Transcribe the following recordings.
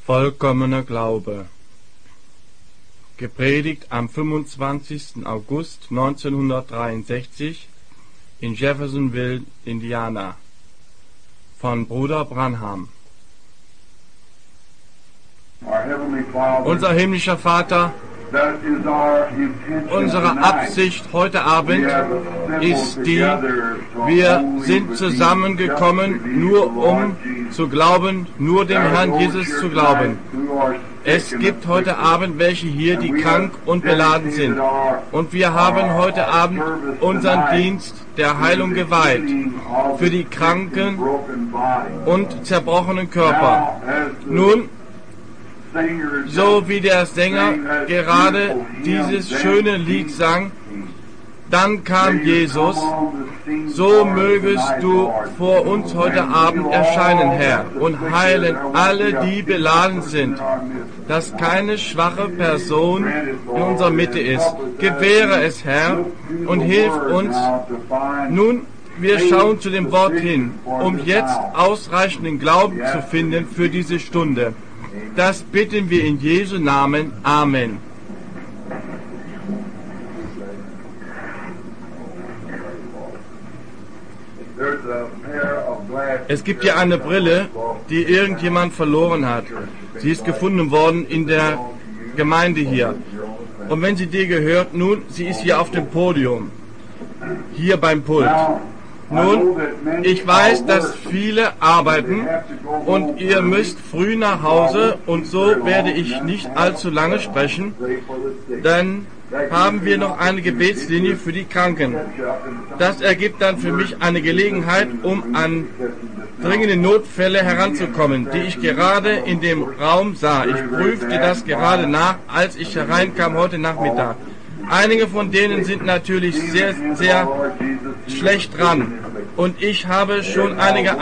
Vollkommener Glaube. Gepredigt am 25. August 1963 in Jeffersonville, Indiana, von Bruder Branham. Unser himmlischer Vater, unsere Absicht heute Abend ist die, wir sind zusammengekommen, nur um zu glauben, nur dem Herrn Jesus zu glauben. Es gibt heute Abend welche hier, die krank und beladen sind. Und wir haben heute Abend unseren Dienst der Heilung geweiht für die kranken und zerbrochenen Körper. Nun, so wie der Sänger gerade dieses schöne Lied sang, dann kam Jesus, so mögest du vor uns heute Abend erscheinen, Herr, und heilen alle, die beladen sind, dass keine schwache Person in unserer Mitte ist. Gewähre es, Herr, und hilf uns. Nun, wir schauen zu dem Wort hin, um jetzt ausreichenden Glauben zu finden für diese Stunde. Das bitten wir in Jesu Namen. Amen. Es gibt hier eine Brille, die irgendjemand verloren hat. Sie ist gefunden worden in der Gemeinde hier. Und wenn sie dir gehört, nun, sie ist hier auf dem Podium, hier beim Pult. Nun, ich weiß, dass viele arbeiten und ihr müsst früh nach Hause und so werde ich nicht allzu lange sprechen. Dann haben wir noch eine Gebetslinie für die Kranken. Das ergibt dann für mich eine Gelegenheit, um an dringende Notfälle heranzukommen, die ich gerade in dem Raum sah. Ich prüfte das gerade nach, als ich hereinkam heute Nachmittag. Einige von denen sind natürlich sehr, sehr schlecht dran. Und ich habe schon einige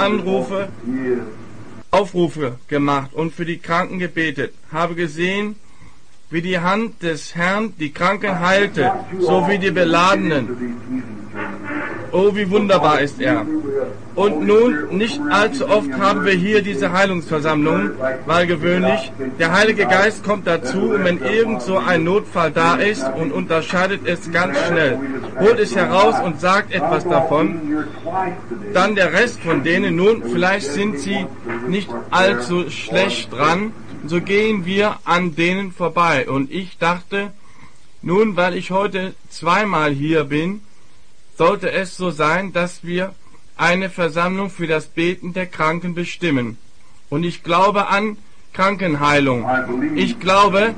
Aufrufe gemacht und für die Kranken gebetet. Habe gesehen, wie die Hand des Herrn die Kranken heilte, so wie die Beladenen. Oh, wie wunderbar ist er. Und nun, nicht allzu oft haben wir hier diese Heilungsversammlungen, weil gewöhnlich der Heilige Geist kommt dazu und wenn irgend so ein Notfall da ist und unterscheidet es ganz schnell, holt es heraus und sagt etwas davon, dann der Rest von denen, nun, vielleicht sind sie nicht allzu schlecht dran, so gehen wir an denen vorbei. Und ich dachte, nun, weil ich heute zweimal hier bin, sollte es so sein, dass wir eine Versammlung für das Beten der Kranken bestimmen. Und ich glaube an Krankenheilung. Ich glaube,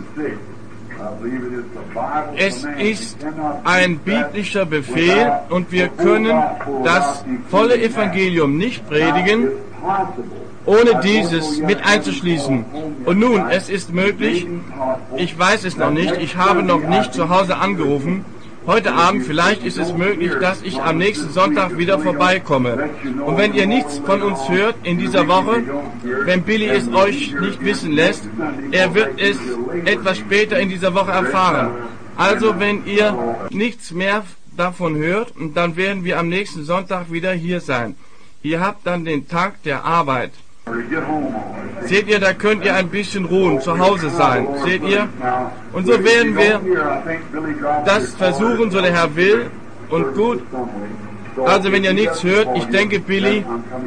es ist ein biblischer Befehl und wir können das volle Evangelium nicht predigen, ohne dieses mit einzuschließen. Und nun, es ist möglich, ich weiß es noch nicht, ich habe noch nicht zu Hause angerufen, heute Abend vielleicht ist es möglich, dass ich am nächsten Sonntag wieder vorbeikomme. Und wenn ihr nichts von uns hört in dieser Woche, wenn Billy es euch nicht wissen lässt, er wird es etwas später in dieser Woche erfahren. Also wenn ihr nichts mehr davon hört, dann werden wir am nächsten Sonntag wieder hier sein. Ihr habt dann den Tag der Arbeit. Seht ihr, da könnt ihr ein bisschen ruhen, zu Hause sein. Seht ihr? Und so werden wir das versuchen, so der Herr will. Und gut, also wenn ihr nichts hört, ich denke, Billy,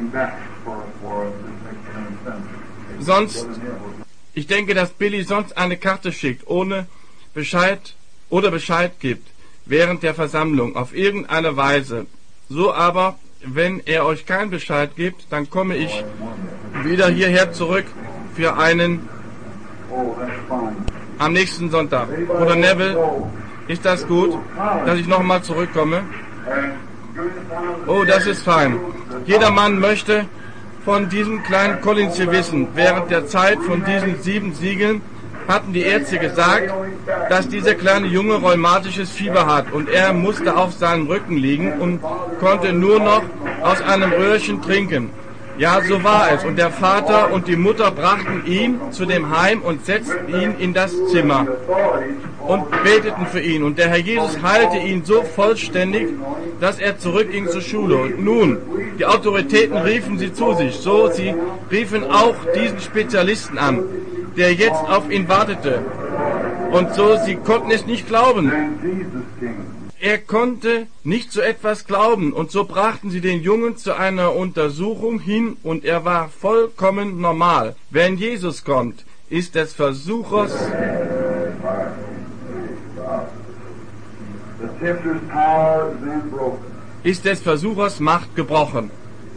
ich denke, dass Billy sonst eine Karte schickt, ohne Bescheid gibt, während der Versammlung, auf irgendeine Weise. So aber, wenn er euch keinen Bescheid gibt, dann komme ich wieder hierher zurück für einen am nächsten Sonntag. Bruder Neville, ist das gut, dass ich nochmal zurückkomme? Oh, das ist fein. Jedermann möchte von diesem kleinen Collins hier wissen. Während der Zeit von diesen 7 Siegeln hatten die Ärzte gesagt, dass dieser kleine Junge rheumatisches Fieber hat und er musste auf seinem Rücken liegen und konnte nur noch aus einem Röhrchen trinken. Ja, so war es. Und der Vater und die Mutter brachten ihn zu dem Heim und setzten ihn in das Zimmer und beteten für ihn. Und der Herr Jesus heilte ihn so vollständig, dass er zurückging zur Schule. Und nun, die Autoritäten riefen sie zu sich. So, sie riefen auch diesen Spezialisten an, der jetzt auf ihn wartete. Und so, sie konnten es nicht glauben. Er konnte nicht so etwas glauben, und so brachten sie den Jungen zu einer Untersuchung hin, und er war vollkommen normal. Wenn Jesus kommt, ist des Versuchers Macht gebrochen.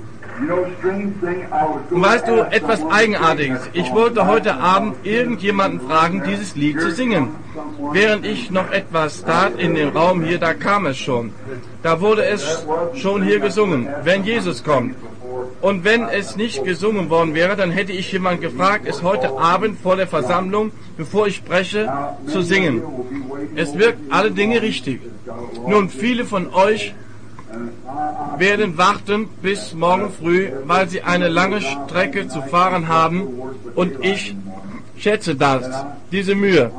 Und weißt du, etwas Eigenartiges. Ich wollte heute Abend irgendjemanden fragen, dieses Lied zu singen. Während ich noch etwas tat in dem Raum hier, da kam es schon. Da wurde es schon hier gesungen, wenn Jesus kommt. Und wenn es nicht gesungen worden wäre, dann hätte ich jemanden gefragt, es heute Abend vor der Versammlung, bevor ich spreche, zu singen. Es wirkt alle Dinge richtig. Nun, viele von euch werden warten bis morgen früh, weil sie eine lange Strecke zu fahren haben, und ich schätze das, diese Mühe.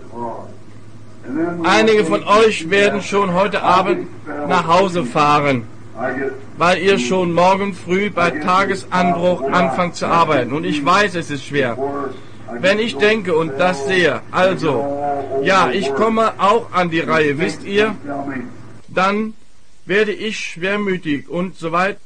Einige von euch werden schon heute Abend nach Hause fahren, weil ihr schon morgen früh bei Tagesanbruch anfangt zu arbeiten. Und ich weiß, es ist schwer. Wenn ich denke und das sehe, also, ja, ich komme auch an die Reihe, wisst ihr, dann werde ich schwermütig und soweit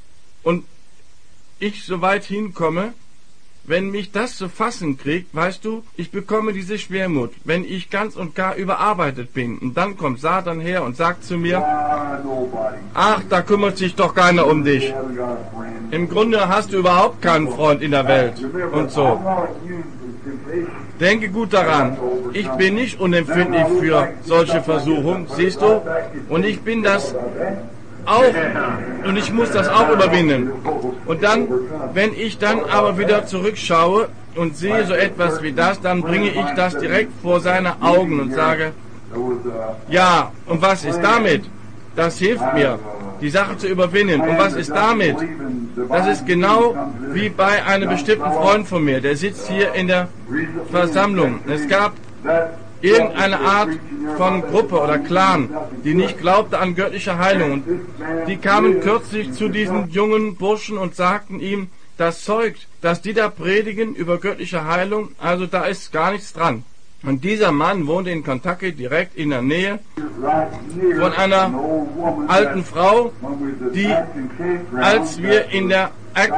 hinkomme, wenn mich das zu fassen kriegt, weißt du, ich bekomme diese Schwermut, wenn ich ganz und gar überarbeitet bin. Und dann kommt Satan her und sagt zu mir, ach, da kümmert sich doch keiner um dich. Im Grunde hast du überhaupt keinen Freund in der Welt und so. Denke gut daran, ich bin nicht unempfindlich für solche Versuchungen, siehst du? Und ich bin das auch, und ich muss das auch überwinden. Und dann, wenn ich dann aber wieder zurückschaue und sehe so etwas wie das, dann bringe ich das direkt vor seine Augen und sage, ja, und was ist damit? Das hilft mir, die Sache zu überwinden. Und was ist damit? Das ist genau wie bei einem bestimmten Freund von mir, der sitzt hier in der Versammlung. Es gab irgendeine Art von Gruppe oder Clan, die nicht glaubte an göttliche Heilung. Und die kamen kürzlich zu diesem jungen Burschen und sagten ihm, das zeugt, dass die da predigen über göttliche Heilung, also da ist gar nichts dran. Und dieser Mann wohnte in Kentucky, direkt in der Nähe von einer alten Frau, die, als wir in der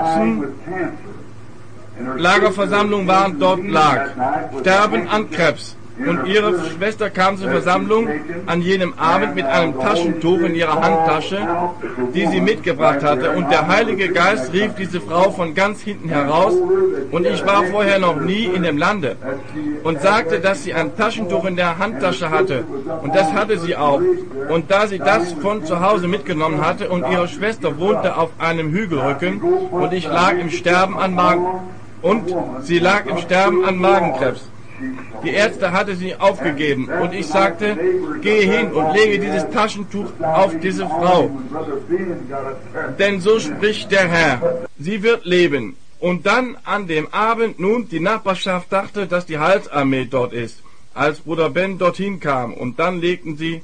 Action-Lagerversammlung waren, dort lag, sterben an Krebs. Und ihre Schwester kam zur Versammlung an jenem Abend mit einem Taschentuch in ihrer Handtasche, die sie mitgebracht hatte. Und der Heilige Geist rief diese Frau von ganz hinten heraus, und ich war vorher noch nie in dem Lande, und sagte, dass sie ein Taschentuch in der Handtasche hatte. Und das hatte sie auch. Und da sie das von zu Hause mitgenommen hatte und ihre Schwester wohnte auf einem Hügelrücken, und ich lag im Sterben an sie lag im Sterben an Magenkrebs. Die Ärzte hatte sie aufgegeben, und ich sagte, gehe hin und lege dieses Taschentuch auf diese Frau. Denn so spricht der Herr, sie wird leben. Und dann an dem Abend nun, die Nachbarschaft dachte, dass die Heilsarmee dort ist, als Bruder Ben dorthin kam. Und dann legten sie,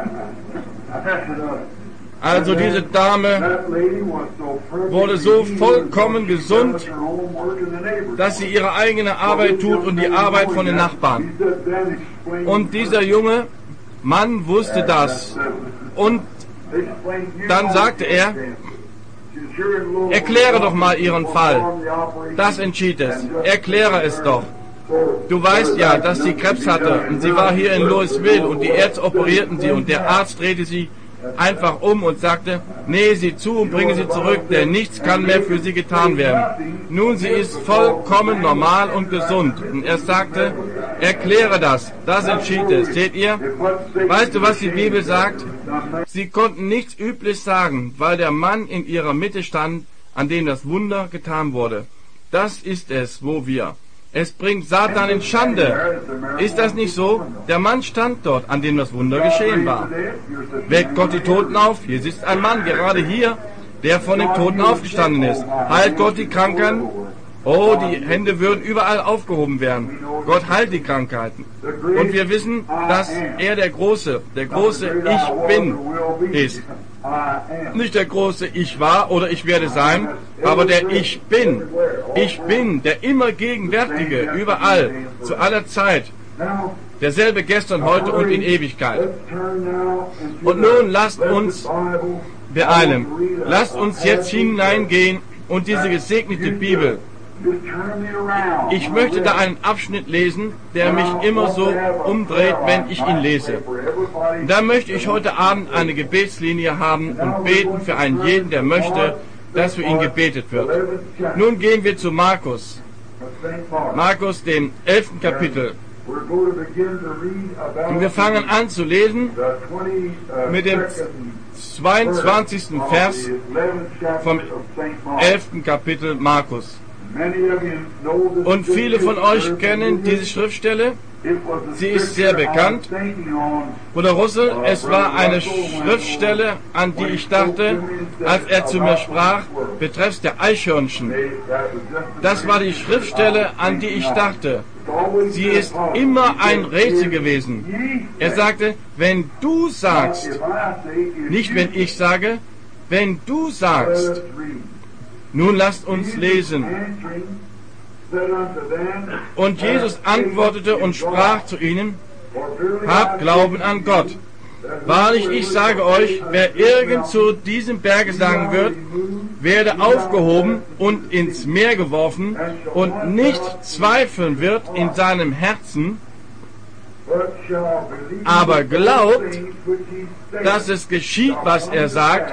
also diese Dame wurde so vollkommen gesund, dass sie ihre eigene Arbeit tut und die Arbeit von den Nachbarn. Und dieser junge Mann wusste das. Und dann sagte er, erkläre doch mal Ihren Fall. Das entschied es. Erkläre es doch. Du weißt ja, dass sie Krebs hatte, und sie war hier in Louisville, und die Ärzte operierten sie, und der Arzt drehte sie einfach um und sagte, nähe sie zu und bringe sie zurück, denn nichts kann mehr für sie getan werden. Nun, sie ist vollkommen normal und gesund. Und er sagte, erkläre das. Das entschied es. Seht ihr? Weißt du, was die Bibel sagt? Sie konnten nichts Übles sagen, weil der Mann in ihrer Mitte stand, an dem das Wunder getan wurde. Das ist es, wo wir. Es bringt Satan in Schande. Ist das nicht so? Der Mann stand dort, an dem das Wunder geschehen war. Weckt Gott die Toten auf? Hier sitzt ein Mann, gerade hier, der von den Toten aufgestanden ist. Heilt Gott die Krankheiten? Oh, die Hände würden überall aufgehoben werden. Gott heilt die Krankheiten. Und wir wissen, dass er der große Ich Bin ist. Nicht der große Ich war oder ich werde sein, aber der Ich Bin. Ich bin, der immer Gegenwärtige, überall, zu aller Zeit. Derselbe gestern, heute und in Ewigkeit. Und nun lasst uns beeilen. Lasst uns jetzt hineingehen und diese gesegnete Bibel. Ich möchte da einen Abschnitt lesen, der mich immer so umdreht, wenn ich ihn lese. Da möchte ich heute Abend eine Gebetslinie haben und beten für einen jeden, der möchte, dass für ihn gebetet wird. Nun gehen wir zu Markus. Markus, dem 11. Kapitel. Und wir fangen an zu lesen mit dem 22. Vers vom 11. Kapitel Markus. Und viele von euch kennen diese Schriftstelle. Sie ist sehr bekannt. Bruder Russell, es war eine Schriftstelle, an die ich dachte, als er zu mir sprach, betreffs der Eichhörnchen. Das war die Schriftstelle, an die ich dachte. Sie ist immer ein Rätsel gewesen. Er sagte, wenn du sagst, nicht wenn ich sage, wenn du sagst. Nun lasst uns lesen. Und Jesus antwortete und sprach zu ihnen, habt Glauben an Gott. Wahrlich, ich sage euch, wer irgend zu diesem Berge sagen wird, werde aufgehoben und ins Meer geworfen und nicht zweifeln wird in seinem Herzen, aber glaubt, dass es geschieht, was er sagt,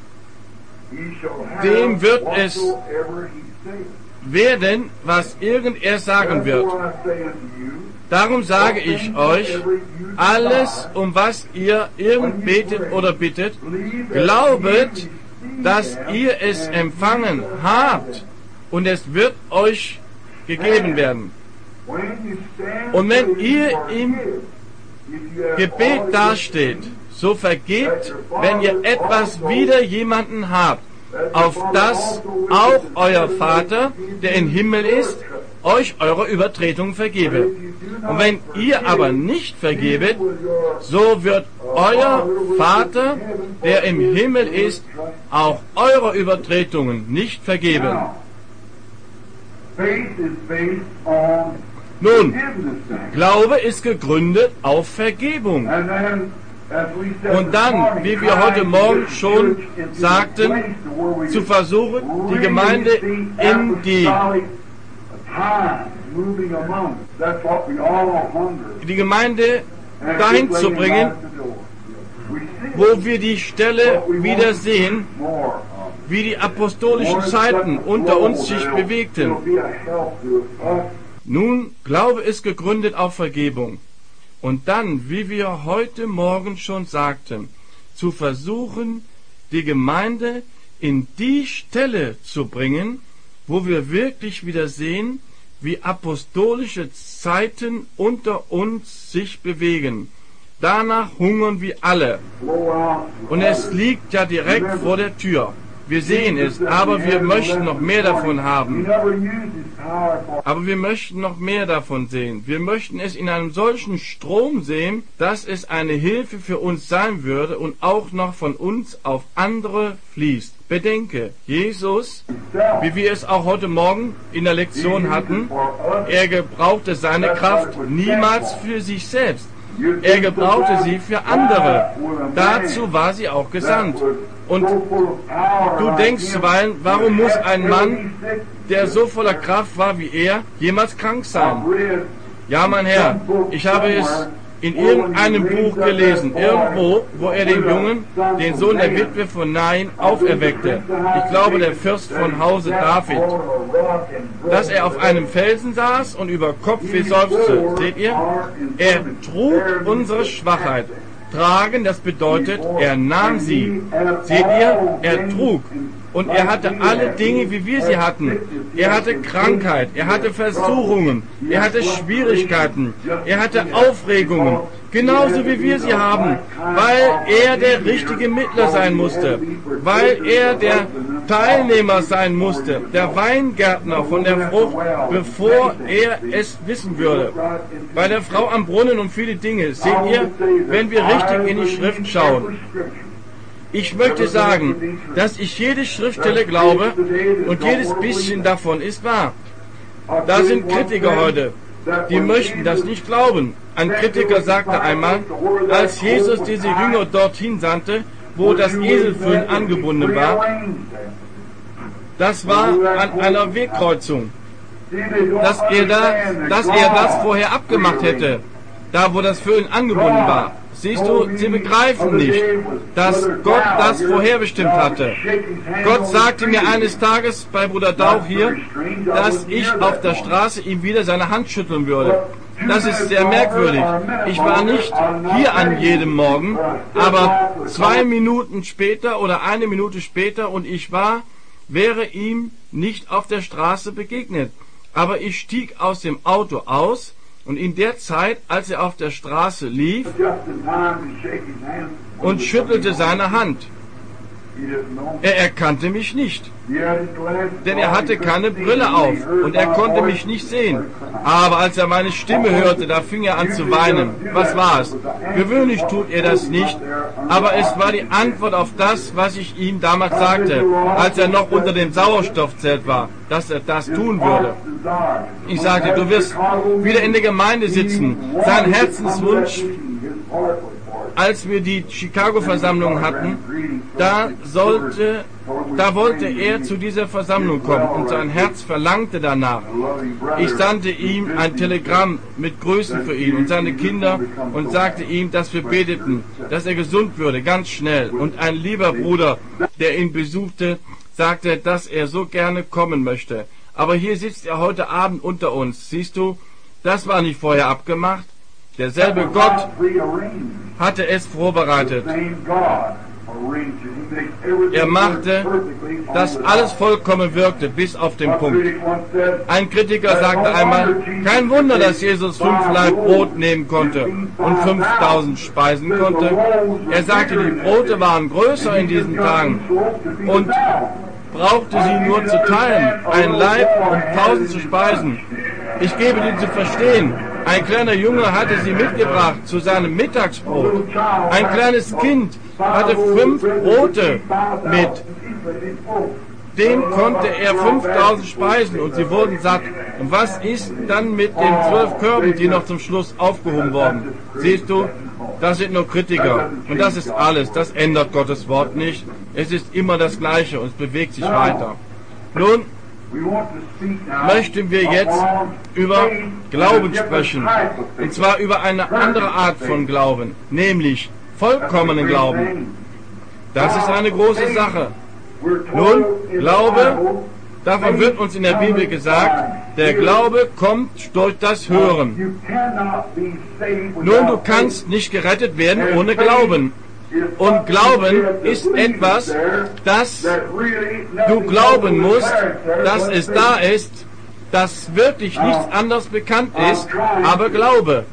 dem wird es werden, was irgend er sagen wird. Darum sage ich euch, alles, um was ihr irgend betet oder bittet, glaubet, dass ihr es empfangen habt, und es wird euch gegeben werden. Und wenn ihr im Gebet dasteht, so vergebt, wenn ihr etwas wider jemanden habt, auf dass auch euer Vater, der im Himmel ist, euch eure Übertretungen vergebe. Und wenn ihr aber nicht vergebet, so wird euer Vater, der im Himmel ist, auch eure Übertretungen nicht vergeben. Nun, Glaube ist gegründet auf Vergebung. Und dann, wie wir heute Morgen schon sagten, zu versuchen, die Gemeinde in die Gemeinde dahin zu bringen, wo wir die Stelle wieder sehen, wie die apostolischen Zeiten unter uns sich bewegten. Nun, Glaube ist gegründet auf Vergebung. Und dann, wie wir heute Morgen schon sagten, zu versuchen, die Gemeinde in die Stelle zu bringen, wo wir wirklich wieder sehen, wie apostolische Zeiten unter uns sich bewegen. Danach hungern wir alle. Und es liegt ja direkt vor der Tür. Wir sehen es, aber wir möchten noch mehr davon haben. Aber wir möchten noch mehr davon sehen. Wir möchten es in einem solchen Strom sehen, dass es eine Hilfe für uns sein würde und auch noch von uns auf andere fließt. Bedenke, Jesus, wie wir es auch heute Morgen in der Lektion hatten, er gebrauchte seine Kraft niemals für sich selbst. Er gebrauchte sie für andere. Dazu war sie auch gesandt. Und du denkst zuweilen, warum muss ein Mann, der so voller Kraft war wie er, jemals krank sein? Ja, mein Herr, ich habe es in irgendeinem Buch gelesen, irgendwo, wo er den Jungen, den Sohn der Witwe von Nain, auferweckte. Ich glaube, der Fürst von Hause David. Dass er auf einem Felsen saß und über Kopfweh seufzte. Seht ihr? Er trug unsere Schwachheit. Tragen, das bedeutet, er nahm sie. Seht ihr? Er trug. Und er hatte alle Dinge, wie wir sie hatten. Er hatte Krankheit, er hatte Versuchungen, er hatte Schwierigkeiten, er hatte Aufregungen, genauso wie wir sie haben, weil er der richtige Mittler sein musste, weil er der Teilnehmer sein musste, der Weingärtner von der Frucht, bevor er es wissen würde. Bei der Frau am Brunnen und viele Dinge, seht ihr, wenn wir richtig in die Schrift schauen. Ich möchte sagen, dass ich jede Schriftstelle glaube und jedes bisschen davon ist wahr. Da sind Kritiker heute, die möchten das nicht glauben. Ein Kritiker sagte einmal, als Jesus diese Jünger dorthin sandte, wo das Eselfüllen angebunden war, das war an einer Wegkreuzung, dass er das vorher abgemacht hätte, da wo das Füllen angebunden war. Siehst du, sie begreifen nicht, dass Gott das vorherbestimmt hatte. Gott sagte mir eines Tages bei Bruder Dauch hier, dass ich auf der Straße ihm wieder seine Hand schütteln würde. Das ist sehr merkwürdig. Ich war nicht hier an jedem Morgen, aber 2 Minuten später oder 1 Minute später und ich wäre ihm nicht auf der Straße begegnet. Aber ich stieg aus dem Auto aus, und in der Zeit, als er auf der Straße lief und schüttelte seine Hand, er erkannte mich nicht, denn er hatte keine Brille auf und er konnte mich nicht sehen. Aber als er meine Stimme hörte, da fing er an zu weinen. Was war es? Gewöhnlich tut er das nicht, aber es war die Antwort auf das, was ich ihm damals sagte, als er noch unter dem Sauerstoffzelt war, dass er das tun würde. Ich sagte, du wirst wieder in der Gemeinde sitzen. Sein Herzenswunsch, als wir die Chicago-Versammlung hatten, da wollte er zu dieser Versammlung kommen und sein Herz verlangte danach. Ich sandte ihm ein Telegramm mit Grüßen für ihn und seine Kinder und sagte ihm, dass wir beteten, dass er gesund würde, ganz schnell. Und ein lieber Bruder, der ihn besuchte, sagte, dass er so gerne kommen möchte. Aber hier sitzt er heute Abend unter uns. Siehst du, das war nicht vorher abgemacht. Derselbe Gott hatte es vorbereitet. Er machte, dass alles vollkommen wirkte, bis auf den Punkt. Ein Kritiker sagte einmal, kein Wunder, dass Jesus 5 Laib Brot nehmen konnte und 5000 speisen konnte. Er sagte, die Brote waren größer in diesen Tagen und brauchte sie nur zu teilen, ein Laib und 1000 zu speisen. Ich gebe dir zu verstehen, ein kleiner Junge hatte sie mitgebracht zu seinem Mittagsbrot. Ein kleines Kind hatte 5 Brote mit. Dem konnte er 5000 speisen und sie wurden satt. Und was ist dann mit den 12 Körben, die noch zum Schluss aufgehoben wurden? Siehst du, das sind nur Kritiker. Und das ist alles. Das ändert Gottes Wort nicht. Es ist immer das Gleiche und es bewegt sich weiter. Nun möchten wir jetzt über Glauben sprechen. Und zwar über eine andere Art von Glauben, nämlich vollkommenen Glauben. Das ist eine große Sache. Nun, Glaube, davon wird uns in der Bibel gesagt, der Glaube kommt durch das Hören. Nun, du kannst nicht gerettet werden ohne Glauben. Und Glauben ist etwas, das du glauben musst, dass es da ist, dass wirklich nichts anderes bekannt ist, aber Glaube.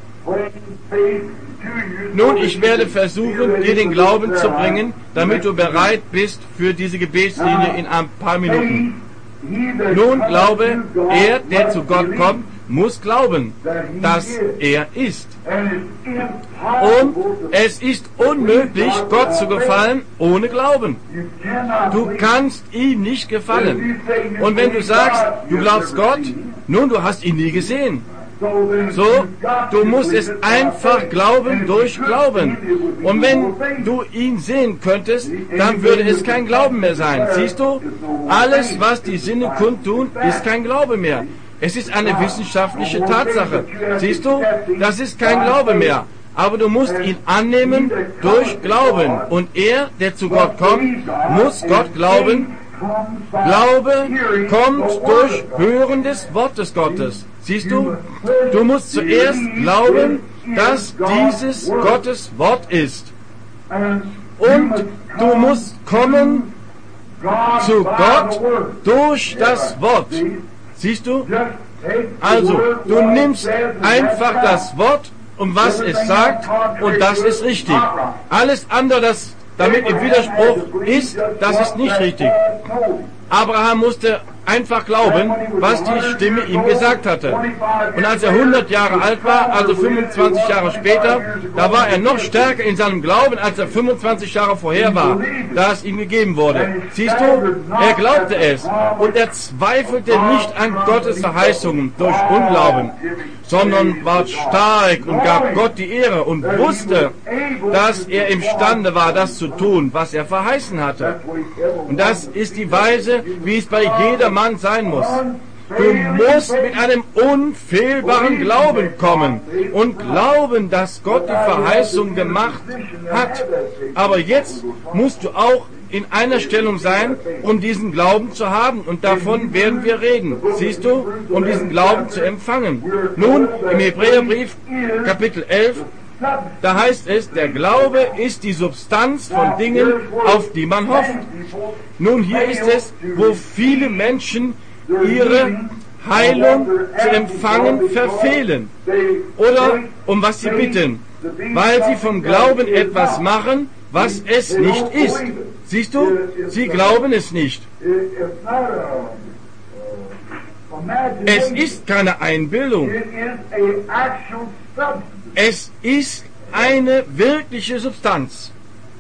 Nun, ich werde versuchen, dir den Glauben zu bringen, damit du bereit bist für diese Gebetslinie in ein paar Minuten. Nun, glaube, er, der zu Gott kommt, muss glauben, dass er ist. Und es ist unmöglich, Gott zu gefallen ohne Glauben. Du kannst ihm nicht gefallen. Und wenn du sagst, du glaubst Gott, nun, du hast ihn nie gesehen. So, du musst es einfach glauben durch Glauben. Und wenn du ihn sehen könntest, dann würde es kein Glauben mehr sein. Siehst du, alles, was die Sinne kundtun, ist kein Glaube mehr. Es ist eine wissenschaftliche Tatsache. Siehst du, das ist kein Glaube mehr. Aber du musst ihn annehmen durch Glauben. Und er, der zu Gott kommt, muss Gott glauben. Glaube kommt durch Hören des Wortes Gottes. Siehst du, du musst zuerst glauben, dass dieses Gottes Wort ist. Und du musst kommen zu Gott durch das Wort. Siehst du? Also, du nimmst einfach das Wort und was es sagt und das ist richtig. Alles andere, das damit im Widerspruch ist, das ist nicht richtig. Abraham musste einfach glauben, was die Stimme ihm gesagt hatte. Und als er 100 Jahre alt war, also 25 Jahre später, da war er noch stärker in seinem Glauben, als er 25 Jahre vorher war, da es ihm gegeben wurde. Siehst du, er glaubte es und er zweifelte nicht an Gottes Verheißungen durch Unglauben, sondern war stark und gab Gott die Ehre und wusste, dass er imstande war, das zu tun, was er verheißen hatte. Und das ist die Weise, wie es bei jedermann sein muss. Du musst mit einem unfehlbaren Glauben kommen und glauben, dass Gott die Verheißung gemacht hat. Aber jetzt musst du auch in einer Stellung sein, um diesen Glauben zu haben. Und davon werden wir reden. Siehst du? Um diesen Glauben zu empfangen. Nun, im Hebräerbrief, Kapitel 11, da heißt es, der Glaube ist die Substanz von Dingen, auf die man hofft. Nun, hier ist es, wo viele Menschen ihre Heilung zu empfangen verfehlen. Oder um was sie bitten. Weil sie vom Glauben etwas machen, was es nicht ist. Siehst du? Sie glauben es nicht. Es ist keine Einbildung. Es ist eine wirkliche Substanz.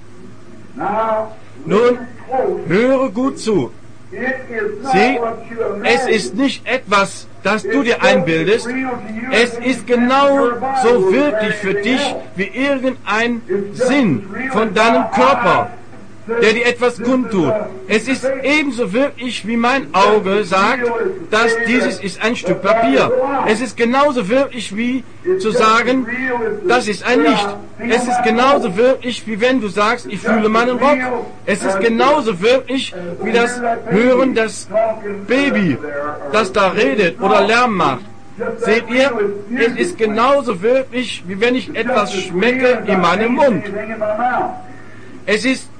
Nun, höre gut zu. Sieh, es ist nicht etwas, das du dir einbildest. Es ist genau so wirklich für dich wie irgendein Sinn von deinem Körper, der dir etwas kundtut. Es ist ebenso wirklich, wie mein Auge sagt, dass dieses ist ein Stück Papier. Es ist genauso wirklich, wie zu sagen, das ist ein Licht. Es ist genauso wirklich, wie wenn du sagst, ich fühle meinen Rock. Es ist genauso wirklich, wie das Hören des Baby, das da redet oder Lärm macht. Seht ihr, es ist genauso wirklich, wie wenn ich etwas schmecke in meinem Mund. Es ist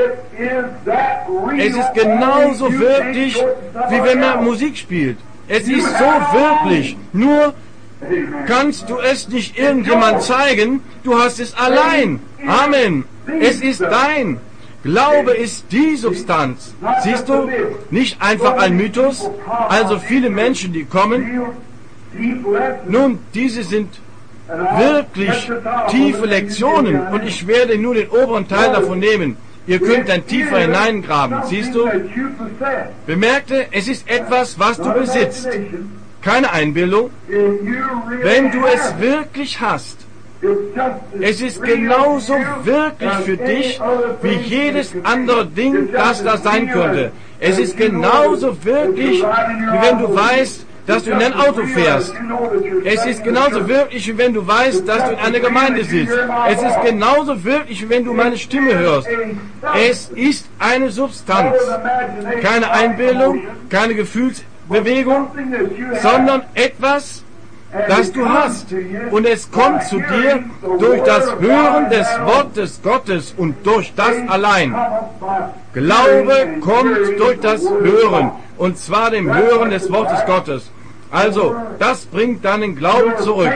genauso wirklich, wie wenn man Musik spielt. Es ist so wirklich. Nur kannst du es nicht irgendjemand zeigen, du hast es allein. Amen. Es ist dein. Glaube ist die Substanz. Siehst du? Nicht einfach ein Mythos. Also viele Menschen, die kommen. Nun, diese sind wirklich tiefe Lektionen und ich werde nur den oberen Teil davon nehmen. Ihr könnt dann tiefer hineingraben, siehst du? Bemerkte, es ist etwas, was du besitzt. Keine Einbildung. Wenn du es wirklich hast, es ist genauso wirklich für dich, wie jedes andere Ding, das da sein könnte. Es ist genauso wirklich, wie wenn du weißt, dass du in ein Auto fährst. Es ist genauso wirklich, wie wenn du weißt, dass du in einer Gemeinde sitzt. Es ist genauso wirklich, wie wenn du meine Stimme hörst. Es ist eine Substanz. Keine Einbildung, keine Gefühlsbewegung, sondern etwas, das du hast. Und es kommt zu dir durch das Hören des Wortes Gottes und durch das allein. Glaube kommt durch das Hören. Und zwar dem Hören des Wortes Gottes. Also, das bringt deinen Glauben zurück.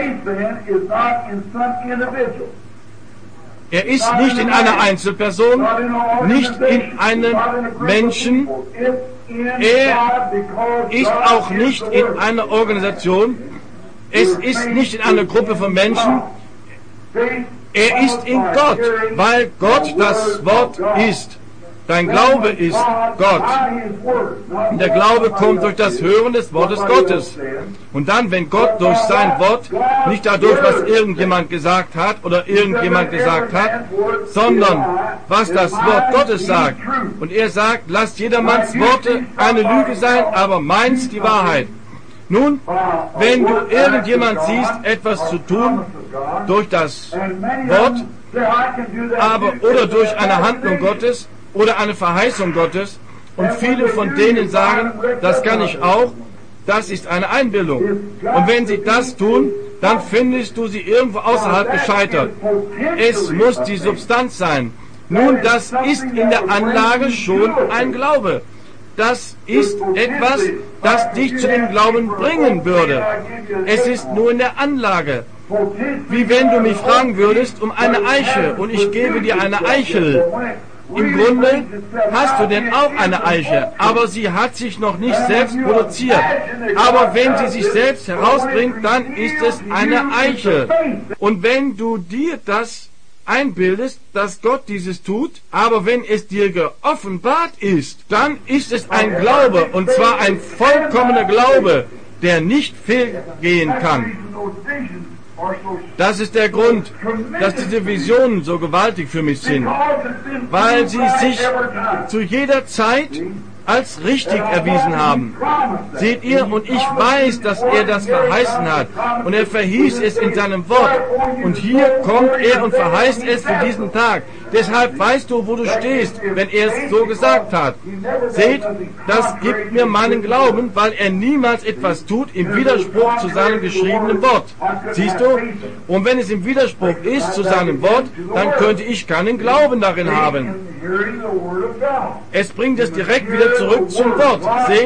Er ist nicht in einer Einzelperson, nicht in einem Menschen. Er ist auch nicht in einer Organisation. Es ist nicht in einer Gruppe von Menschen. Er ist in Gott, weil Gott das Wort ist. Dein Glaube ist Gott. Und der Glaube kommt durch das Hören des Wortes Gottes. Und dann, wenn Gott durch sein Wort, nicht dadurch, was irgendjemand gesagt hat oder irgendjemand gesagt hat, sondern was das Wort Gottes sagt. Und er sagt, lasst jedermanns Worte eine Lüge sein, aber meins die Wahrheit. Nun, wenn du irgendjemand siehst, etwas zu tun durch das Wort, aber oder durch eine Handlung Gottes, oder eine Verheißung Gottes und viele von denen sagen, das kann ich auch, das ist eine Einbildung. Und wenn sie das tun, dann findest du sie irgendwo außerhalb gescheitert. Es muss die Substanz sein. Nun, das ist in der Anlage schon ein Glaube. Das ist etwas, das dich zu dem Glauben bringen würde. Es ist nur in der Anlage. Wie wenn du mich fragen würdest um eine Eiche und ich gebe dir eine Eichel. Im Grunde hast du denn auch eine Eiche, aber sie hat sich noch nicht selbst produziert. Aber wenn sie sich selbst herausbringt, dann ist es eine Eiche. Und wenn du dir das einbildest, dass Gott dieses tut, aber wenn es dir geoffenbart ist, dann ist es ein Glaube, und zwar ein vollkommener Glaube, der nicht fehlgehen kann. Das ist der Grund, dass diese Visionen so gewaltig für mich sind, weil sie sich zu jeder Zeit als richtig erwiesen haben. Seht ihr, und ich weiß, dass er das verheißen hat, und er verhieß es in seinem Wort, und hier kommt er und verheißt es für diesen Tag. Deshalb weißt du, wo du stehst, wenn er es so gesagt hat. Seht, das gibt mir meinen Glauben, weil er niemals etwas tut im Widerspruch zu seinem geschriebenen Wort. Siehst du? Und wenn es im Widerspruch ist zu seinem Wort, dann könnte ich keinen Glauben darin haben. Es bringt es direkt wieder zurück zum Wort. Seht,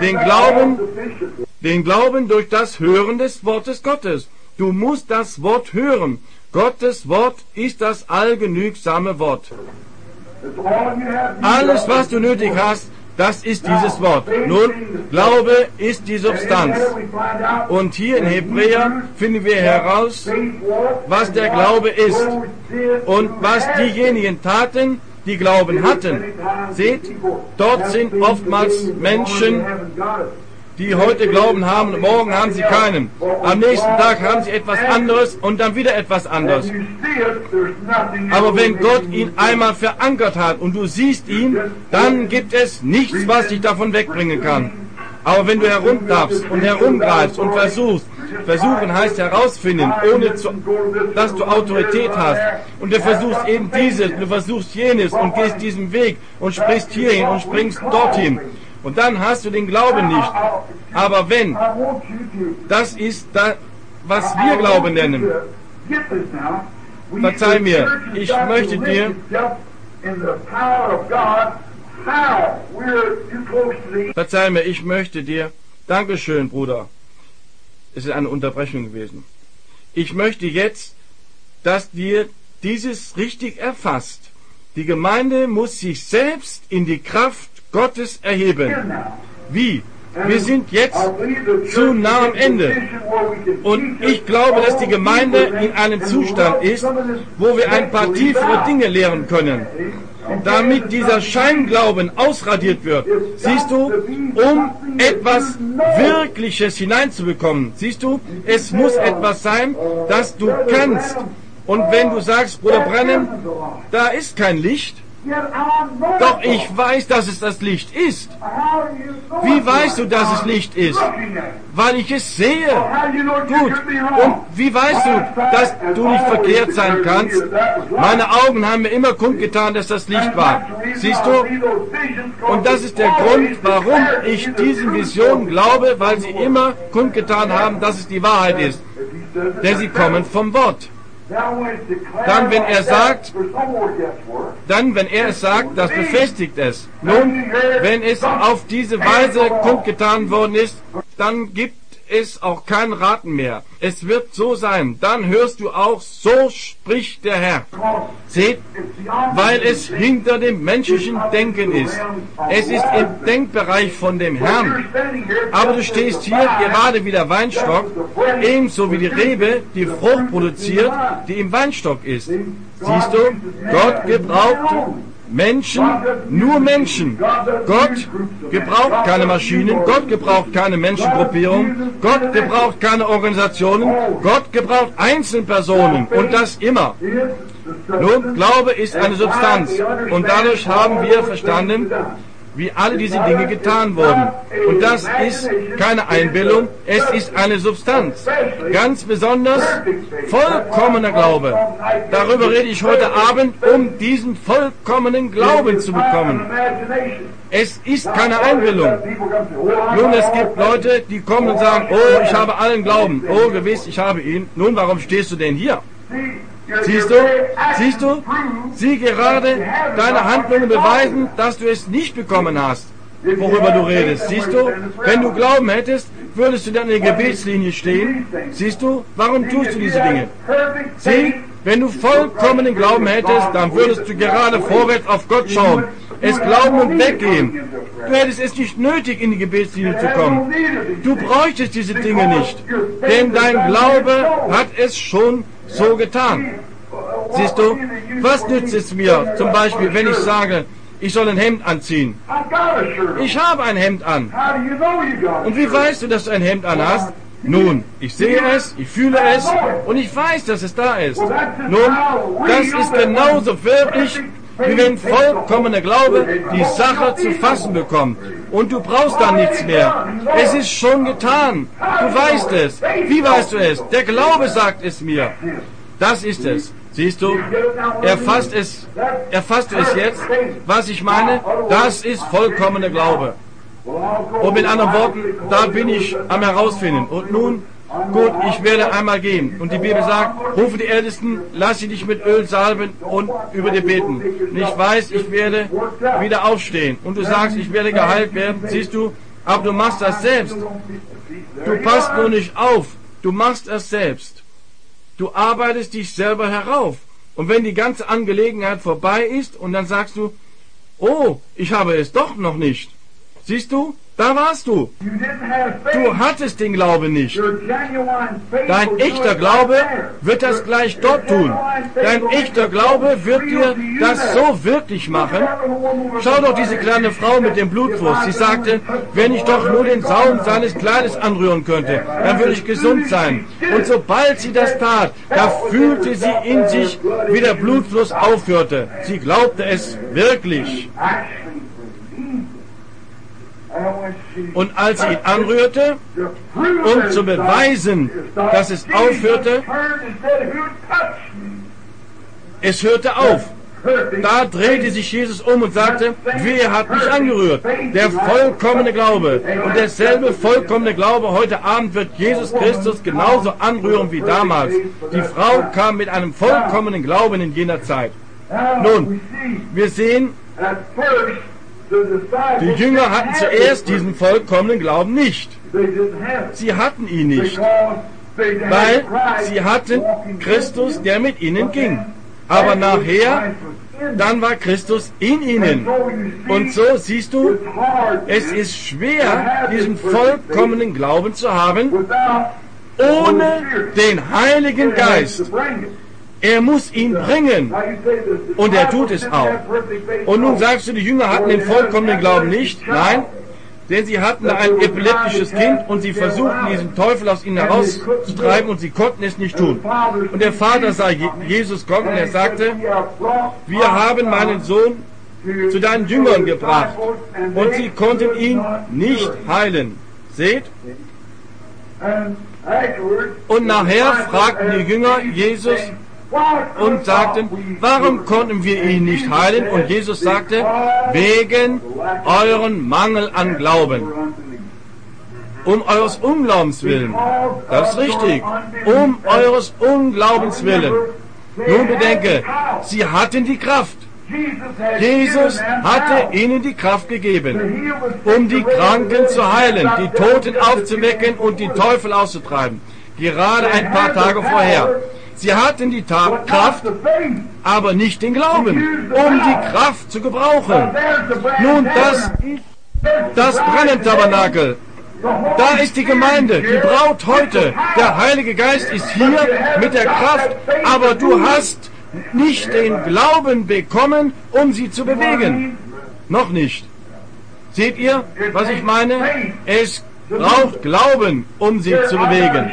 den Glauben durch das Hören des Wortes Gottes. Du musst das Wort hören. Gottes Wort ist das allgenügsame Wort. Alles, was du nötig hast, das ist dieses Wort. Nun, Glaube ist die Substanz. Und hier in Hebräer finden wir heraus, was der Glaube ist und was diejenigen taten, die Glauben hatten. Seht, dort sind oftmals Menschen, die heute Glauben haben und morgen haben sie keinen. Am nächsten Tag haben sie etwas anderes und dann wieder etwas anderes. Aber wenn Gott ihn einmal verankert hat und du siehst ihn, dann gibt es nichts, was dich davon wegbringen kann. Aber wenn du herumtappst und herumgreifst und versuchst, versuchen heißt herausfinden, ohne dass du Autorität hast. Und du versuchst eben dieses, du versuchst jenes und gehst diesen Weg und sprichst hierhin und springst dorthin. Und dann hast du den Glauben nicht. Aber wenn, das ist das, was wir Glauben nennen. Verzeih mir, ich möchte dir Dankeschön, Bruder. Es ist eine Unterbrechung gewesen. Ich möchte jetzt, dass dir dieses richtig erfasst. Die Gemeinde muss sich selbst in die Kraft Gottes erheben. Wie? Wir sind jetzt zu nah am Ende. Und ich glaube, dass die Gemeinde in einem Zustand ist, wo wir ein paar tiefere Dinge lehren können. Damit dieser Scheinglauben ausradiert wird. Siehst du, um etwas Wirkliches hineinzubekommen. Siehst du, es muss etwas sein, das du kennst. Und wenn du sagst, Bruder Branham, da ist kein Licht, doch ich weiß, dass es das Licht ist. Wie weißt du, dass es Licht ist? Weil ich es sehe. Gut. Und wie weißt du, dass du nicht verkehrt sein kannst? Meine Augen haben mir immer kundgetan, dass das Licht war. Siehst du? Und das ist der Grund, warum ich diesen Visionen glaube, weil sie immer kundgetan haben, dass es die Wahrheit ist. Denn sie kommen vom Wort. Dann, wenn er es sagt, das befestigt es. Nun, wenn es auf diese Weise kundgetan worden ist, dann gibt es auch kein Raten mehr. Es wird so sein. Dann hörst du auch, so spricht der Herr. Seht, weil es hinter dem menschlichen Denken ist. Es ist im Denkbereich von dem Herrn. Aber du stehst hier gerade wie der Weinstock, ebenso wie die Rebe, die Frucht produziert, die im Weinstock ist. Siehst du, Gott gebraucht Menschen, nur Menschen. Gott gebraucht keine Maschinen, Gott gebraucht keine Menschengruppierung, Gott gebraucht keine Organisationen, Gott gebraucht Einzelpersonen und das immer. Nun, Glaube ist eine Substanz und dadurch haben wir verstanden, wie alle diese Dinge getan wurden. Und das ist keine Einbildung, es ist eine Substanz. Ganz besonders vollkommener Glaube. Darüber rede ich heute Abend, um diesen vollkommenen Glauben zu bekommen. Es ist keine Einbildung. Nun, es gibt Leute, die kommen und sagen, oh, ich habe allen Glauben. Oh, gewiss, ich habe ihn. Nun, warum stehst du denn hier? Siehst du, sie gerade deine Handlungen beweisen, dass du es nicht bekommen hast, worüber du redest. Siehst du, wenn du Glauben hättest, würdest du dann in der Gebetslinie stehen. Siehst du, warum tust du diese Dinge? Sieh, wenn du vollkommenen Glauben hättest, dann würdest du gerade vorwärts auf Gott schauen, es glauben und weggehen. Du hättest es nicht nötig, in die Gebetslinie zu kommen. Du bräuchtest diese Dinge nicht, denn dein Glaube hat es schon so getan. Siehst du, was nützt es mir, zum Beispiel, wenn ich sage, ich soll ein Hemd anziehen? Ich habe ein Hemd an. Und wie weißt du, dass du ein Hemd an hast? Nun, ich sehe es, ich fühle es und ich weiß, dass es da ist. Nun, das ist genauso wirklich, wie wenn vollkommener Glaube die Sache zu fassen bekommt. Und du brauchst dann nichts mehr. Es ist schon getan. Du weißt es. Wie weißt du es? Der Glaube sagt es mir. Das ist es. Siehst du, erfasst du es jetzt, was ich meine? Das ist vollkommener Glaube. Und mit anderen Worten, da bin ich am herausfinden. Und nun, gut, ich werde einmal gehen. Und die Bibel sagt, rufe die Ältesten, lass sie dich mit Öl salben und über dir beten. Und ich weiß, ich werde wieder aufstehen. Und du sagst, ich werde geheilt werden. Siehst du, aber du machst das selbst. Du passt nur nicht auf. Du machst es selbst. Du arbeitest dich selber herauf. Und wenn die ganze Angelegenheit vorbei ist und dann sagst du, oh, ich habe es doch noch nicht. Siehst du, da warst du. Du hattest den Glauben nicht. Dein echter Glaube wird das gleich dort tun. Dein echter Glaube wird dir das so wirklich machen. Schau doch diese kleine Frau mit dem Blutfluss. Sie sagte, wenn ich doch nur den Saum seines Kleides anrühren könnte, dann würde ich gesund sein. Und sobald sie das tat, da fühlte sie in sich, wie der Blutfluss aufhörte. Sie glaubte es wirklich. Und als sie ihn anrührte, um zu beweisen, dass es aufhörte, es hörte auf. Da drehte sich Jesus um und sagte, wer hat mich angerührt? Der vollkommene Glaube. Und derselbe vollkommene Glaube heute Abend wird Jesus Christus genauso anrühren wie damals. Die Frau kam mit einem vollkommenen Glauben in jener Zeit. Nun, wir sehen, die Jünger hatten zuerst diesen vollkommenen Glauben nicht. Sie hatten ihn nicht, weil sie hatten Christus, der mit ihnen ging. Aber nachher, dann war Christus in ihnen. Und so siehst du, es ist schwer, diesen vollkommenen Glauben zu haben, ohne den Heiligen Geist. Er muss ihn bringen. Und er tut es auch. Und nun sagst du, die Jünger hatten den vollkommenen Glauben nicht. Nein, denn sie hatten ein epileptisches Kind und sie versuchten, diesen Teufel aus ihnen herauszutreiben und sie konnten es nicht tun. Und der Vater sah Jesus kommen und er sagte, wir haben meinen Sohn zu deinen Jüngern gebracht und sie konnten ihn nicht heilen. Seht? Und nachher fragten die Jünger Jesus und sagten, warum konnten wir ihn nicht heilen? Und Jesus sagte, wegen euren Mangel an Glauben. Um eures Unglaubens willen. Das ist richtig. Um eures Unglaubens willen. Nun bedenke, sie hatten die Kraft. Jesus hatte ihnen die Kraft gegeben, um die Kranken zu heilen, die Toten aufzuwecken und die Teufel auszutreiben. Gerade ein paar Tage vorher. Sie hatten die Kraft, aber nicht den Glauben, um die Kraft zu gebrauchen. Nun, das Brennentabernakel, da ist die Gemeinde, die Braut heute. Der Heilige Geist ist hier mit der Kraft, aber du hast nicht den Glauben bekommen, um sie zu bewegen. Noch nicht. Seht ihr, was ich meine? Es braucht Glauben, um sie zu bewegen.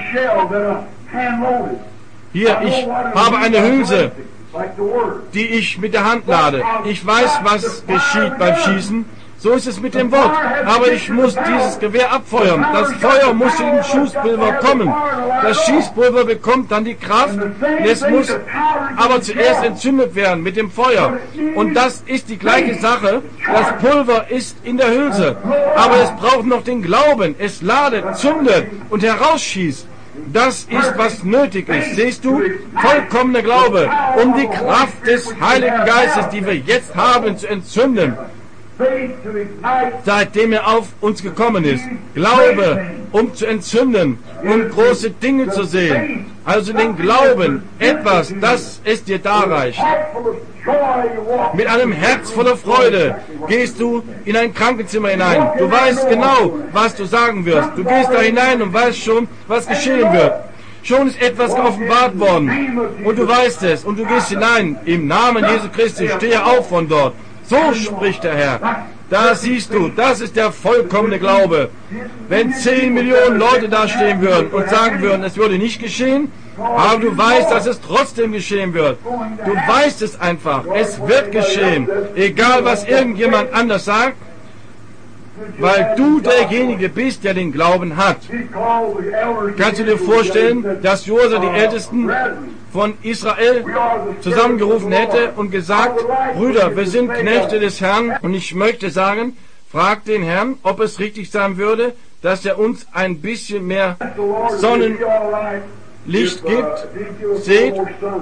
Hier, ich habe eine Hülse, die ich mit der Hand lade. Ich weiß, was geschieht beim Schießen. So ist es mit dem Wort. Aber ich muss dieses Gewehr abfeuern. Das Feuer muss in den Schießpulver kommen. Das Schießpulver bekommt dann die Kraft. Es muss aber zuerst entzündet werden mit dem Feuer. Und das ist die gleiche Sache. Das Pulver ist in der Hülse. Aber es braucht noch den Glauben. Es ladet, zündet und herausschießt. Das ist, was nötig ist. Siehst du? Vollkommener Glaube, um die Kraft des Heiligen Geistes, die wir jetzt haben, zu entzünden, seitdem er auf uns gekommen ist. Glaube, um zu entzünden, um große Dinge zu sehen. Also den Glauben, etwas, das es dir darreicht. Mit einem Herz voller Freude gehst du in ein Krankenzimmer hinein. Du weißt genau, was du sagen wirst. Du gehst da hinein und weißt schon, was geschehen wird. Schon ist etwas geoffenbart worden. Und du weißt es. Und du gehst hinein. Im Namen Jesu Christi, stehe auf von dort. So spricht der Herr. Da siehst du, das ist der vollkommene Glaube. Wenn 10 Millionen Leute da stehen würden und sagen würden, es würde nicht geschehen, aber du weißt, dass es trotzdem geschehen wird. Du weißt es einfach. Es wird geschehen. Egal, was irgendjemand anders sagt, weil du derjenige bist, der den Glauben hat. Kannst du dir vorstellen, dass Josua die Ältesten von Israel zusammengerufen hätte und gesagt, Brüder, wir sind Knechte des Herrn und ich möchte sagen, fragt den Herrn, ob es richtig sein würde, dass er uns ein bisschen mehr Sonnenlicht gibt, seht,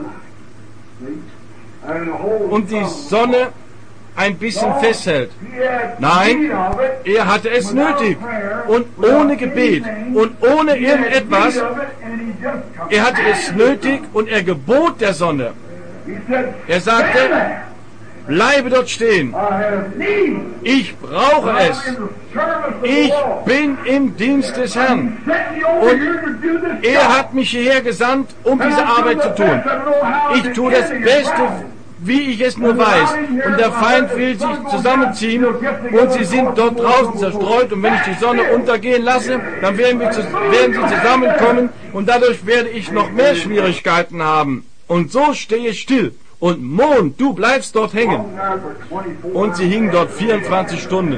und die Sonne ein bisschen festhält. Nein, er hatte es nötig. Und ohne Gebet und ohne irgendetwas, er hatte es nötig und er gebot der Sonne. Er sagte, bleibe dort stehen. Ich brauche es. Ich bin im Dienst des Herrn. Und er hat mich hierher gesandt, um diese Arbeit zu tun. Ich tue das Beste, wie ich es nur weiß. Und der Feind will sich zusammenziehen und sie sind dort draußen zerstreut. Und wenn ich die Sonne untergehen lasse, dann werden sie zusammenkommen und dadurch werde ich noch mehr Schwierigkeiten haben. Und so stehe ich still. Und Mond, du bleibst dort hängen. Und sie hingen dort 24 Stunden.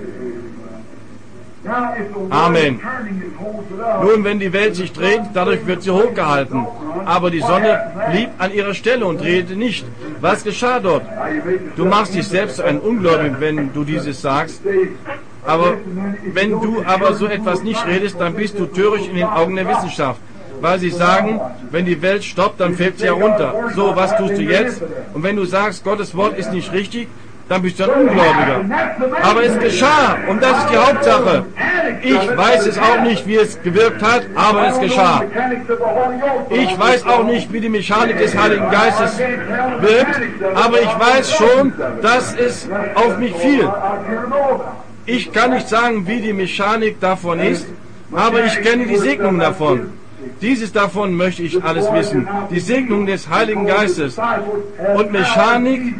Amen. Nun, wenn die Welt sich dreht, dadurch wird sie hochgehalten. Aber die Sonne blieb an ihrer Stelle und drehte nicht. Was geschah dort? Du machst dich selbst zu einem Ungläubigen, wenn du dieses sagst. Aber wenn du aber so etwas nicht redest, dann bist du töricht in den Augen der Wissenschaft. Weil sie sagen, wenn die Welt stoppt, dann fällt sie herunter. So, was tust du jetzt? Und wenn du sagst, Gottes Wort ist nicht richtig, dann bist du ein Ungläubiger. Aber es geschah, und das ist die Hauptsache. Ich weiß es auch nicht, wie es gewirkt hat, aber es geschah. Ich weiß auch nicht, wie die Mechanik des Heiligen Geistes wirkt, aber ich weiß schon, dass es auf mich fiel. Ich kann nicht sagen, wie die Mechanik davon ist, aber ich kenne die Segnung davon. Dieses davon möchte ich alles wissen. Die Segnung des Heiligen Geistes. Und Mechanik,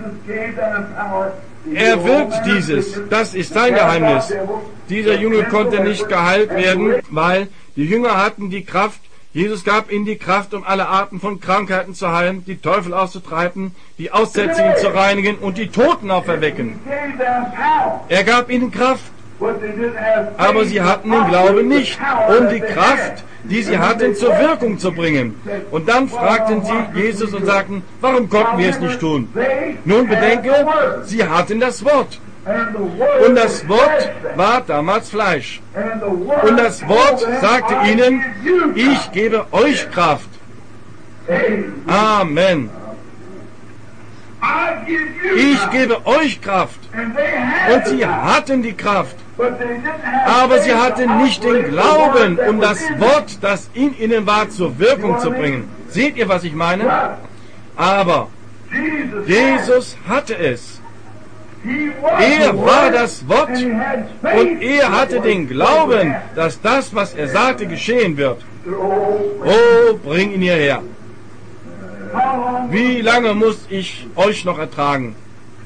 er wirkt dieses. Das ist sein Geheimnis. Dieser Junge konnte nicht geheilt werden, weil die Jünger hatten die Kraft. Jesus gab ihnen die Kraft, um alle Arten von Krankheiten zu heilen, die Teufel auszutreiben, die Aussätzigen zu reinigen und die Toten auferwecken. Er gab ihnen Kraft. Aber sie hatten den Glauben nicht, um die Kraft, die sie hatten, zur Wirkung zu bringen. Und dann fragten sie Jesus und sagten, warum konnten wir es nicht tun? Nun bedenke, sie hatten das Wort. Und das Wort war damals Fleisch. Und das Wort sagte ihnen, ich gebe euch Kraft. Amen. Ich gebe euch Kraft. Und sie hatten die Kraft. Aber sie hatten nicht den Glauben, um das Wort, das in ihnen war, zur Wirkung zu bringen. Seht ihr, was ich meine? Aber Jesus hatte es. Er war das Wort und er hatte den Glauben, dass das, was er sagte, geschehen wird. Oh, bring ihn hierher. Wie lange muss ich euch noch ertragen?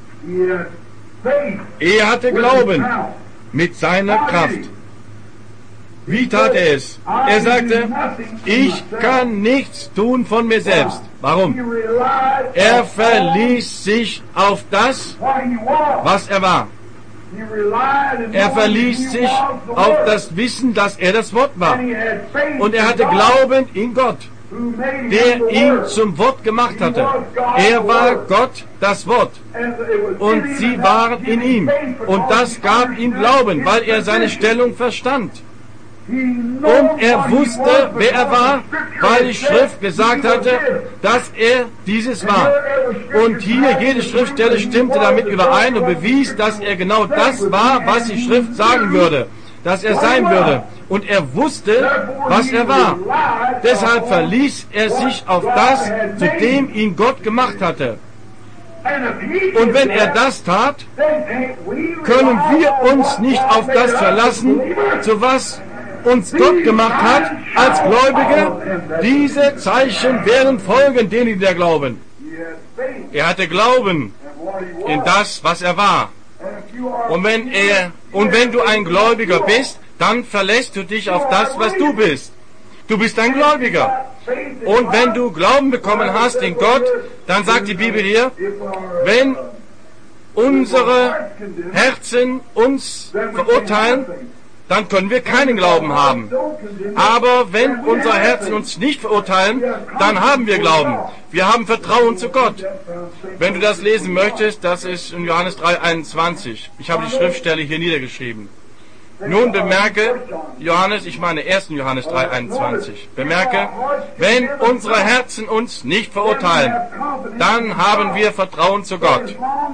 Er hatte Glauben mit seiner Kraft. Wie tat er es? Er sagte, ich kann nichts tun von mir selbst. Warum? Er verließ sich auf das, was er war. Er verließ sich auf das Wissen, dass er das Wort war. Und er hatte Glauben in Gott, der ihn zum Wort gemacht hatte. Er war Gott, das Wort. Und sie waren in ihm. Und das gab ihm Glauben, weil er seine Stellung verstand. Und er wusste, wer er war, weil die Schrift gesagt hatte, dass er dieses war. Und hier, jede Schriftstelle stimmte damit überein und bewies, dass er genau das war, was die Schrift sagen würde, dass er sein würde. Und er wusste, was er war. Deshalb verließ er sich auf das, zu dem ihn Gott gemacht hatte. Und wenn er das tat, können wir uns nicht auf das verlassen, zu was uns Gott gemacht hat, als Gläubige. Diese Zeichen werden folgen denen, die da glauben. Er hatte Glauben in das, was er war. Und wenn du ein Gläubiger bist, dann verlässt du dich auf das, was du bist. Du bist ein Gläubiger. Und wenn du Glauben bekommen hast in Gott, dann sagt die Bibel hier, wenn unsere Herzen uns verurteilen, dann können wir keinen Glauben haben. Aber wenn unsere Herzen uns nicht verurteilen, dann haben wir Glauben. Wir haben Vertrauen zu Gott. Wenn du das lesen möchtest, das ist in Johannes 3,21. Ich habe die Schriftstelle hier niedergeschrieben. Nun bemerke, ich meine 1. Johannes 3,21. Bemerke, wenn unsere Herzen uns nicht verurteilen, dann haben wir Vertrauen zu Gott.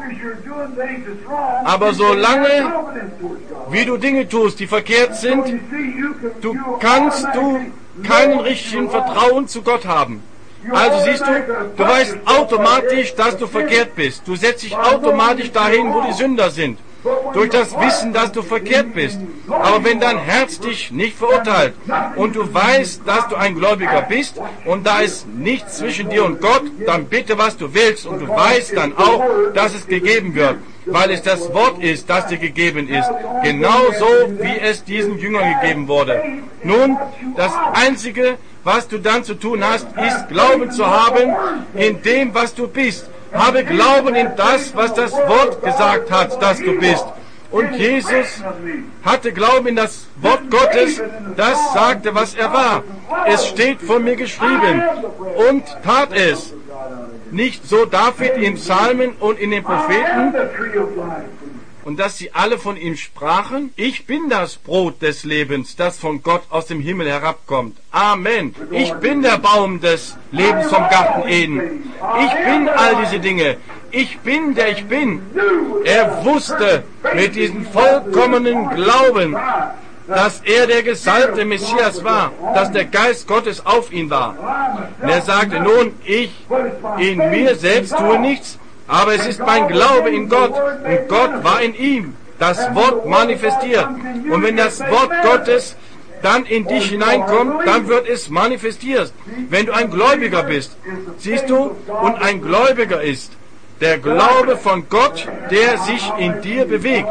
Aber solange, wie du Dinge tust, die verkehrt sind, kannst du keinen richtigen Vertrauen zu Gott haben. Also siehst du weißt automatisch, dass du verkehrt bist. Du setzt dich automatisch dahin, wo die Sünder sind. Durch das Wissen, dass du verkehrt bist. Aber wenn dein Herz dich nicht verurteilt und du weißt, dass du ein Gläubiger bist und da ist nichts zwischen dir und Gott, dann bitte, was du willst und du weißt dann auch, dass es gegeben wird, weil es das Wort ist, das dir gegeben ist. Genauso, wie es diesen Jüngern gegeben wurde. Nun, das Einzige, was du dann zu tun hast, ist Glauben zu haben in dem, was du bist. Habe Glauben in das, was das Wort gesagt hat, dass du bist. Und Jesus hatte Glauben in das Wort Gottes, das sagte, was er war. Es steht von mir geschrieben und tat es. Nicht so David im Psalmen und in den Propheten, und dass sie alle von ihm sprachen, ich bin das Brot des Lebens, das von Gott aus dem Himmel herabkommt. Amen. Ich bin der Baum des Lebens vom Garten Eden. Ich bin all diese Dinge. Ich bin, der ich bin. Er wusste mit diesem vollkommenen Glauben, dass er der gesalbte Messias war, dass der Geist Gottes auf ihn war. Und er sagte, nun, ich in mir selbst tue nichts, aber es ist mein Glaube in Gott und Gott war in ihm. Das Wort manifestiert. Und wenn das Wort Gottes dann in dich hineinkommt, dann wird es manifestiert. Wenn du ein Gläubiger bist, siehst du, und ein Gläubiger ist der Glaube von Gott, der sich in dir bewegt.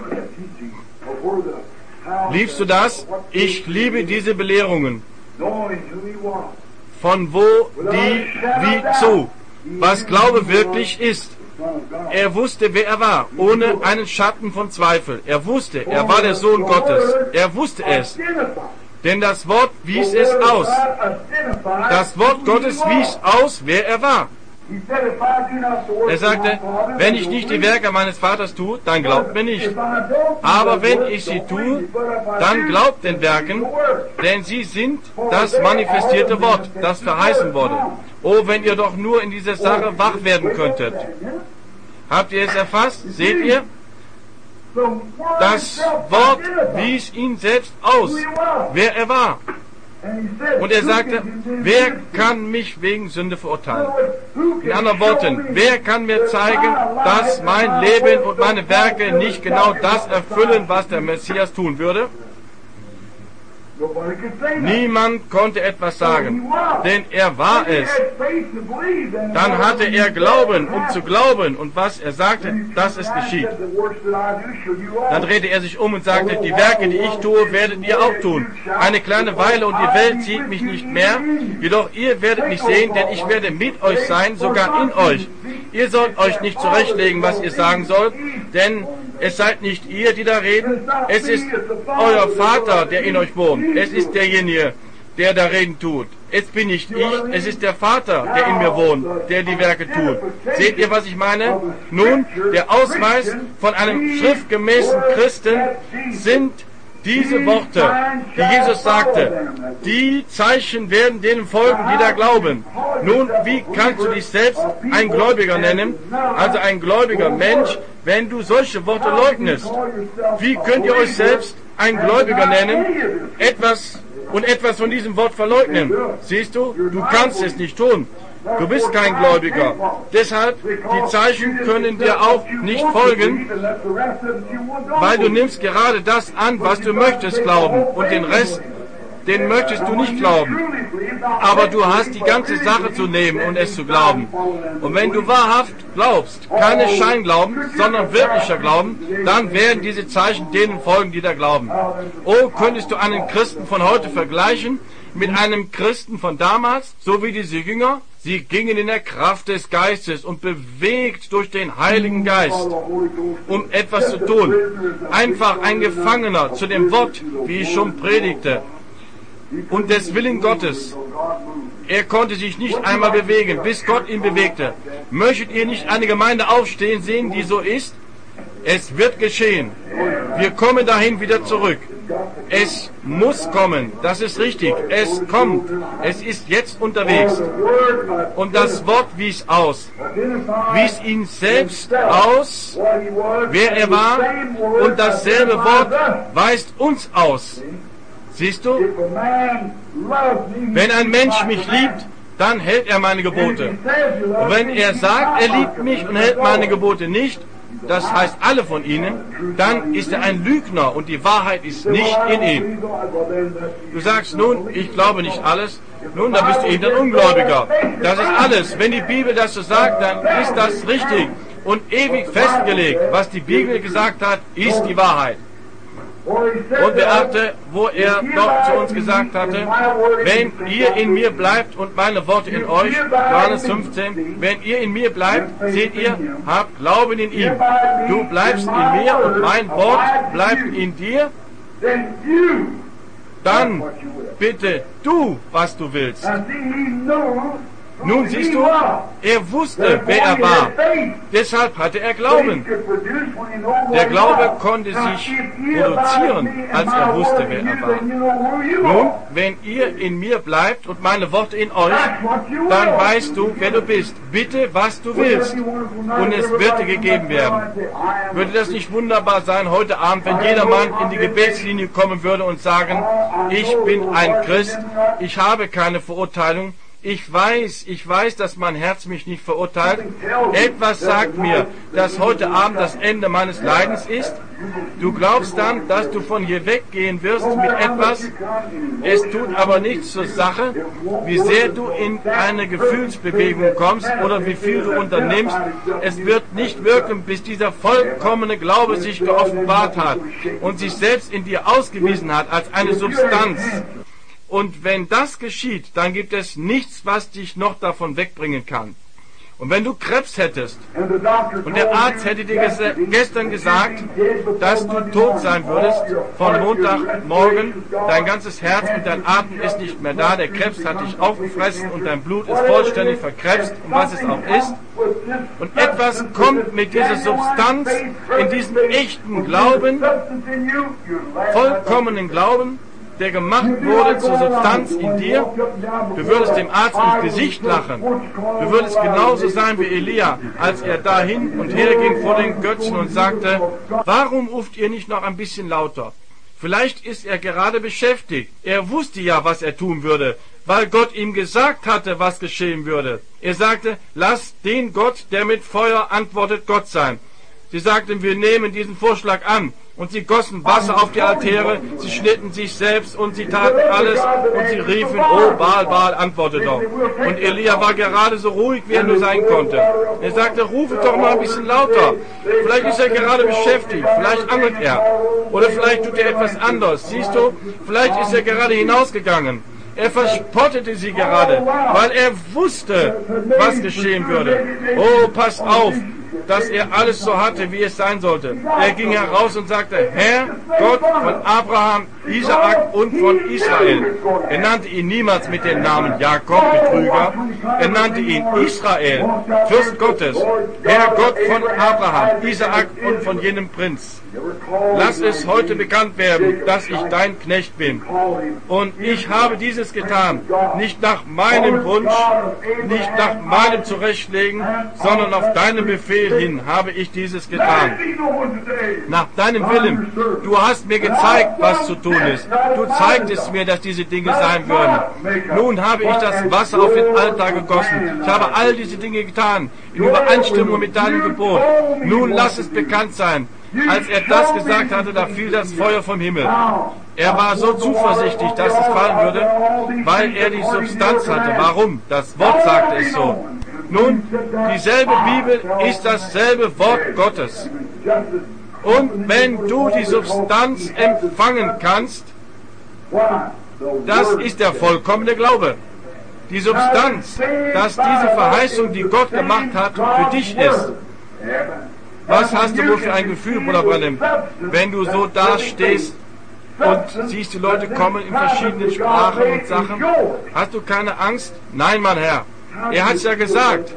Liebst du das? Ich liebe diese Belehrungen. Von wo, die, wie zu. Was Glaube wirklich ist. Er wusste, wer er war, ohne einen Schatten von Zweifel. Er wusste, er war der Sohn Gottes. Er wusste es. Denn das Wort wies es aus. Das Wort Gottes wies aus, wer er war. Er sagte, wenn ich nicht die Werke meines Vaters tue, dann glaubt mir nicht. Aber wenn ich sie tue, dann glaubt den Werken, denn sie sind das manifestierte Wort, das verheißen wurde. Oh, wenn ihr doch nur in dieser Sache wach werden könntet. Habt ihr es erfasst? Seht ihr? Das Wort wies ihn selbst aus, wer er war. Und er sagte, wer kann mich wegen Sünde verurteilen? In anderen Worten, wer kann mir zeigen, dass mein Leben und meine Werke nicht genau das erfüllen, was der Messias tun würde? Niemand konnte etwas sagen, denn er war es. Dann hatte er Glauben, um zu glauben, und was er sagte, dass es geschieht. Dann drehte er sich um und sagte, die Werke, die ich tue, werdet ihr auch tun. Eine kleine Weile und die Welt sieht mich nicht mehr, jedoch ihr werdet mich sehen, denn ich werde mit euch sein, sogar in euch. Ihr sollt euch nicht zurechtlegen, was ihr sagen sollt, denn es seid nicht ihr, die da reden, es ist euer Vater, der in euch wohnt. Es ist derjenige, der da reden tut. Es bin nicht ich, es ist der Vater, der in mir wohnt, der die Werke tut. Seht ihr, was ich meine? Nun, der Ausweis von einem schriftgemäßen Christen sind diese Worte, die Jesus sagte, die Zeichen werden denen folgen, die da glauben. Nun, wie kannst du dich selbst ein Gläubiger nennen, also ein gläubiger Mensch, wenn du solche Worte leugnest? Wie könnt ihr euch selbst ein Gläubiger nennen, etwas von diesem Wort verleugnen? Siehst du, du kannst es nicht tun. Du bist kein Gläubiger. Deshalb, die Zeichen können dir auch nicht folgen, weil du nimmst gerade das an, was du möchtest glauben. Und den Rest, den möchtest du nicht glauben. Aber du hast die ganze Sache zu nehmen und es zu glauben. Und wenn du wahrhaft glaubst, keine Scheinglauben, sondern wirklicher Glauben, dann werden diese Zeichen denen folgen, die da glauben. Oh, könntest du einen Christen von heute vergleichen mit einem Christen von damals, so wie diese Jünger? Sie gingen in der Kraft des Geistes und bewegt durch den Heiligen Geist, um etwas zu tun. Einfach ein Gefangener zu dem Wort, wie ich schon predigte, und des Willen Gottes. Er konnte sich nicht einmal bewegen, bis Gott ihn bewegte. Möchtet ihr nicht eine Gemeinde aufstehen sehen, die so ist? Es wird geschehen. Wir kommen dahin wieder zurück. Es muss kommen, das ist richtig. Es kommt. Es ist jetzt unterwegs. Und das Wort wies aus. Wies ihn selbst aus, wer er war. Und dasselbe Wort weist uns aus. Siehst du? Wenn ein Mensch mich liebt, dann hält er meine Gebote. Und wenn er sagt, er liebt mich und hält meine Gebote nicht, das heißt alle von ihnen, dann ist er ein Lügner und die Wahrheit ist nicht in ihm. Du sagst nun, ich glaube nicht alles, nun, dann bist du eben ein Ungläubiger. Das ist alles. Wenn die Bibel das so sagt, dann ist das richtig und ewig festgelegt. Was die Bibel gesagt hat, ist die Wahrheit. Und beachte, wo er doch zu uns gesagt hatte, wenn ihr in mir bleibt und meine Worte in euch, Johannes 15, wenn ihr in mir bleibt, seht ihr, habt Glauben in ihm. Du bleibst in mir und mein Wort bleibt in dir, dann bitte du, was du willst. Nun siehst du, er wusste, wer er war. Deshalb hatte er Glauben. Der Glaube konnte sich produzieren, als er wusste, wer er war. Nun, wenn ihr in mir bleibt und meine Worte in euch, dann weißt du, wer du bist. Bitte, was du willst. Und es wird dir gegeben werden. Würde das nicht wunderbar sein, heute Abend, wenn jedermann in die Gebetslinie kommen würde und sagen, ich bin ein Christ, ich habe keine Verurteilung, ich weiß, dass mein Herz mich nicht verurteilt. Etwas sagt mir, dass heute Abend das Ende meines Leidens ist. Du glaubst dann, dass du von hier weggehen wirst mit etwas. Es tut aber nichts zur Sache, wie sehr du in eine Gefühlsbewegung kommst oder wie viel du unternimmst. Es wird nicht wirken, bis dieser vollkommene Glaube sich geoffenbart hat und sich selbst in dir ausgewiesen hat als eine Substanz. Und wenn das geschieht, dann gibt es nichts, was dich noch davon wegbringen kann. Und wenn du Krebs hättest und der Arzt hätte dir gestern gesagt, dass du tot sein würdest, von Montagmorgen, dein ganzes Herz und dein Atem ist nicht mehr da, der Krebs hat dich aufgefressen und dein Blut ist vollständig verkrebst und was es auch ist. Und etwas kommt mit dieser Substanz, in diesem echten Glauben, vollkommenen Glauben, der gemacht wurde zur Substanz in dir. Du würdest dem Arzt ins Gesicht lachen. Du würdest genauso sein wie Elia, als er da hin und her ging vor den Götzen und sagte, warum ruft ihr nicht noch ein bisschen lauter? Vielleicht ist er gerade beschäftigt. Er wusste ja, was er tun würde, weil Gott ihm gesagt hatte, was geschehen würde. Er sagte, lass den Gott, der mit Feuer antwortet, Gott sein. Sie sagten, wir nehmen diesen Vorschlag an. Und sie gossen Wasser auf die Altäre, sie schnitten sich selbst und sie taten alles und sie riefen, oh Baal, Baal, antworte doch. Und Elia war gerade so ruhig, wie er nur sein konnte. Er sagte, rufe doch mal ein bisschen lauter. Vielleicht ist er gerade beschäftigt, vielleicht angelt er. Oder vielleicht tut er etwas anderes. Siehst du, vielleicht ist er gerade hinausgegangen. Er verspottete sie gerade, weil er wusste, was geschehen würde. Oh, pass auf, dass er alles so hatte, wie es sein sollte. Er ging heraus und sagte, Herr, Gott von Abraham, Isaak und von Israel. Er nannte ihn niemals mit dem Namen Jakob, Betrüger. Er nannte ihn Israel, Fürst Gottes, Herr Gott von Abraham, Isaak und von jenem Prinz. Lass es heute bekannt werden, dass ich dein Knecht bin. Und ich habe dieses getan, nicht nach meinem Wunsch, nicht nach meinem Zurechtlegen, sondern auf deinen Befehl hin habe ich dieses getan. Nach deinem Willen. Du hast mir gezeigt, was zu tun ist. Du zeigtest mir, dass diese Dinge sein würden. Nun habe ich das Wasser auf den Altar gegossen. Ich habe all diese Dinge getan, in Übereinstimmung mit deinem Gebot. Nun lass es bekannt sein. Als er das gesagt hatte, da fiel das Feuer vom Himmel. Er war so zuversichtlich, dass es fallen würde, weil er die Substanz hatte. Warum? Das Wort sagte es so. Nun, dieselbe Bibel ist dasselbe Wort Gottes. Und wenn du die Substanz empfangen kannst, das ist der vollkommene Glaube. Die Substanz, dass diese Verheißung, die Gott gemacht hat, für dich ist. Was hast du wohl für ein Gefühl, Bruder Branham, wenn du so dastehst und siehst, die Leute kommen in verschiedenen Sprachen und Sachen? Hast du keine Angst? Nein, mein Herr. Er hat es ja gesagt.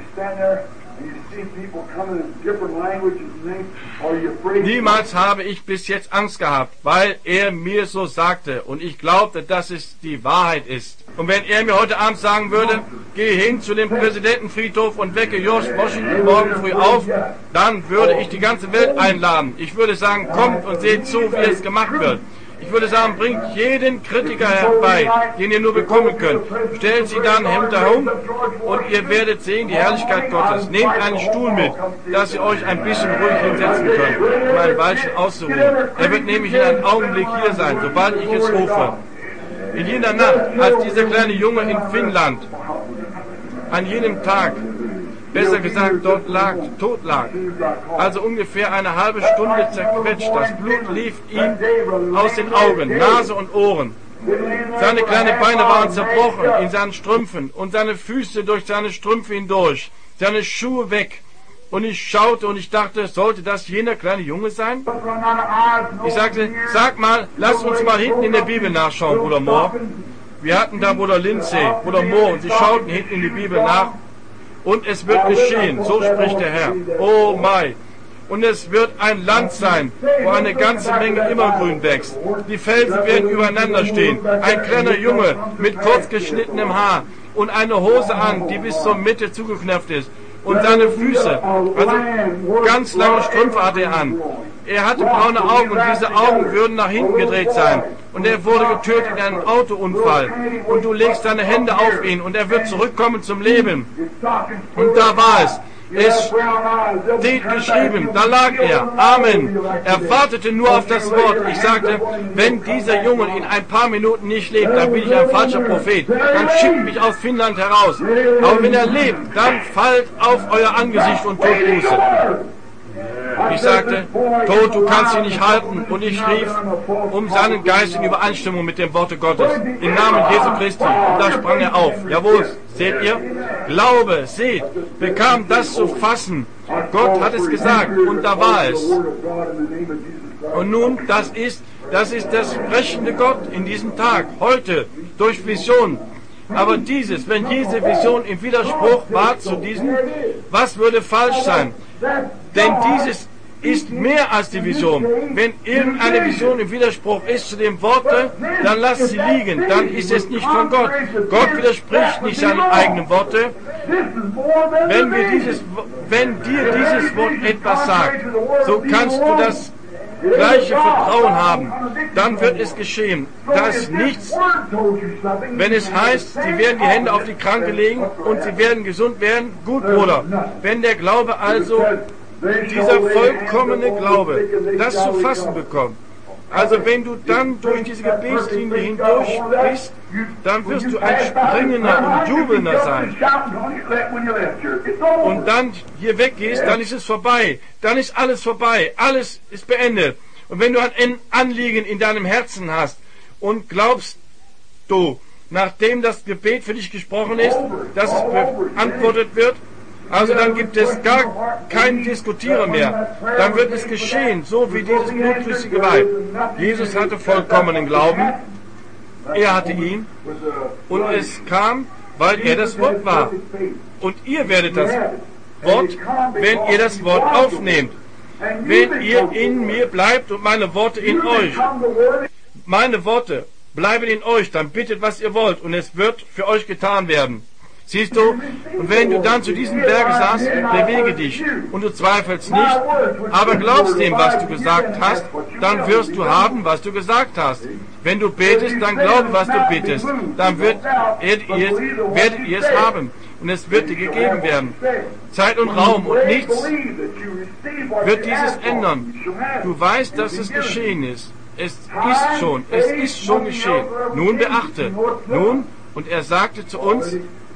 Niemals habe ich bis jetzt Angst gehabt, weil er mir so sagte und ich glaubte, dass es die Wahrheit ist. Und wenn er mir heute Abend sagen würde, geh hin zu dem Präsidentenfriedhof und wecke George Washington morgen früh auf, dann würde ich die ganze Welt einladen. Ich würde sagen, kommt und seht zu, wie es gemacht wird. Ich würde sagen, bringt jeden Kritiker herbei, den ihr nur bekommen könnt. Stellt sie dann hinterherum und ihr werdet sehen die Herrlichkeit Gottes. Nehmt einen Stuhl mit, dass ihr euch ein bisschen ruhig hinsetzen könnt, um ein Weilchen auszuruhen. Er wird nämlich in einem Augenblick hier sein, sobald ich es rufe. In jener Nacht, als dieser kleine Junge in Finnland an jenem Tag, besser gesagt dort tot lag, also ungefähr eine halbe Stunde zerquetscht, das Blut lief ihm aus den Augen, Nase und Ohren. Seine kleinen Beine waren zerbrochen in seinen Strümpfen und seine Füße durch seine Strümpfe hindurch, seine Schuhe weg. Und ich schaute und ich dachte, sollte das jener kleine Junge sein? Ich sagte, sag mal, lass uns mal hinten in der Bibel nachschauen, Bruder Moore. Wir hatten da Bruder Lindsay, Bruder Moore, und sie schauten hinten in die Bibel nach. Und es wird geschehen, so spricht der Herr. Oh mein! Und es wird ein Land sein, wo eine ganze Menge Immergrün wächst. Die Felsen werden übereinander stehen. Ein kleiner Junge mit kurz geschnittenem Haar und eine Hose an, die bis zur Mitte zugeknöpft ist. Und seine Füße, also ganz lange Strümpfe hatte er an. Er hatte braune Augen und diese Augen würden nach hinten gedreht sein. Und er wurde getötet in einem Autounfall. Und du legst deine Hände auf ihn und er wird zurückkommen zum Leben. Und da war es. Es steht geschrieben, da lag er. Amen. Er wartete nur auf das Wort. Ich sagte, wenn dieser Junge in ein paar Minuten nicht lebt, dann bin ich ein falscher Prophet. Dann schickt mich aus Finnland heraus. Aber wenn er lebt, dann fallt auf euer Angesicht und tut Buße. Ich sagte, Tod, du kannst ihn nicht halten. Und ich rief um seinen Geist in Übereinstimmung mit dem Worte Gottes. Im Namen Jesu Christi. Und da sprang er auf. Jawohl, seht ihr? Glaube, seht, bekam das zu fassen. Gott hat es gesagt und da war es. Und nun, das ist das sprechende Gott in diesem Tag, heute, durch Vision. Aber dieses, wenn diese Vision im Widerspruch war zu diesem, was würde falsch sein? Denn dieses ist mehr als die Vision. Wenn irgendeine Vision im Widerspruch ist zu dem Worte, dann lasst sie liegen. Dann ist es nicht von Gott. Gott widerspricht nicht seinen eigenen Worte. Wenn dir dieses Wort etwas sagt, so kannst du das gleiche Vertrauen haben, dann wird es geschehen. Da ist nichts, wenn es heißt, sie werden die Hände auf die Kranke legen und sie werden gesund werden. Gut, Bruder. Wenn der Glaube also, dieser vollkommene Glaube, das zu fassen bekommt, also wenn du dann durch diese Gebetslinie hindurch bist, dann wirst du ein Springender und Jubelnder sein. Und dann hier weggehst, dann ist es vorbei. Dann ist alles vorbei. Alles ist beendet. Und wenn du ein Anliegen in deinem Herzen hast und glaubst du, nachdem das Gebet für dich gesprochen ist, dass es beantwortet wird, Also dann gibt es gar kein Diskutieren mehr. Dann wird es geschehen, so wie dieses blutflüssige Weib. Jesus hatte vollkommenen Glauben. Er hatte ihn. Und es kam, weil er das Wort war. Und ihr werdet das Wort, wenn ihr das Wort aufnehmt. Wenn ihr in mir bleibt und meine Worte in euch. Meine Worte bleiben in euch, dann bittet, was ihr wollt, und es wird für euch getan werden. Siehst du, und wenn du dann zu diesem Berg sagst, bewege dich, und du zweifelst nicht, aber glaubst dem, was du gesagt hast, dann wirst du haben, was du gesagt hast. Wenn du betest, dann glaube, was du betest, dann werdet ihr es haben, und es wird dir gegeben werden. Zeit und Raum und nichts wird dieses ändern. Du weißt, dass es geschehen ist. Es ist schon geschehen. Nun beachte. Nun, und er sagte zu uns,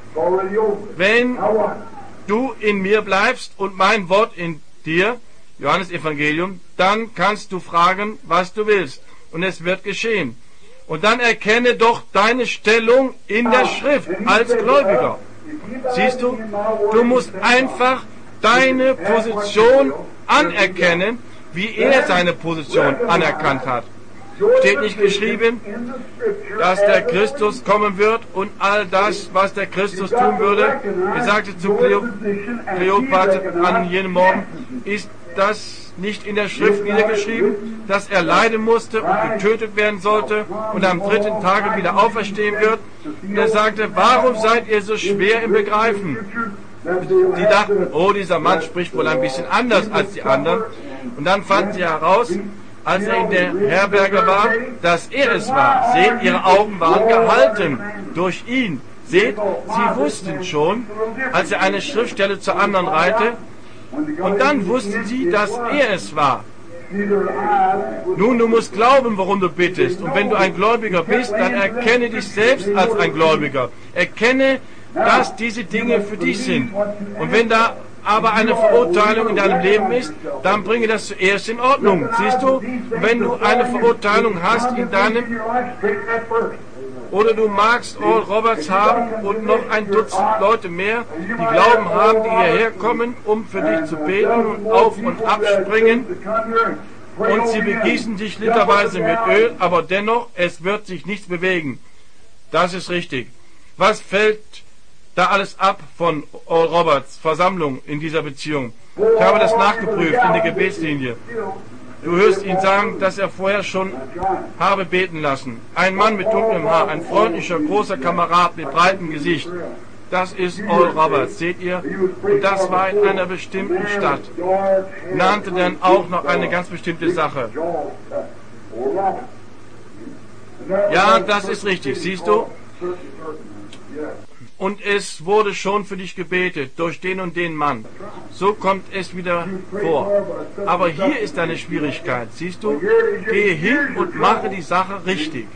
wenn du in mir bleibst und mein Wort in dir, Johannes Evangelium, dann kannst du fragen, was du willst, und es wird geschehen. Und dann erkenne doch deine Stellung in der Schrift als Gläubiger. Siehst du, du musst einfach deine Position anerkennen, wie er seine Position anerkannt hat. Steht nicht geschrieben, dass der Christus kommen wird und all das, was der Christus tun würde? Er sagte zu Kleopatra an jenem Morgen, ist das nicht in der Schrift niedergeschrieben, dass er leiden musste und getötet werden sollte und am 3. Tage wieder auferstehen wird? Und er sagte, warum seid ihr so schwer im Begreifen? Die dachten, oh, dieser Mann spricht wohl ein bisschen anders als die anderen. Und dann fanden sie heraus, als er in der Herberge war, dass er es war. Seht, ihre Augen waren gehalten durch ihn. Seht, sie wussten schon, als er eine Schriftstelle zur anderen reihte, und dann wussten sie, dass er es war. Nun, du musst glauben, worum du bittest. Und wenn du ein Gläubiger bist, dann erkenne dich selbst als ein Gläubiger. Erkenne, dass diese Dinge für dich sind. Und wenn da aber eine Verurteilung in deinem Leben ist, dann bringe das zuerst in Ordnung. Siehst du, wenn du eine Verurteilung hast in deinem, oder du magst Oral Roberts haben und noch ein Dutzend Leute mehr, die Glauben haben, die hierher kommen, um für dich zu beten und auf und abspringen, und sie begießen dich literweise mit Öl, aber dennoch, es wird sich nichts bewegen. Das ist richtig. Was fällt da alles ab von Oral Roberts Versammlung in dieser Beziehung? Ich habe das nachgeprüft in der Gebetslinie. Du hörst ihn sagen, dass er vorher schon habe beten lassen. Ein Mann mit dunklem Haar, ein freundlicher, großer Kamerad mit breitem Gesicht. Das ist Oral Roberts, seht ihr? Und das war in einer bestimmten Stadt. Nannte dann auch noch eine ganz bestimmte Sache. Ja, das ist richtig, siehst du? Und es wurde schon für dich gebetet, durch den und den Mann. So kommt es wieder vor. Aber hier ist deine Schwierigkeit, siehst du? Gehe hin und mache die Sache richtig.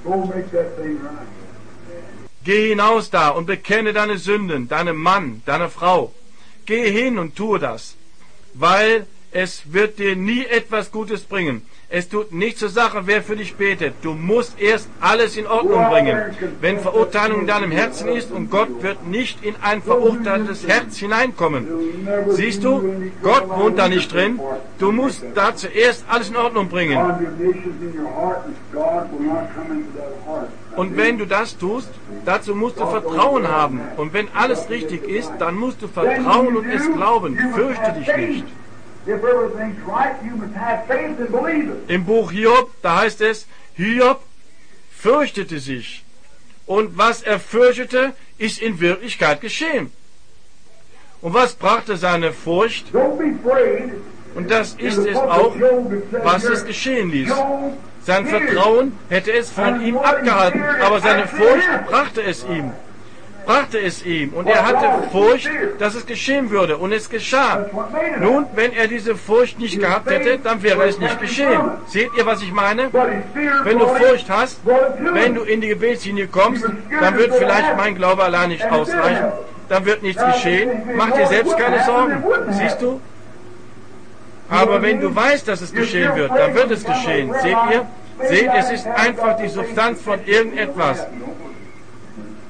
Geh hinaus da und bekenne deine Sünden, deinem Mann, deiner Frau. Geh hin und tue das, weil es wird dir nie etwas Gutes bringen. Es tut nichts zur Sache, wer für dich betet. Du musst erst alles in Ordnung bringen. Wenn Verurteilung in deinem Herzen ist, und Gott wird nicht in ein verurteiltes Herz hineinkommen. Siehst du, Gott wohnt da nicht drin. Du musst da zuerst alles in Ordnung bringen. Und wenn du das tust, dazu musst du Vertrauen haben. Und wenn alles richtig ist, dann musst du vertrauen und es glauben. Fürchte dich nicht. Im Buch Hiob, da heißt es, Hiob fürchtete sich. Und was er fürchtete, ist in Wirklichkeit geschehen. Und was brachte seine Furcht? Und das ist es auch, was es geschehen ließ. Sein Vertrauen hätte es von ihm abgehalten, aber seine Furcht brachte es ihm. Und er hatte Furcht, dass es geschehen würde, und es geschah. Nun, wenn er diese Furcht nicht gehabt hätte, dann wäre es nicht geschehen. Seht ihr, was ich meine? Wenn du Furcht hast, wenn du in die Gebetslinie kommst, dann wird vielleicht mein Glaube allein nicht ausreichen, dann wird nichts geschehen. Mach dir selbst keine Sorgen, siehst du? Aber wenn du weißt, dass es geschehen wird, dann wird es geschehen. Seht ihr? Seht, es ist einfach die Substanz von irgendetwas.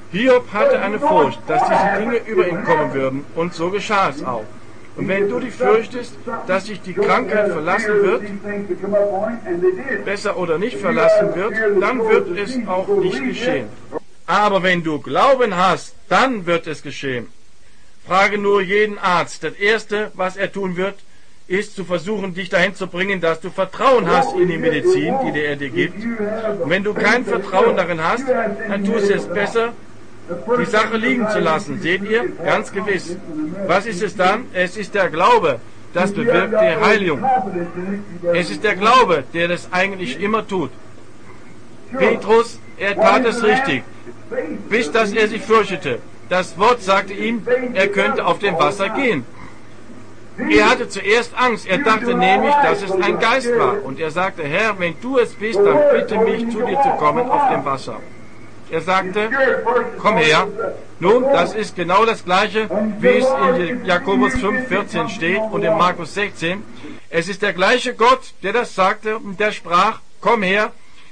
Hiob hatte eine Furcht, dass diese Dinge über ihn kommen würden, und so geschah es auch. Und wenn du dich fürchtest, dass dich die Krankheit verlassen wird, besser oder nicht verlassen wird, dann wird es auch nicht geschehen. Aber wenn du Glauben hast, dann wird es geschehen. Frage nur jeden Arzt. Das Erste, was er tun wird, ist zu versuchen, dich dahin zu bringen, dass du Vertrauen hast in die Medizin, die er dir gibt. Und wenn du kein Vertrauen darin hast, dann tust du es besser, die Sache liegen zu lassen. Seht ihr? Ganz gewiss. Was ist es dann? Es ist der Glaube, das bewirkt die Heilung. Es ist der Glaube, der das eigentlich immer tut. Petrus, er tat es richtig, bis dass er sich fürchtete. Das Wort sagte ihm, er könnte auf dem Wasser gehen. Er hatte zuerst Angst. Er dachte nämlich, dass es ein Geist war. Und er sagte, Herr, wenn du es bist, dann bitte mich, zu dir zu kommen auf dem Wasser. Er sagte, komm her. Nun, das ist genau das Gleiche, wie es in Jakobus 5,14 steht und in Markus 16. Es ist der gleiche Gott, der das sagte und der sprach, komm her,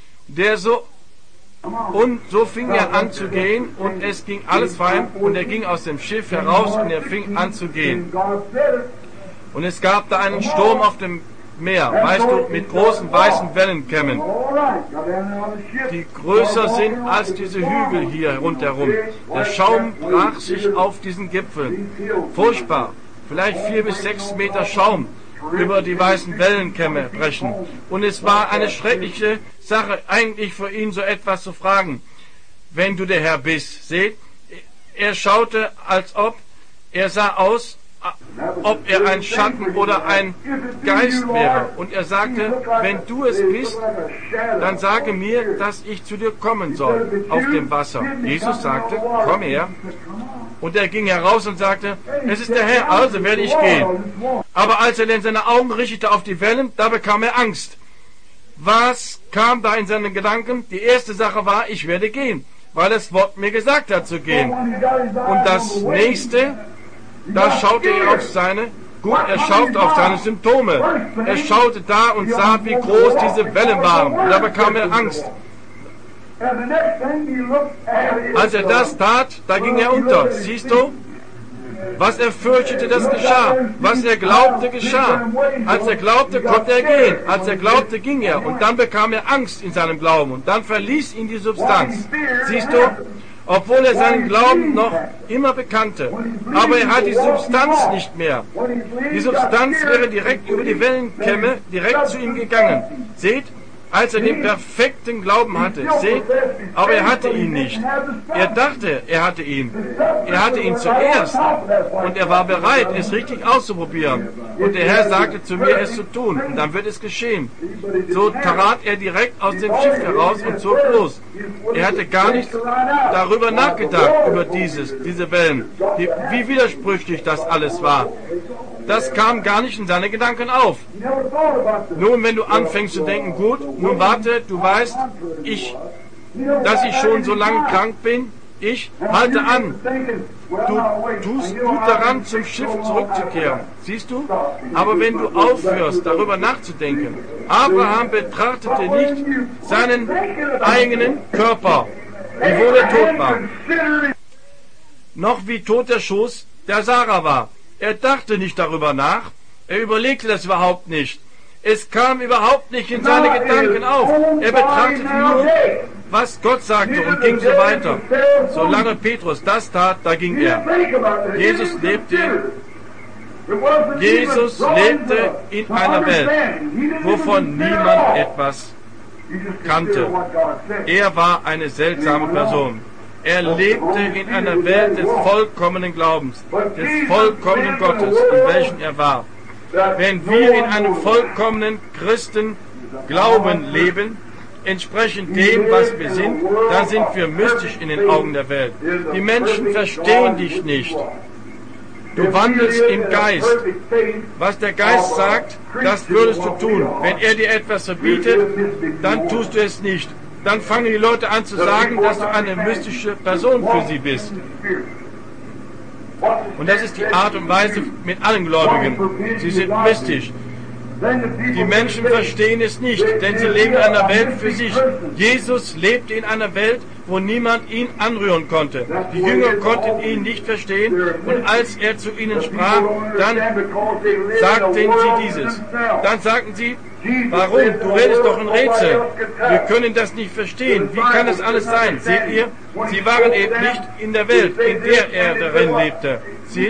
und so fing er an zu gehen und es ging alles fein und er ging aus dem Schiff heraus und er fing an zu gehen. Und es gab da einen Sturm auf dem Meer, weißt du, mit großen weißen Wellenkämmen, die größer sind als diese Hügel hier rundherum. Der Schaum brach sich auf diesen Gipfeln. Furchtbar, vielleicht 4 bis 6 Meter Schaum über die weißen Wellenkämme brechen. Und es war eine schreckliche Sache, eigentlich für ihn so etwas zu fragen, wenn du der Herr bist. Seht, er schaute, er sah aus, ob er ein Schatten oder ein Geist wäre. Und er sagte, wenn du es bist, dann sage mir, dass ich zu dir kommen soll auf dem Wasser. Jesus sagte, komm her. Und er ging heraus und sagte, es ist der Herr, also werde ich gehen. Aber als er dann seine Augen richtete auf die Wellen, da bekam er Angst. Was kam da in seinen Gedanken? Die erste Sache war, ich werde gehen, weil das Wort mir gesagt hat zu gehen. Und das nächste, da schaute er auf er schaute auf seine Symptome. Er schaute da und sah, wie groß diese Wellen waren. Und da bekam er Angst. Als er das tat, da ging er unter. Siehst du? Was er fürchtete, das geschah. Was er glaubte, geschah. Als er glaubte, konnte er gehen. Als er glaubte, ging er. Und dann bekam er Angst in seinem Glauben. Und dann verließ ihn die Substanz. Siehst du? Obwohl er seinen Glauben noch immer bekannte. Aber er hat die Substanz nicht mehr. Die Substanz wäre direkt über die Wellenkämme direkt zu ihm gegangen. Seht? Als er den perfekten Glauben hatte. Seht, aber er hatte ihn nicht. Er dachte, er hatte ihn. Er hatte ihn zuerst. Und er war bereit, es richtig auszuprobieren. Und der Herr sagte zu mir, es zu tun. Und dann wird es geschehen. So trat er direkt aus dem Schiff heraus und zog los. Er hatte gar nicht darüber nachgedacht, über diese Wellen. Wie widersprüchlich das alles war. Das kam gar nicht in seine Gedanken auf. Nun, wenn du anfängst zu denken, gut, nun warte, du weißt, dass ich schon so lange krank bin, ich halte an. Du tust gut daran, zum Schiff zurückzukehren. Siehst du? Aber wenn du aufhörst, darüber nachzudenken, Abraham betrachtete nicht seinen eigenen Körper, wiewohl er tot war, noch wie tot der Schoß der Sarah war. Er dachte nicht darüber nach, er überlegte das überhaupt nicht. Es kam überhaupt nicht in seine Gedanken auf. Er betrachtete nur, was Gott sagte und ging so weiter. Solange Petrus das tat, da ging er. Jesus lebte in einer Welt, wovon niemand etwas kannte. Er war eine seltsame Person. Er lebte in einer Welt des vollkommenen Glaubens, des vollkommenen Gottes, in welchem er war. Wenn wir in einem vollkommenen Christenglauben leben, entsprechend dem, was wir sind, dann sind wir mystisch in den Augen der Welt. Die Menschen verstehen dich nicht. Du wandelst im Geist. Was der Geist sagt, das würdest du tun. Wenn er dir etwas verbietet, dann tust du es nicht. Dann fangen die Leute an zu sagen, dass du eine mystische Person für sie bist. Und das ist die Art und Weise mit allen Gläubigen. Sie sind mystisch. Die Menschen verstehen es nicht, denn sie leben in einer Welt für sich. Jesus lebte in einer Welt, wo niemand ihn anrühren konnte. Die Jünger konnten ihn nicht verstehen, und als er zu ihnen sprach, dann sagten sie dieses. Dann sagten sie: Warum? Du redest doch in Rätsel. Wir können das nicht verstehen. Wie kann es alles sein? Seht ihr? Sie waren eben nicht in der Welt, in der er darin lebte. Seht?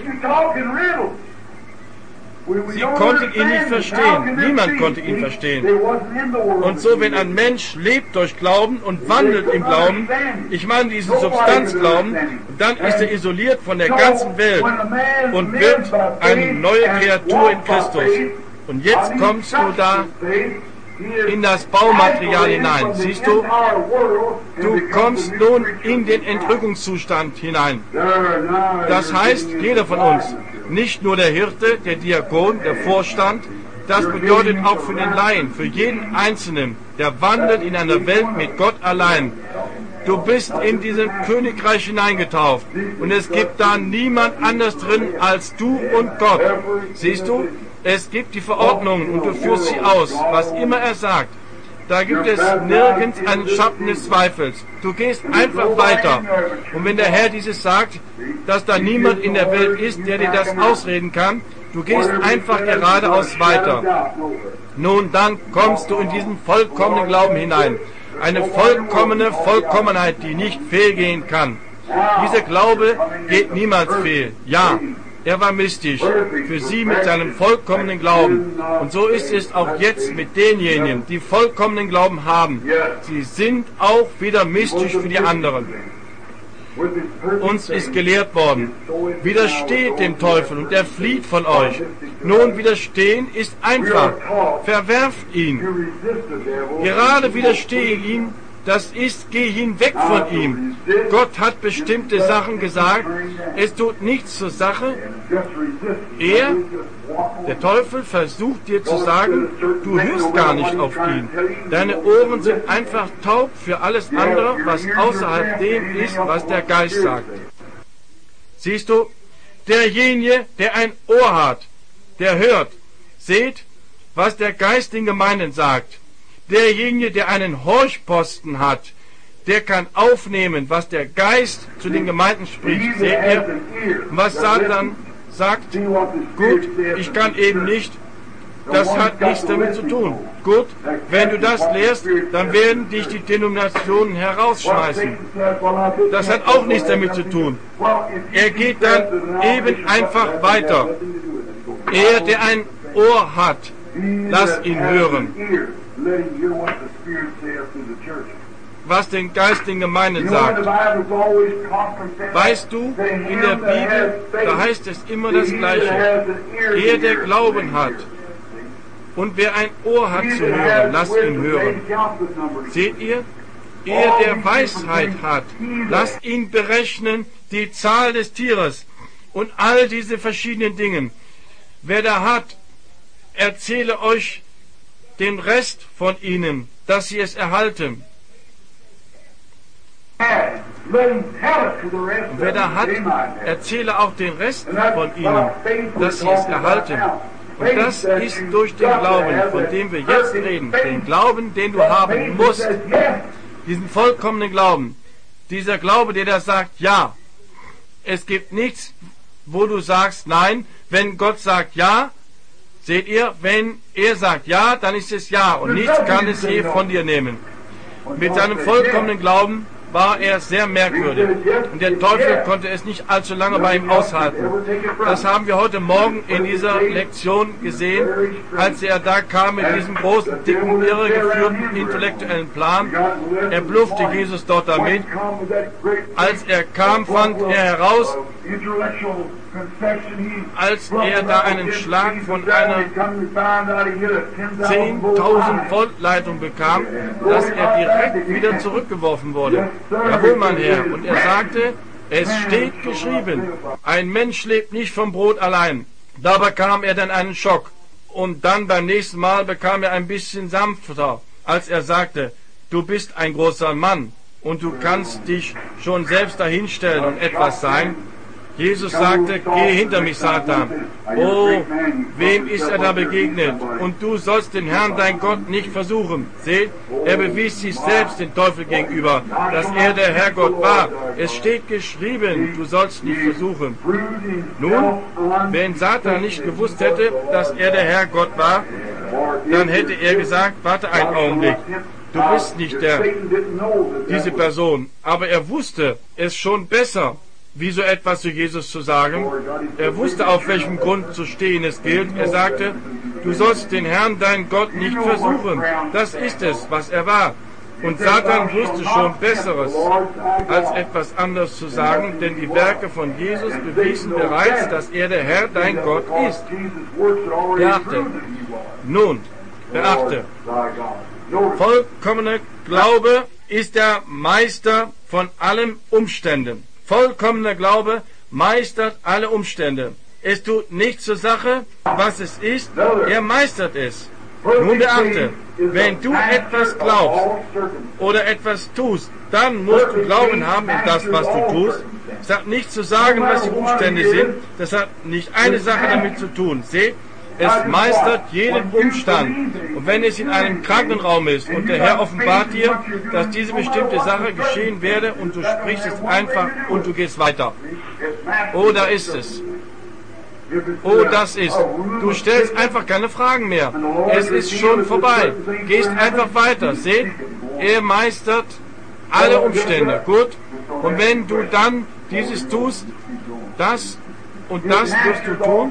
Sie konnten ihn nicht verstehen. Niemand konnte ihn verstehen. Und so, wenn ein Mensch lebt durch Glauben und wandelt im Glauben, ich meine diesen Substanzglauben, dann ist er isoliert von der ganzen Welt und wird eine neue Kreatur in Christus. Und jetzt kommst du da in das Baumaterial hinein. Siehst du? Du kommst nun in den Entrückungszustand hinein. Das heißt, jeder von uns, nicht nur der Hirte, der Diakon, der Vorstand, das bedeutet auch für den Laien, für jeden Einzelnen, der wandelt in einer Welt mit Gott allein. Du bist in diesem Königreich hineingetauft und es gibt da niemand anders drin als du und Gott. Siehst du? Es gibt die Verordnungen und du führst sie aus, was immer er sagt. Da gibt es nirgends einen Schatten des Zweifels. Du gehst einfach weiter. Und wenn der Herr dieses sagt, dass da niemand in der Welt ist, der dir das ausreden kann, du gehst einfach geradeaus weiter. Nun, dann kommst du in diesen vollkommenen Glauben hinein. Eine vollkommene Vollkommenheit, die nicht fehlgehen kann. Dieser Glaube geht niemals fehl. Ja, er war mystisch für sie mit seinem vollkommenen Glauben. Und so ist es auch jetzt mit denjenigen, die vollkommenen Glauben haben. Sie sind auch wieder mystisch für die anderen. Uns ist gelehrt worden, widersteht dem Teufel und er flieht von euch. Nun, widerstehen ist einfach. Verwerft ihn. Gerade widerstehe ihm. Das ist, geh hinweg von ihm. Gott hat bestimmte Sachen gesagt. Es tut nichts zur Sache. Er, der Teufel, versucht dir zu sagen, du hörst gar nicht auf ihn. Deine Ohren sind einfach taub für alles andere, was außerhalb dem ist, was der Geist sagt. Siehst du, derjenige, der ein Ohr hat, der hört. Seht, was der Geist den Gemeinden sagt. Derjenige, der einen Horchposten hat, der kann aufnehmen, was der Geist zu den Gemeinden spricht. Seht ihr? Was Satan sagt, gut, ich kann eben nicht, das hat nichts damit zu tun. Gut, wenn du das lehrst, dann werden dich die Denominationen herausschmeißen. Das hat auch nichts damit zu tun. Er geht dann eben einfach weiter. Er, der ein Ohr hat, lass ihn hören, was den Geist den Gemeinden sagt. Weißt du, in der Bibel, da heißt es immer das Gleiche. Er, der Glauben hat, und wer ein Ohr hat zu hören, lass ihn hören. Seht ihr? Er, der Weisheit hat, lass ihn berechnen die Zahl des Tieres und all diese verschiedenen Dinge. Wer da hat, erzähle euch den Rest von ihnen, dass sie es erhalten. Wer da hat, erzähle auch den Rest von ihnen, dass sie es erhalten. Und das ist durch den Glauben, von dem wir jetzt reden, den Glauben, den du haben musst, diesen vollkommenen Glauben, dieser Glaube, der da sagt, ja. Es gibt nichts, wo du sagst, nein. Wenn Gott sagt ja, seht ihr, wenn er sagt ja, dann ist es ja und nichts kann es je von dir nehmen. Mit seinem vollkommenen Glauben war er sehr merkwürdig und der Teufel konnte es nicht allzu lange bei ihm aushalten. Das haben wir heute Morgen in dieser Lektion gesehen, als er da kam mit diesem großen, dicken, irregeführten intellektuellen Plan. Er bluffte Jesus dort damit. Als er kam, fand er heraus, als er da einen Schlag von einer 10.000 Volt Leitung bekam, dass er direkt wieder zurückgeworfen wurde. Jawohl, mein Herr. Und er sagte, es steht geschrieben, ein Mensch lebt nicht vom Brot allein. Da bekam er dann einen Schock. Und dann beim nächsten Mal bekam er ein bisschen sanfter, als er sagte, du bist ein großer Mann und du kannst dich schon selbst dahinstellen und etwas sein. Jesus sagte, geh hinter mich, Satan. Oh, wem ist er da begegnet? Und du sollst den Herrn, dein Gott, nicht versuchen. Seht, er bewies sich selbst den Teufel gegenüber, dass er der Herrgott war. Es steht geschrieben, du sollst nicht versuchen. Nun, wenn Satan nicht gewusst hätte, dass er der Herrgott war, dann hätte er gesagt, warte einen Augenblick. Du bist nicht diese Person. Aber er wusste es schon besser, wie so etwas zu Jesus zu sagen. Er wusste, auf welchem Grund zu stehen es gilt. Er sagte, du sollst den Herrn, deinen Gott, nicht versuchen. Das ist es, was er war. Und Satan wusste schon Besseres, als etwas anderes zu sagen, denn die Werke von Jesus bewiesen bereits, dass er der Herr, dein Gott, ist. Beachte. Vollkommener Glaube ist der Meister von allen Umständen. Vollkommener Glaube meistert alle Umstände. Es tut nichts zur Sache, was es ist, er meistert es. Nun beachte, wenn du etwas glaubst oder etwas tust, dann musst du Glauben haben in das, was du tust. Es hat nichts zu sagen, was die Umstände sind. Das hat nicht eine Sache damit zu tun. Seht, es meistert jeden Umstand. Und wenn es in einem Krankenraum ist und der Herr offenbart dir, dass diese bestimmte Sache geschehen werde und du sprichst es einfach und du gehst weiter. Oh, da ist es. Oh, das ist. Du stellst einfach keine Fragen mehr. Es ist schon vorbei. Gehst einfach weiter. Seht, er meistert alle Umstände. Gut. Und wenn du dann dieses tust, das und das wirst du tun,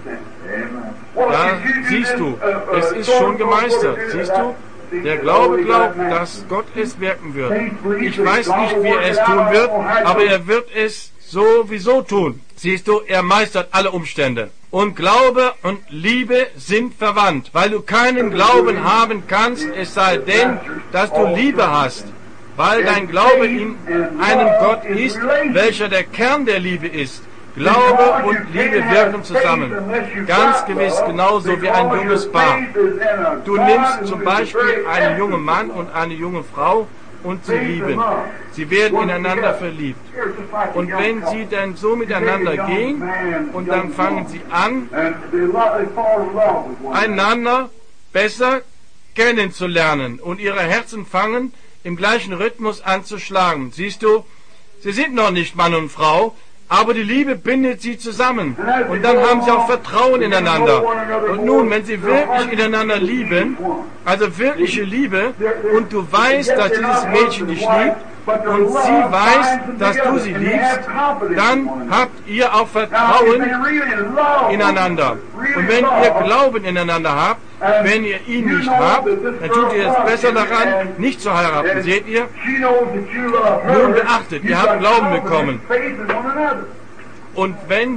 da siehst du, es ist schon gemeistert. Siehst du? Der Glaube glaubt, dass Gott es wirken wird. Ich weiß nicht, wie er es tun wird, aber er wird es sowieso tun. Siehst du, er meistert alle Umstände. Und Glaube und Liebe sind verwandt, weil du keinen Glauben haben kannst, es sei denn, dass du Liebe hast. Weil dein Glaube in einem Gott ist, welcher der Kern der Liebe ist. Glaube und Liebe wirken zusammen. Ganz gewiss, genauso wie ein junges Paar. Du nimmst zum Beispiel einen jungen Mann und eine junge Frau und sie lieben. Sie werden ineinander verliebt. Und wenn sie dann so miteinander gehen und dann fangen sie an, einander besser kennenzulernen und ihre Herzen fangen im gleichen Rhythmus an zu schlagen. Siehst du, sie sind noch nicht Mann und Frau, aber die Liebe bindet sie zusammen. Und dann haben sie auch Vertrauen ineinander. Und nun, wenn sie wirklich ineinander lieben, also wirkliche Liebe, und du weißt, dass dieses Mädchen dich liebt, und sie weiß, dass du sie liebst, dann habt ihr auch Vertrauen ineinander. Und wenn ihr Glauben ineinander habt, wenn ihr ihn nicht habt, dann tut ihr es besser daran, nicht zu heiraten. Seht ihr? Nun beachtet, ihr habt Glauben bekommen. Und wenn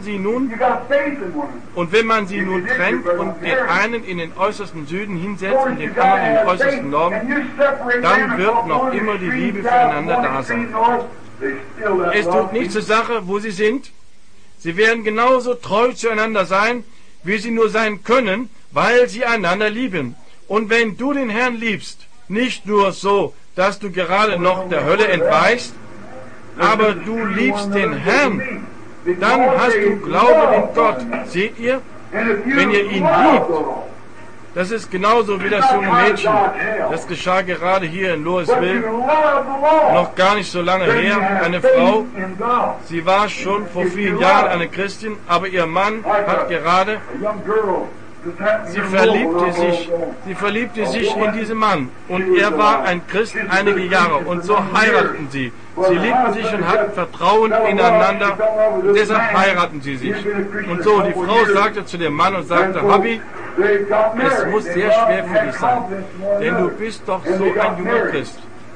man sie nun trennt und den einen in den äußersten Süden hinsetzt und den anderen in den äußersten Norden, dann wird noch immer die Liebe füreinander da sein. Es tut nichts zur Sache, wo sie sind. Sie werden genauso treu zueinander sein, wie sie nur sein können, weil sie einander lieben. Und wenn du den Herrn liebst, nicht nur so, dass du gerade noch der Hölle entweichst, aber du liebst den Herrn, dann hast du Glauben in Gott. Seht ihr? Wenn ihr ihn liebt, das ist genauso wie das junge Mädchen. Das geschah gerade hier in Louisville, noch gar nicht so lange her. Eine Frau, sie war schon vor vielen Jahren eine Christin, aber ihr Mann hat gerade, sie verliebte sich in diesen Mann. Und er war ein Christ einige Jahre. Und so heirateten sie. Sie liebten sich und hatten Vertrauen ineinander. Und deshalb heiraten sie sich. Und so, die Frau sagte zu dem Mann und sagte, Hobby, es muss sehr schwer für dich sein. Denn du bist doch so ein junger Christ.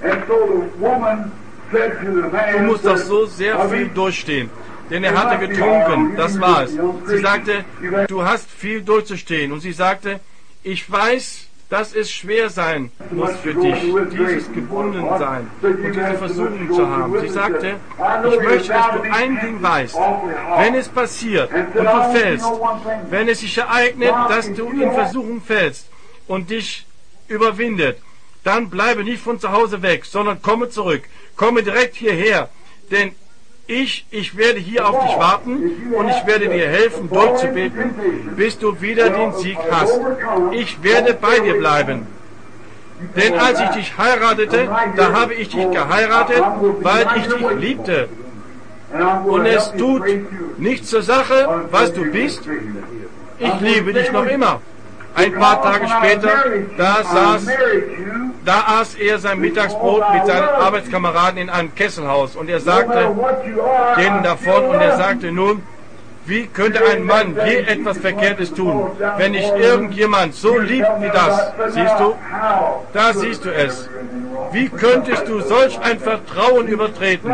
Du musst doch so sehr viel durchstehen. Denn er hatte getrunken, das war es. Sie sagte, du hast viel durchzustehen. Und sie sagte, ich weiß, dass es schwer sein muss für dich, dieses Gebundensein und diese Versuchung zu haben. Sie sagte, ich möchte, dass du ein Ding weißt. Wenn es passiert und du fällst, wenn es sich ereignet, dass du in Versuchung fällst und dich überwindet, dann bleibe nicht von zu Hause weg, sondern komme zurück. Komme direkt hierher, denn Ich werde hier auf dich warten und ich werde dir helfen, durchzubeten, bis du wieder den Sieg hast. Ich werde bei dir bleiben. Denn als ich dich heiratete, da habe ich dich geheiratet, weil ich dich liebte. Und es tut nichts zur Sache, was du bist. Ich liebe dich noch immer. Ein paar Tage später, da aß er sein Mittagsbrot mit seinen Arbeitskameraden in einem Kesselhaus. Und er sagte denen davon, und er sagte nun, wie könnte ein Mann je etwas Verkehrtes tun, wenn nicht irgendjemand so liebt wie das? Siehst du? Da siehst du es. Wie könntest du solch ein Vertrauen übertreten?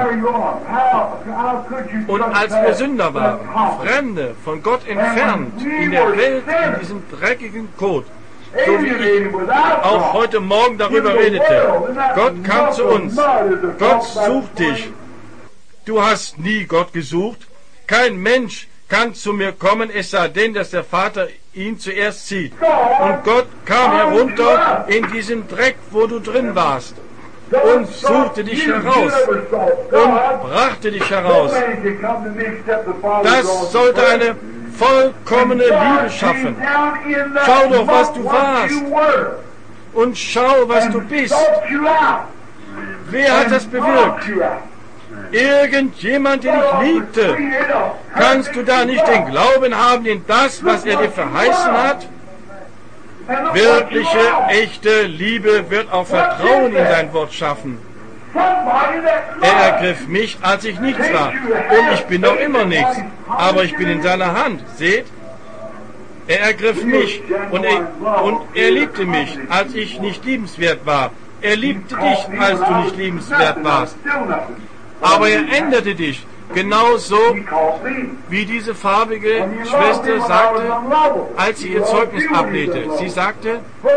Und als wir Sünder waren, Fremde, von Gott entfernt, in der Welt, in diesem dreckigen Kot, so wie ich auch heute Morgen darüber redete, Gott kam zu uns. Gott sucht dich. Du hast nie Gott gesucht. Kein Mensch kann zu mir kommen, es sei denn, dass der Vater ihn zuerst zieht. Und Gott kam herunter in diesen Dreck, wo du drin warst, und suchte dich heraus und brachte dich heraus. Das sollte eine vollkommene Liebe schaffen. Schau doch, was du warst, und schau, was du bist. Wer hat das bewirkt? Irgendjemand, der dich liebte. Kannst du da nicht den Glauben haben in das, was er dir verheißen hat? Wirkliche, echte Liebe wird auch Vertrauen in sein Wort schaffen. Er ergriff mich, als ich nichts war. Und ich bin noch immer nichts. Aber ich bin in seiner Hand. Seht? Er ergriff mich und er liebte mich, als ich nicht liebenswert war. Er liebte dich, als du nicht liebenswert warst. Aber er änderte dich, genauso wie diese farbige Schwester sagte, als sie ihr Zeugnis ablehnte. Sie sagte,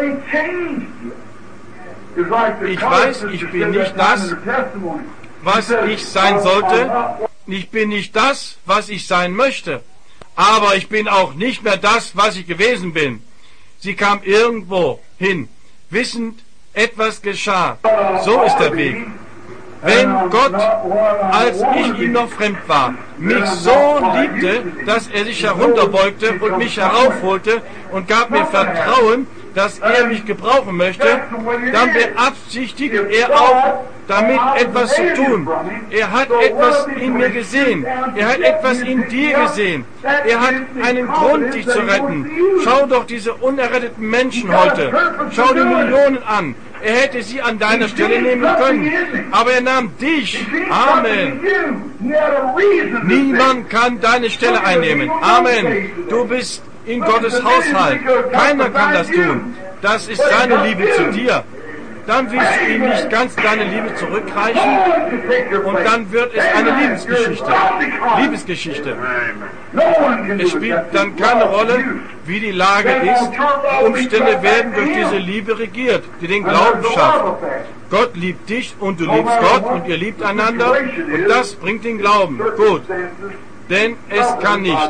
ich weiß, ich bin nicht das, was ich sein sollte. Ich bin nicht das, was ich sein möchte. Aber ich bin auch nicht mehr das, was ich gewesen bin. Sie kam irgendwo hin, wissend, etwas geschah. So ist der Weg. Wenn Gott, als ich ihm noch fremd war, mich so liebte, dass er sich herunterbeugte und mich heraufholte und gab mir Vertrauen, dass er mich gebrauchen möchte, dann beabsichtigt er auch, damit etwas zu tun. Er hat etwas in mir gesehen. Er hat etwas in dir gesehen. Er hat einen Grund, dich zu retten. Schau doch diese unerretteten Menschen heute. Schau die Millionen an. Er hätte sie an deiner Stelle nehmen können. Aber er nahm dich. Amen. Niemand kann deine Stelle einnehmen. Amen. Du bist in Gottes Haushalt. Keiner kann das tun. Das ist seine Liebe zu dir. Dann willst du ihm nicht ganz deine Liebe zurückreichen und dann wird es eine Liebesgeschichte. Es spielt dann keine Rolle, wie die Lage ist. Die Umstände werden durch diese Liebe regiert, die den Glauben schafft. Gott liebt dich und du liebst Gott und ihr liebt einander und das bringt den Glauben. Gut, denn es kann nicht.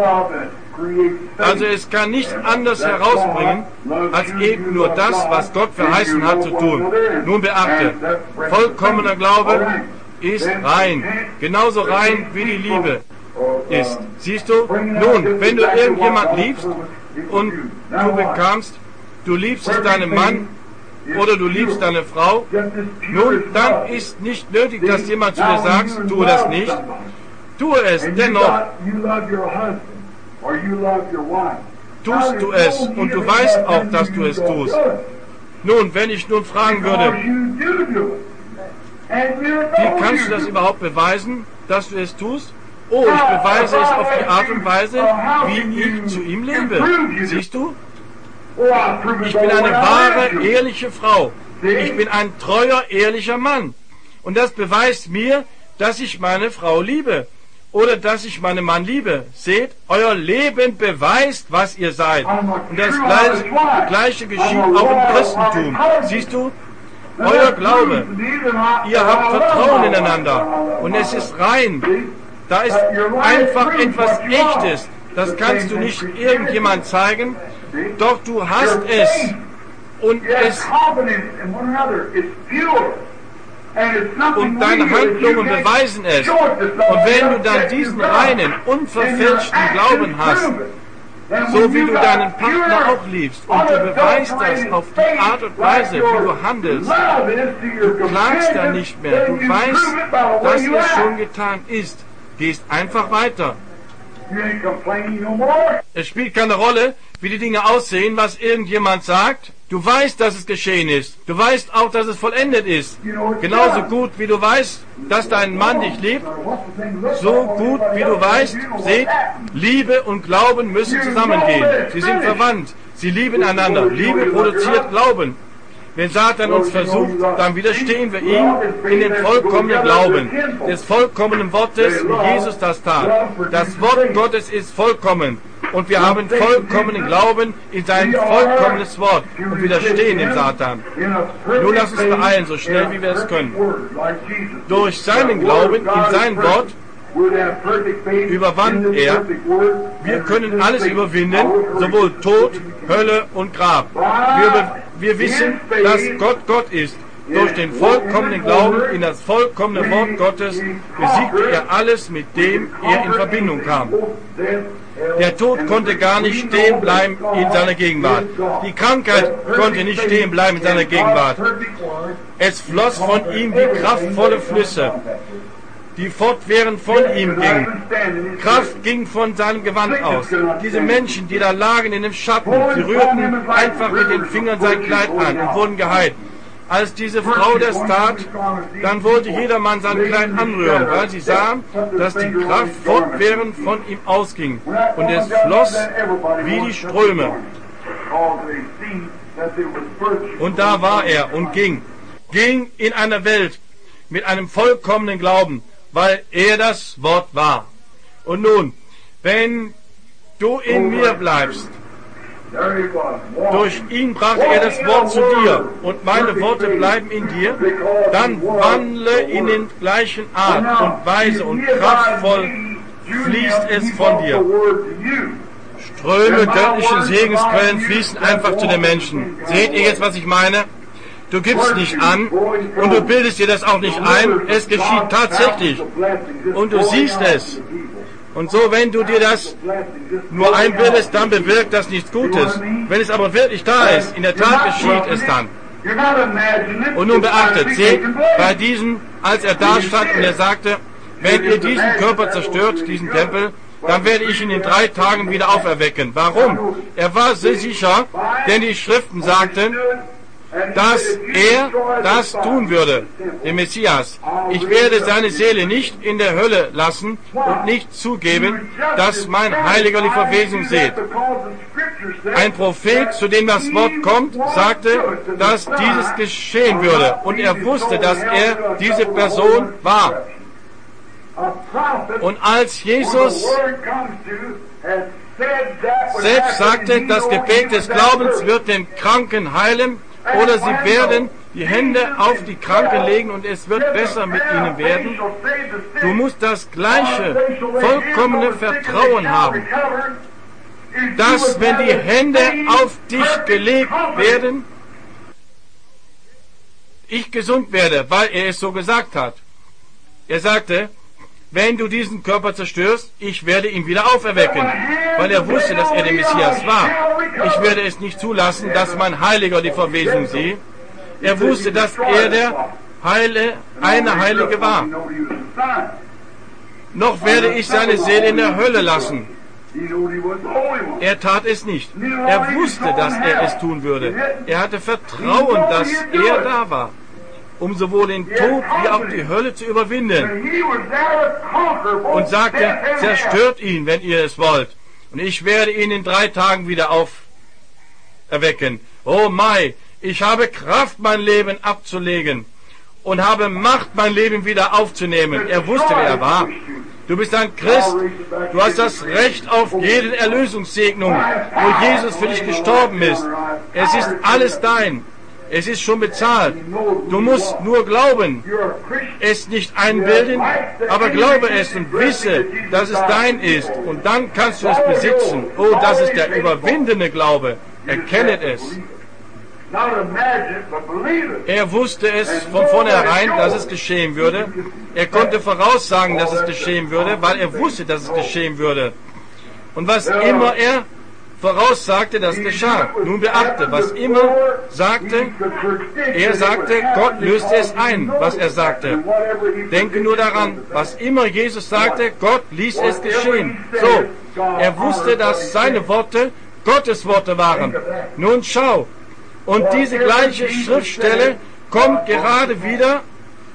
Also es kann nichts anderes herausbringen, als eben nur das, was Gott verheißen hat, zu tun. Nun beachte, vollkommener Glaube ist rein, genauso rein wie die Liebe ist. Siehst du? Nun, wenn du irgendjemand liebst und du liebst deinen Mann oder du liebst deine Frau, nun, dann ist nicht nötig, dass jemand zu dir sagt, tue das nicht. Tue es dennoch. Tust du es und du weißt auch, dass du es tust. Nun, wenn ich nun fragen würde, wie kannst du das überhaupt beweisen, dass du es tust? Oh, ich beweise es auf die Art und Weise, wie ich zu ihm lebe. Siehst du? Ich bin eine wahre, ehrliche Frau. Ich bin ein treuer, ehrlicher Mann. Und das beweist mir, dass ich meine Frau liebe. Oder dass ich meinen Mann liebe. Seht, euer Leben beweist, was ihr seid. Und das Gleiche geschieht auch im Christentum. Siehst du? Euer Glaube. Ihr habt Vertrauen ineinander. Und es ist rein. Da ist einfach etwas Echtes. Das kannst du nicht irgendjemand zeigen. Doch du hast es. Und Und deine Handlungen beweisen es. Und wenn du dann diesen reinen, unverfälschten Glauben hast, so wie du deinen Partner auch liebst, und du beweist das auf die Art und Weise, wie du handelst, du klagst dann nicht mehr, du weißt, dass es schon getan ist, gehst einfach weiter. Es spielt keine Rolle, wie die Dinge aussehen, was irgendjemand sagt. Du weißt, dass es geschehen ist. Du weißt auch, dass es vollendet ist. Genauso gut, wie du weißt, dass dein Mann dich liebt, so gut, wie du weißt, seht, Liebe und Glauben müssen zusammengehen. Sie sind verwandt. Sie lieben einander. Liebe produziert Glauben. Wenn Satan uns versucht, dann widerstehen wir ihm in dem vollkommenen Glauben des vollkommenen Wortes, wie Jesus das tat. Das Wort Gottes ist vollkommen und wir haben vollkommenen Glauben in sein vollkommenes Wort und widerstehen dem Satan. Nun lass uns beeilen, so schnell wie wir es können. Durch seinen Glauben in sein Wort überwand er. Wir können alles überwinden, sowohl Tod, Hölle und Grab. Wir wissen, dass Gott Gott ist. Durch den vollkommenen Glauben in das vollkommene Wort Gottes besiegte er alles, mit dem er in Verbindung kam. Der Tod konnte gar nicht stehen bleiben in seiner Gegenwart. Die Krankheit konnte nicht stehen bleiben in seiner Gegenwart. Es floss von ihm wie kraftvolle Flüsse, die fortwährend von ihm gingen. Kraft ging von seinem Gewand aus. Diese Menschen, die da lagen in dem Schatten, sie rührten einfach mit den Fingern sein Kleid an und wurden geheilt. Als diese Frau das tat, dann wollte jedermann sein Kleid anrühren, weil sie sahen, dass die Kraft fortwährend von ihm ausging und es floss wie die Ströme. Und da war er und ging in einer Welt mit einem vollkommenen Glauben, weil er das Wort war. Und nun, wenn du in mir bleibst, durch ihn brachte er das Wort zu dir und meine Worte bleiben in dir, dann wandle in den gleichen Art und Weise und kraftvoll fließt es von dir. Ströme göttlichen Segensquellen fließen einfach zu den Menschen. Seht ihr jetzt, was ich meine? Du gibst nicht an und du bildest dir das auch nicht ein. Es geschieht tatsächlich. Und du siehst es. Und so, wenn du dir das nur einbildest, dann bewirkt das nichts Gutes. Wenn es aber wirklich da ist, in der Tat geschieht es dann. Und nun beachtet, seht, bei diesem, als er da stand und er sagte, wenn ihr diesen Körper zerstört, diesen Tempel, dann werde ich ihn in 3 Tagen wieder auferwecken. Warum? Er war so sicher, denn die Schriften sagten, dass er das tun würde, der Messias. Ich werde seine Seele nicht in der Hölle lassen und nicht zugeben, dass mein Heiliger die Verwesung sieht. Ein Prophet, zu dem das Wort kommt, sagte, dass dieses geschehen würde. Und er wusste, dass er diese Person war. Und als Jesus selbst sagte, das Gebet des Glaubens wird den Kranken heilen, oder sie werden die Hände auf die Kranken legen und es wird besser mit ihnen werden. Du musst das gleiche, vollkommene Vertrauen haben, dass wenn die Hände auf dich gelegt werden, ich gesund werde, weil er es so gesagt hat. Er sagte, wenn du diesen Körper zerstörst, ich werde ihn wieder auferwecken, weil er wusste, dass er der Messias war. Ich werde es nicht zulassen, dass mein Heiliger die Verwesung sieht. Er wusste, dass er der eine Heilige war. Noch werde ich seine Seele in der Hölle lassen. Er tat es nicht. Er wusste, dass er es tun würde. Er hatte Vertrauen, dass er da war, um sowohl den Tod wie auch die Hölle zu überwinden. Und sagte, zerstört ihn, wenn ihr es wollt. Und ich werde ihn in 3 Tagen wieder auferwecken. Oh Mai, ich habe Kraft, mein Leben abzulegen. Und habe Macht, mein Leben wieder aufzunehmen. Er wusste, wer er war. Du bist ein Christ. Du hast das Recht auf jede Erlösungssegnung, wo Jesus für dich gestorben ist. Es ist alles dein. Es ist schon bezahlt. Du musst nur glauben, es nicht einbilden, aber glaube es und wisse, dass es dein ist. Und dann kannst du es besitzen. Oh, das ist der überwindende Glaube. Erkennet es. Er wusste es von vornherein, dass es geschehen würde. Er konnte voraussagen, dass es geschehen würde, weil er wusste, dass es geschehen würde. Und was immer er voraussagte, das geschah. Nun beachte, was immer sagte, er sagte, Gott löste es ein, was er sagte. Denke nur daran, was immer Jesus sagte, Gott ließ es geschehen. So, er wusste, dass seine Worte Gottes Worte waren. Nun schau, und diese gleiche Schriftstelle kommt gerade wieder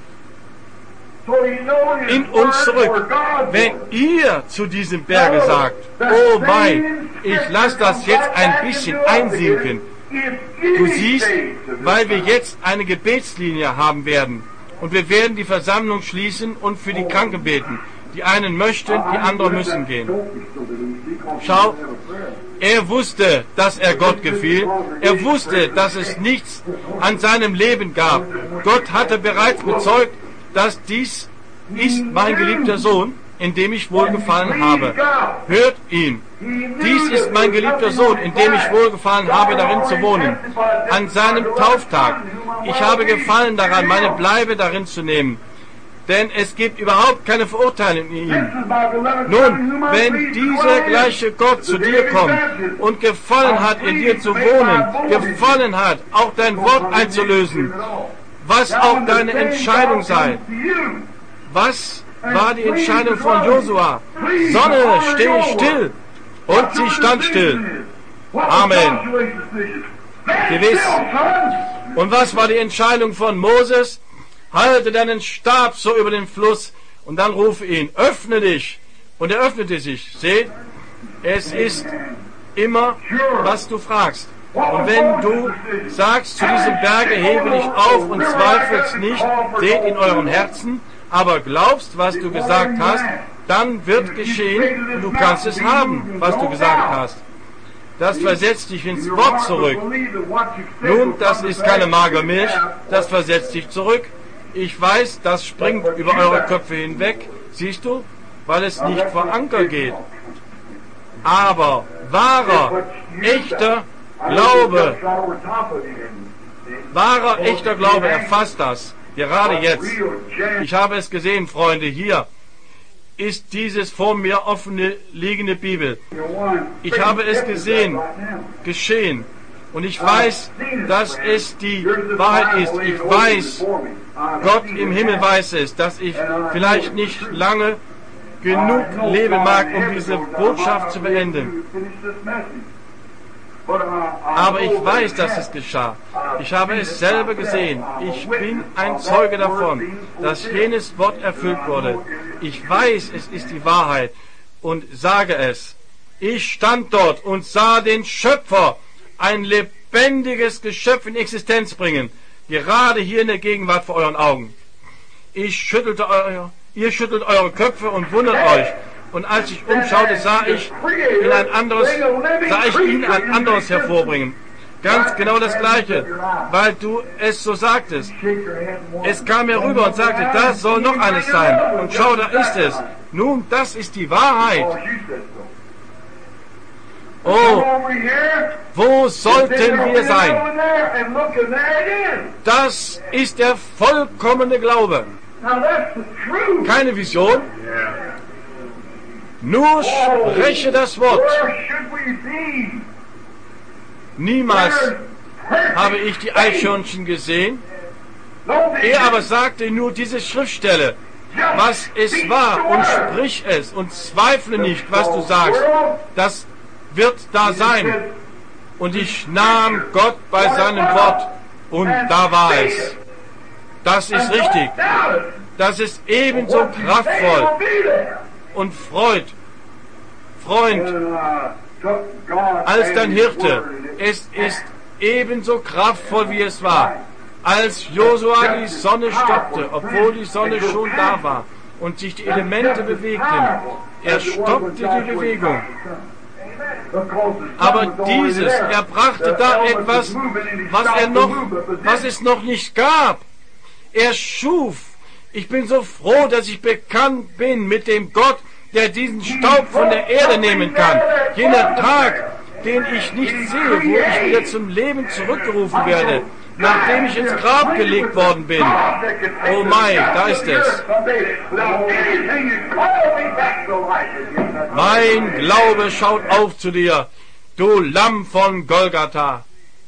in uns zurück. Wenn ihr zu diesem Berge sagt, oh mein, ich lasse das jetzt ein bisschen einsinken. Du siehst, weil wir jetzt eine Gebetslinie haben werden. Und wir werden die Versammlung schließen und für die Kranken beten. Die einen möchten, die anderen müssen gehen. Schau, er wusste, dass er Gott gefiel. Er wusste, dass es nichts an seinem Leben gab. Gott hatte bereits bezeugt, dass dies ist mein geliebter Sohn, in dem ich wohlgefallen habe. Hört ihn. Dies ist mein geliebter Sohn, in dem ich wohlgefallen habe, darin zu wohnen. An seinem Tauftag. Ich habe Gefallen daran, meine Bleibe darin zu nehmen. Denn es gibt überhaupt keine Verurteilung in ihm. Nun, wenn dieser gleiche Gott zu dir kommt und gefallen hat, in dir zu wohnen, gefallen hat, auch dein Wort einzulösen, was auch deine Entscheidung sei. Was war die Entscheidung von Josua? Sonne, steh still. Und sie stand still. Amen. Gewiss. Und was war die Entscheidung von Moses? Halte deinen Stab so über den Fluss und dann rufe ihn, öffne dich. Und er öffnete sich. Seht, es ist immer, was du fragst. Und wenn du sagst zu diesem Berge, hebe dich auf und zweifelst nicht, seht in euren Herzen, aber glaubst, was du gesagt hast, dann wird geschehen und du kannst es haben, was du gesagt hast. Das versetzt dich ins Wort zurück. Nun, das ist keine Magermilch, das versetzt dich zurück. Ich weiß, das springt über eure Köpfe hinweg, siehst du, weil es nicht vor Anker geht. Aber wahrer, echter Glaube erfasst das, gerade jetzt. Ich habe es gesehen, Freunde, hier ist dieses vor mir offene liegende Bibel. Ich habe es gesehen, geschehen. Und ich weiß, dass es die Wahrheit ist. Ich weiß, Gott im Himmel weiß es, dass ich vielleicht nicht lange genug leben mag, um diese Botschaft zu beenden. Aber ich weiß, dass es geschah. Ich habe es selber gesehen. Ich bin ein Zeuge davon, dass jenes Wort erfüllt wurde. Ich weiß, es ist die Wahrheit und sage es. Ich stand dort und sah den Schöpfer, ein lebendiges Geschöpf in Existenz bringen, gerade hier in der Gegenwart vor euren Augen. Ihr schüttelt eure Köpfe und wundert euch. Und als ich umschaute, sah ich ihn ein anderes hervorbringen. Ganz genau das Gleiche, weil du es so sagtest. Es kam mir rüber und sagte, das soll noch eines sein. Und schau, da ist es. Nun, das ist die Wahrheit. Oh, wo sollten wir sein? Das ist der vollkommene Glaube. Keine Vision. Nur spreche das Wort. Niemals habe ich die Eichhörnchen gesehen. Er aber sagte nur diese Schriftstelle, was es war, und sprich es und zweifle nicht, was du sagst. Das wird da sein. Und ich nahm Gott bei seinem Wort und da war es. Das ist richtig. Das ist ebenso kraftvoll und Freund, als dein Hirte. Es ist ebenso kraftvoll, wie es war. Als Josua die Sonne stoppte, obwohl die Sonne schon da war und sich die Elemente bewegten, er stoppte die Bewegung. Aber er brachte da etwas, was es noch nicht gab. Er schuf. Ich bin so froh, dass ich bekannt bin mit dem Gott, der diesen Staub von der Erde nehmen kann. Jener Tag, den ich nicht sehe, wo ich wieder zum Leben zurückgerufen werde, nachdem ich ins Grab gelegt worden bin. Oh mein, da ist es. Mein Glaube schaut auf zu dir, du Lamm von Golgatha.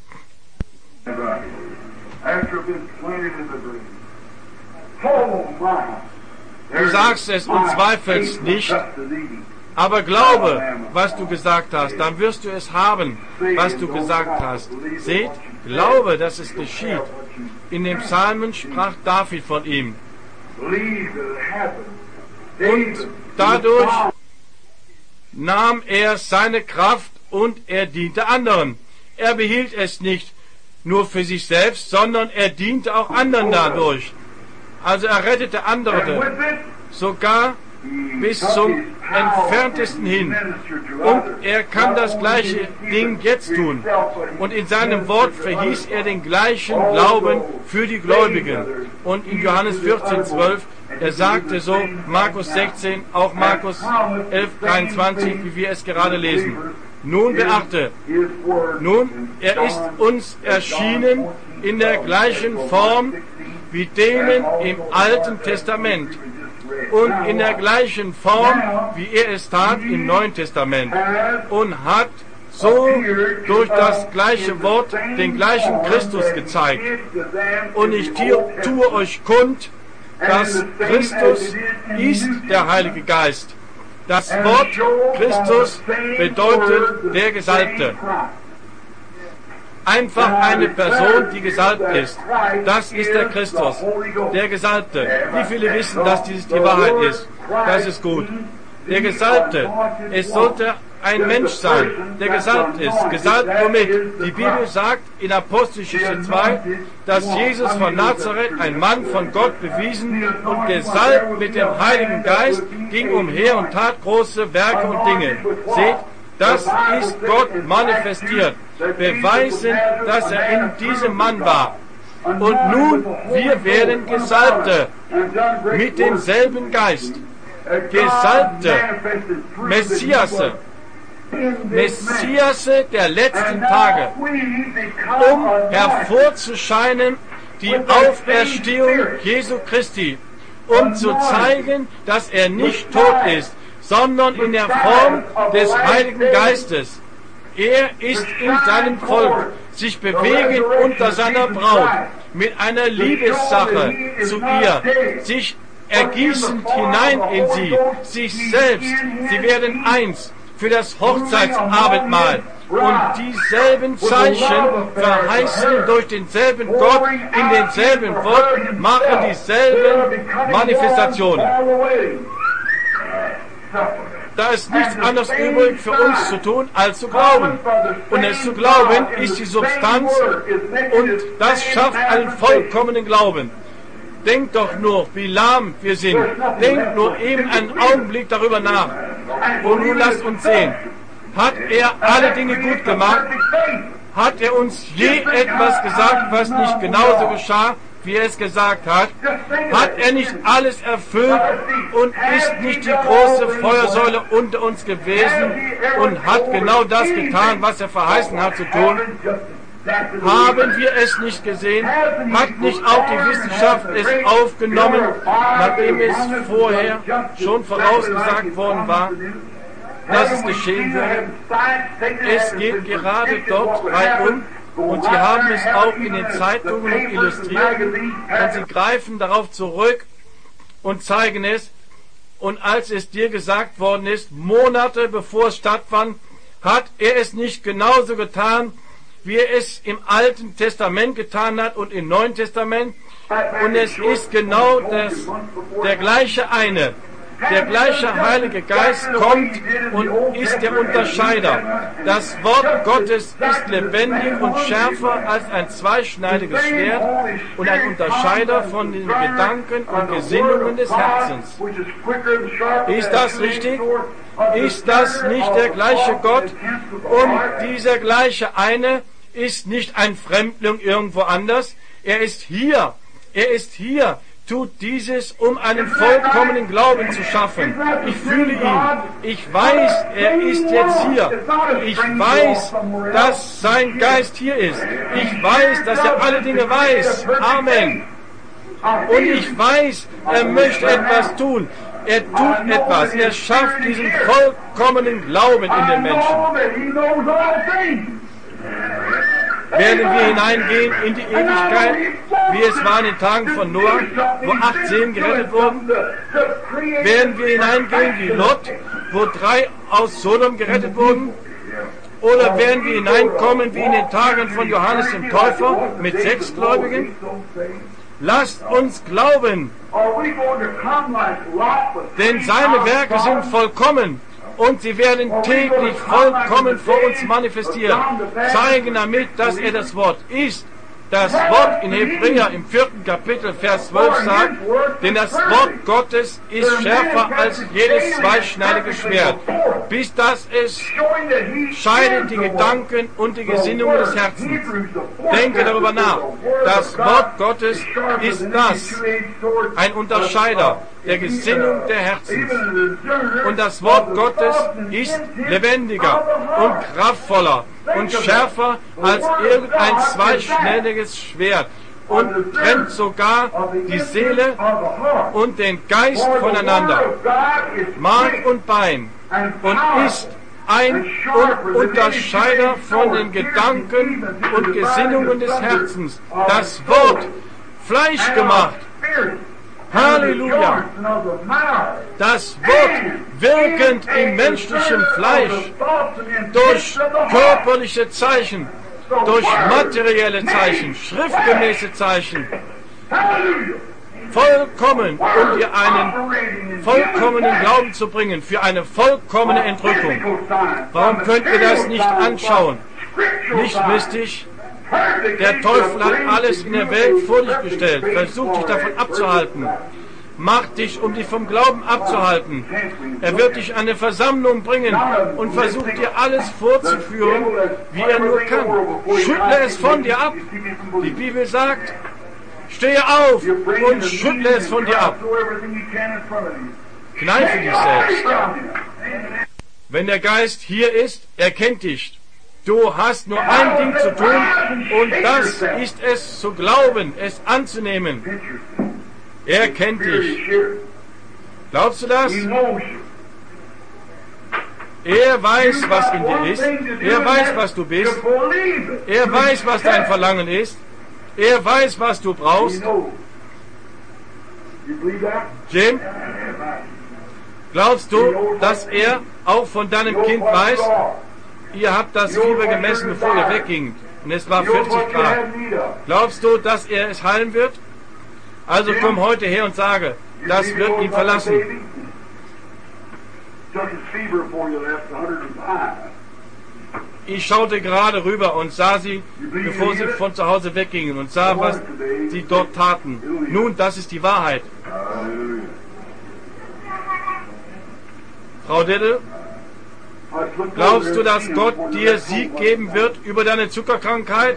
Du sagst es und zweifelst nicht, aber glaube, was du gesagt hast, dann wirst du es haben, was du gesagt hast. Seht, glaube, dass es geschieht. In dem Psalmen sprach David von ihm. Und dadurch nahm er seine Kraft und er diente anderen. Er behielt es nicht nur für sich selbst, sondern er diente auch anderen dadurch. Also er rettete andere, sogar bis zum entferntesten hin. Und er kann das gleiche Ding jetzt tun. Und in seinem Wort verhieß er den gleichen Glauben für die Gläubigen. Und in Johannes 14,12, er sagte so, Markus 16, auch Markus 11,23, wie wir es gerade lesen. Nun beachte, er ist uns erschienen in der gleichen Form wie denen im Alten Testament und in der gleichen Form, wie er es tat im Neuen Testament, und hat so durch das gleiche Wort den gleichen Christus gezeigt. Und ich tue euch kund, dass Christus ist der Heilige Geist. Das Wort Christus bedeutet der Gesalbte. Einfach eine Person, die gesalbt ist. Das ist der Christus, der Gesalbte. Wie viele wissen, dass dies die Wahrheit ist? Das ist gut. Der Gesalbte, es sollte ein Mensch sein, der gesalbt ist. Gesalbt womit? Die Bibel sagt in Apostelgeschichte 2, dass Jesus von Nazareth, ein Mann von Gott bewiesen und gesalbt mit dem Heiligen Geist, ging umher und tat große Werke und Dinge. Seht, das ist Gott manifestiert, beweisen, dass er in diesem Mann war. Und nun, wir werden Gesalbte mit demselben Geist. Gesalbte, Messiasse der letzten Tage, um hervorzuscheinen die Auferstehung Jesu Christi, um zu zeigen, dass er nicht tot ist, sondern in der Form des Heiligen Geistes. Er ist in seinem Volk, sich bewegen unter seiner Braut, mit einer Liebessache zu ihr, sich ergießend hinein in sie, sich selbst, sie werden eins für das Hochzeitsabendmahl. Und dieselben Zeichen verheißen durch denselben Gott in denselben Wort, machen dieselben Manifestationen. Da ist nichts anderes übrig für uns zu tun, als zu glauben. Und es zu glauben ist die Substanz und das schafft einen vollkommenen Glauben. Denkt doch nur, wie lahm wir sind. Denkt nur eben einen Augenblick darüber nach. Und nun lasst uns sehen. Hat er alle Dinge gut gemacht? Hat er uns je etwas gesagt, was nicht genauso geschah, wie er es gesagt hat? Hat er nicht alles erfüllt und ist nicht die große Feuersäule unter uns gewesen und hat genau das getan, was er verheißen hat zu tun? Haben wir es nicht gesehen? Hat nicht auch die Wissenschaft es aufgenommen, nachdem es vorher schon vorausgesagt worden war, dass es geschehen würde? Es geht gerade dort reihum. Und sie haben es auch in den Zeitungen illustriert und sie greifen darauf zurück und zeigen es. Und als es dir gesagt worden ist, Monate bevor es stattfand, hat er es nicht genauso getan, wie er es im Alten Testament getan hat und im Neuen Testament. Und es ist genau der gleiche eine. Der gleiche Heilige Geist kommt und ist der Unterscheider. Das Wort Gottes ist lebendig und schärfer als ein zweischneidiges Schwert und ein Unterscheider von den Gedanken und Gesinnungen des Herzens. Ist das richtig? Ist das nicht der gleiche Gott? Und dieser gleiche eine ist nicht ein Fremdling irgendwo anders. Er ist hier. Er ist hier. tut dieses, um einen vollkommenen Glauben zu schaffen. Ich fühle ihn. Ich weiß, er ist jetzt hier. Ich weiß, dass sein Geist hier ist. Ich weiß, dass er alle Dinge weiß. Amen. Und ich weiß, er möchte etwas tun. Er tut etwas. Er schafft diesen vollkommenen Glauben in den Menschen. Werden wir hineingehen in die Ewigkeit, wie es war in den Tagen von Noah, wo 8 Seelen gerettet wurden? Werden wir hineingehen wie Lot, wo 3 aus Sodom gerettet wurden? Oder werden wir hineinkommen wie in den Tagen von Johannes dem Täufer mit 6 Gläubigen? Lasst uns glauben, denn seine Werke sind vollkommen. Und sie werden täglich vollkommen vor uns manifestieren, zeigen damit, dass er das Wort ist. Das Wort in Hebräer im 4. Kapitel, Vers 12 sagt, denn das Wort Gottes ist schärfer als jedes zweischneidige Schwert, bis dass es scheidet die Gedanken und die Gesinnungen des Herzens. Denke darüber nach. Das Wort Gottes ist das, ein Unterscheider der Gesinnung der Herzens. Und das Wort Gottes ist lebendiger und kraftvoller und schärfer als irgendein zweischneidiges Schwert und trennt sogar die Seele und den Geist voneinander, Mark und Bein, und ist ein Unterscheider von den Gedanken und Gesinnungen des Herzens. Das Wort Fleisch gemacht. Halleluja! Das Wort wirkend im menschlichen Fleisch durch körperliche Zeichen, durch materielle Zeichen, schriftgemäße Zeichen, vollkommen, um dir einen vollkommenen Glauben zu bringen, für eine vollkommene Entrückung. Warum könnt ihr das nicht anschauen? Nicht mystisch? Der Teufel hat alles in der Welt vor dich gestellt, versucht dich davon abzuhalten, macht dich, um dich vom Glauben abzuhalten. Er wird dich an eine Versammlung bringen und versucht dir alles vorzuführen, wie er nur kann. Schüttle es von dir ab. Die Bibel sagt, stehe auf und schüttle es von dir ab. Kneife dich selbst. Wenn der Geist hier ist, er kennt dich. Du hast nur ein Ding zu tun, und das ist es zu glauben, es anzunehmen. Er kennt dich. Glaubst du das? Er weiß, was in dir ist. Er weiß, was du bist. Er weiß, was dein Verlangen ist. Er weiß, was du brauchst. Jim, glaubst du, dass er auch von deinem Kind weiß? Ihr habt das Fieber gemessen, bevor ihr weggingt, und es war 40 Grad. Glaubst du, dass er es heilen wird? Also komm heute her und sage, das wird ihn verlassen. Ich schaute gerade rüber und sah sie, bevor sie von zu Hause weggingen, und sah, was sie dort taten. Nun, das ist die Wahrheit. Frau Diddle, glaubst du, dass Gott dir Sieg geben wird über deine Zuckerkrankheit?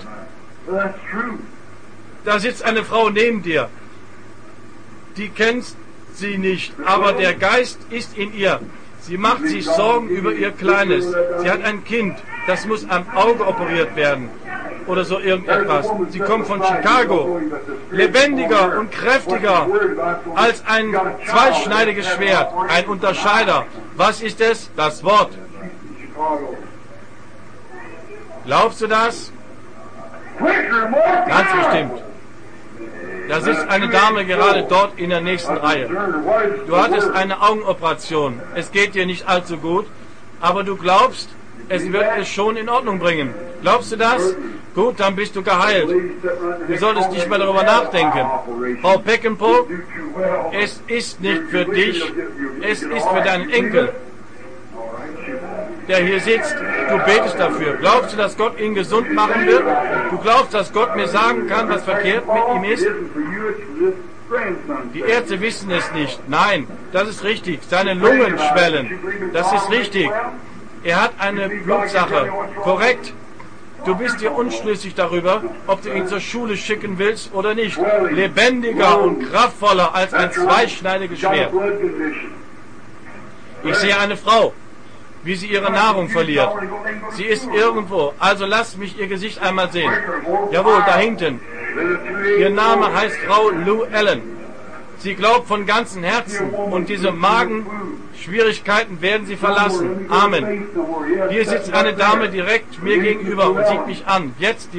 Da sitzt eine Frau neben dir. Die kennst sie nicht, aber der Geist ist in ihr. Sie macht sich Sorgen über ihr Kleines. Sie hat ein Kind, das muss am Auge operiert werden. Oder so irgendetwas. Sie kommt von Chicago. Lebendiger und kräftiger als ein zweischneidiges Schwert. Ein Unterscheider. Was ist es? Das Wort. Glaubst du das? Ganz bestimmt. Da sitzt eine Dame gerade dort in der nächsten Reihe. Du hattest eine Augenoperation. Es geht dir nicht allzu gut, aber du glaubst, es wird es schon in Ordnung bringen. Glaubst du das? Gut, dann bist du geheilt. Du solltest nicht mehr darüber nachdenken. Frau Peckenpohl, es ist nicht für dich, es ist für deinen Enkel, der hier sitzt. Du betest dafür. Glaubst du, dass Gott ihn gesund machen wird? Du glaubst, dass Gott mir sagen kann, was verkehrt mit ihm ist? Die Ärzte wissen es nicht. Nein, das ist richtig. Seine Lungen schwellen. Das ist richtig. Er hat eine Blutsache. Korrekt. Du bist dir unschlüssig darüber, ob du ihn zur Schule schicken willst oder nicht. Lebendiger und kraftvoller als ein zweischneidiges Schwert. Ich sehe eine Frau, wie sie ihre Nahrung verliert. Sie ist irgendwo, also lasst mich ihr Gesicht einmal sehen. Jawohl, da hinten. Ihr Name heißt Frau Lou Allen. Sie glaubt von ganzem Herzen und diese Magenschwierigkeiten werden sie verlassen. Amen. Hier sitzt eine Dame direkt mir gegenüber und sieht mich an.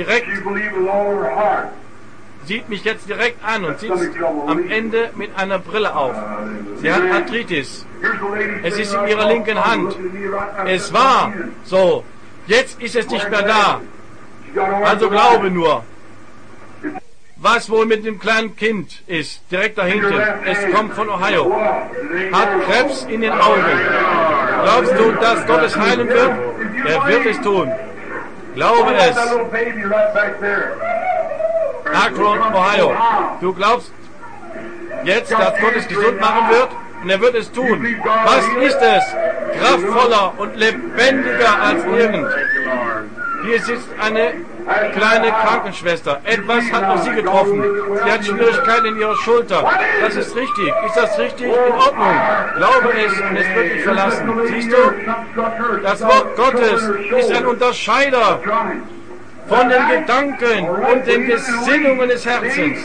Sieht mich jetzt direkt an und sitzt am Ende mit einer Brille auf. Sie hat Arthritis. Es ist in ihrer linken Hand. Es war so. Jetzt ist es nicht mehr da. Also glaube nur. Was wohl mit dem kleinen Kind ist, direkt dahinten. Es kommt von Ohio. Hat Krebs in den Augen. Glaubst du, dass Gott es heilen wird? Er wird es tun. Glaube es. Akron, Ohio. Du glaubst jetzt, dass Gott es gesund machen wird? Und er wird es tun. Was ist es? Kraftvoller und lebendiger als irgend. Hier sitzt eine kleine Krankenschwester. Etwas hat noch sie getroffen. Sie hat Schwierigkeiten in ihrer Schulter. Das ist richtig. Ist das richtig? In Ordnung. Glaube es und es wird dich verlassen. Siehst du? Das Wort Gottes ist ein Unterscheider von den Gedanken und den Gesinnungen des Herzens.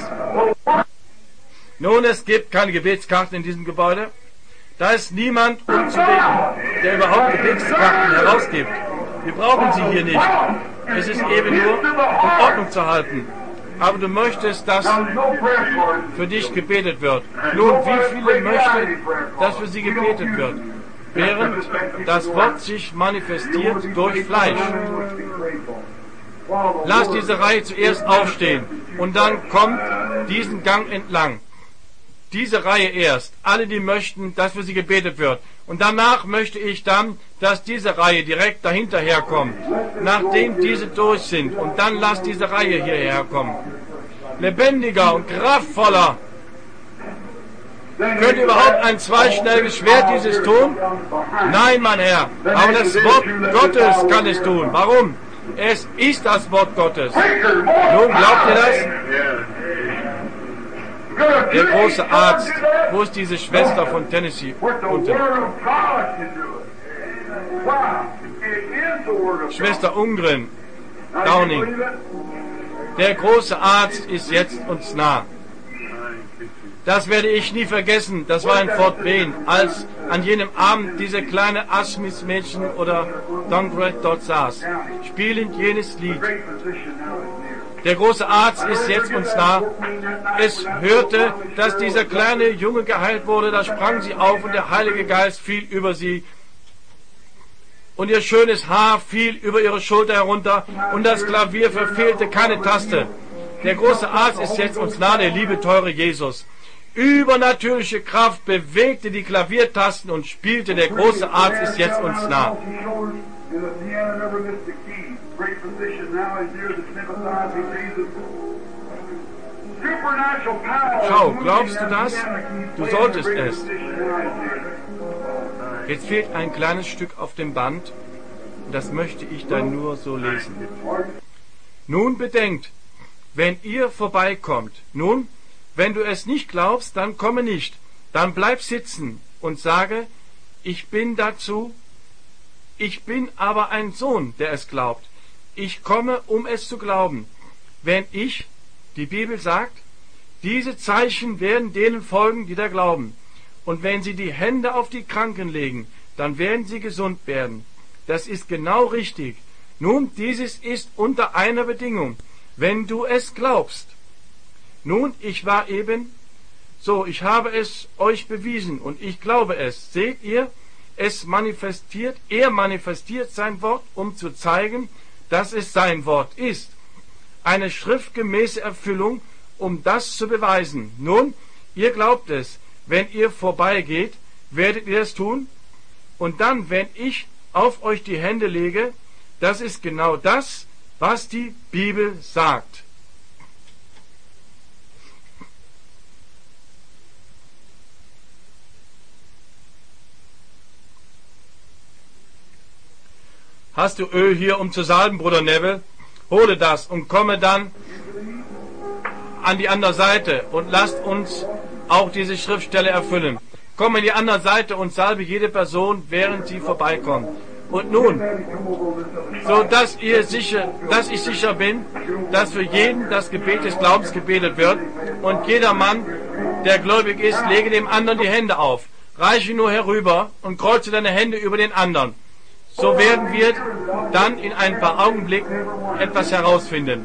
Nun, es gibt keine Gebetskarten in diesem Gebäude. Da ist niemand, um zu beten, der überhaupt Gebetskarten herausgibt. Wir brauchen sie hier nicht. Es ist eben nur, um Ordnung zu halten. Aber du möchtest, dass für dich gebetet wird. Nun, wie viele möchten, dass für sie gebetet wird? Während das Wort sich manifestiert durch Fleisch. Lass diese Reihe zuerst aufstehen und dann kommt diesen Gang entlang. Diese Reihe erst. Alle, die möchten, dass für sie gebetet wird. Und danach möchte ich dann, dass diese Reihe direkt dahinter herkommt. Nachdem diese durch sind. Und dann lass diese Reihe hierher kommen. Lebendiger und kraftvoller. Könnte überhaupt ein zweischneidiges Schwert dieses tun? Nein, mein Herr. Aber das Wort Gottes kann es tun. Warum? Es ist das Wort Gottes. Nun, glaubt ihr das? Der große Arzt. Wo ist diese Schwester von Tennessee? Unten. Schwester Ungren. Downing. Der große Arzt ist jetzt uns nah. Das werde ich nie vergessen. Das war in Fort Wayne, als an jenem Abend diese kleine Asmis-Mädchen oder Dongred dort saß, spielend jenes Lied. Der große Arzt ist jetzt uns nah. Es hörte, dass dieser kleine Junge geheilt wurde. Da sprang sie auf und der Heilige Geist fiel über sie. Und ihr schönes Haar fiel über ihre Schulter herunter. Und das Klavier verfehlte keine Taste. Der große Arzt ist jetzt uns nah, der liebe, teure Jesus. Übernatürliche Kraft bewegte die Klaviertasten und spielte. Der große Arzt ist jetzt uns nah. Schau, glaubst du das? Du solltest es. Jetzt fehlt ein kleines Stück auf dem Band. Das möchte ich dann nur so lesen. Nun bedenkt, wenn ihr vorbeikommt, nun, wenn du es nicht glaubst, dann komme nicht. Dann bleib sitzen und sage, ich bin dazu, ich bin aber ein Sohn, der es glaubt. Ich komme, um es zu glauben. Wenn ich, die Bibel sagt, diese Zeichen werden denen folgen, die da glauben. Und wenn sie die Hände auf die Kranken legen, dann werden sie gesund werden. Das ist genau richtig. Nun, dieses ist unter einer Bedingung, wenn du es glaubst. Nun, ich war eben so, ich habe es euch bewiesen und ich glaube es. Seht ihr, er manifestiert sein Wort, um zu zeigen, dass es sein Wort ist. Eine schriftgemäße Erfüllung, um das zu beweisen. Nun, ihr glaubt es. Wenn ihr vorbeigeht, werdet ihr es tun. Und dann, wenn ich auf euch die Hände lege, das ist genau das, was die Bibel sagt. Hast du Öl hier, um zu salben, Bruder Neville? hole das und komme dann an die andere Seite und lasst uns auch diese Schriftstelle erfüllen. Komm an die andere Seite und salbe jede Person, während sie vorbeikommt. Und nun, so dass ich sicher bin, dass für jeden das Gebet des Glaubens gebetet wird und jeder Mann, der gläubig ist, lege dem anderen die Hände auf. Reiche nur herüber und kreuze deine Hände über den anderen. So werden wir dann in ein paar Augenblicken etwas herausfinden.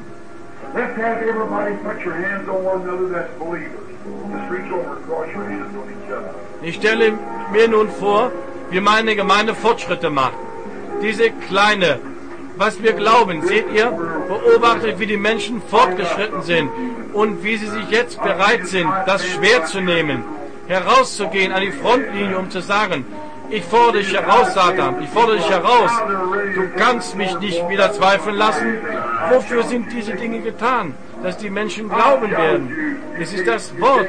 Ich stelle mir nun vor, wie meine Gemeinde Fortschritte macht. Diese kleine, was wir glauben, seht ihr, beobachtet, wie die Menschen fortgeschritten sind und wie sie sich jetzt bereit sind, das Schwert zu nehmen, herauszugehen an die Frontlinie, um zu sagen, ich fordere dich heraus, Satan, ich fordere dich heraus. Du kannst mich nicht wieder zweifeln lassen. Wofür sind diese Dinge getan? Dass die Menschen glauben werden. Es ist das Wort.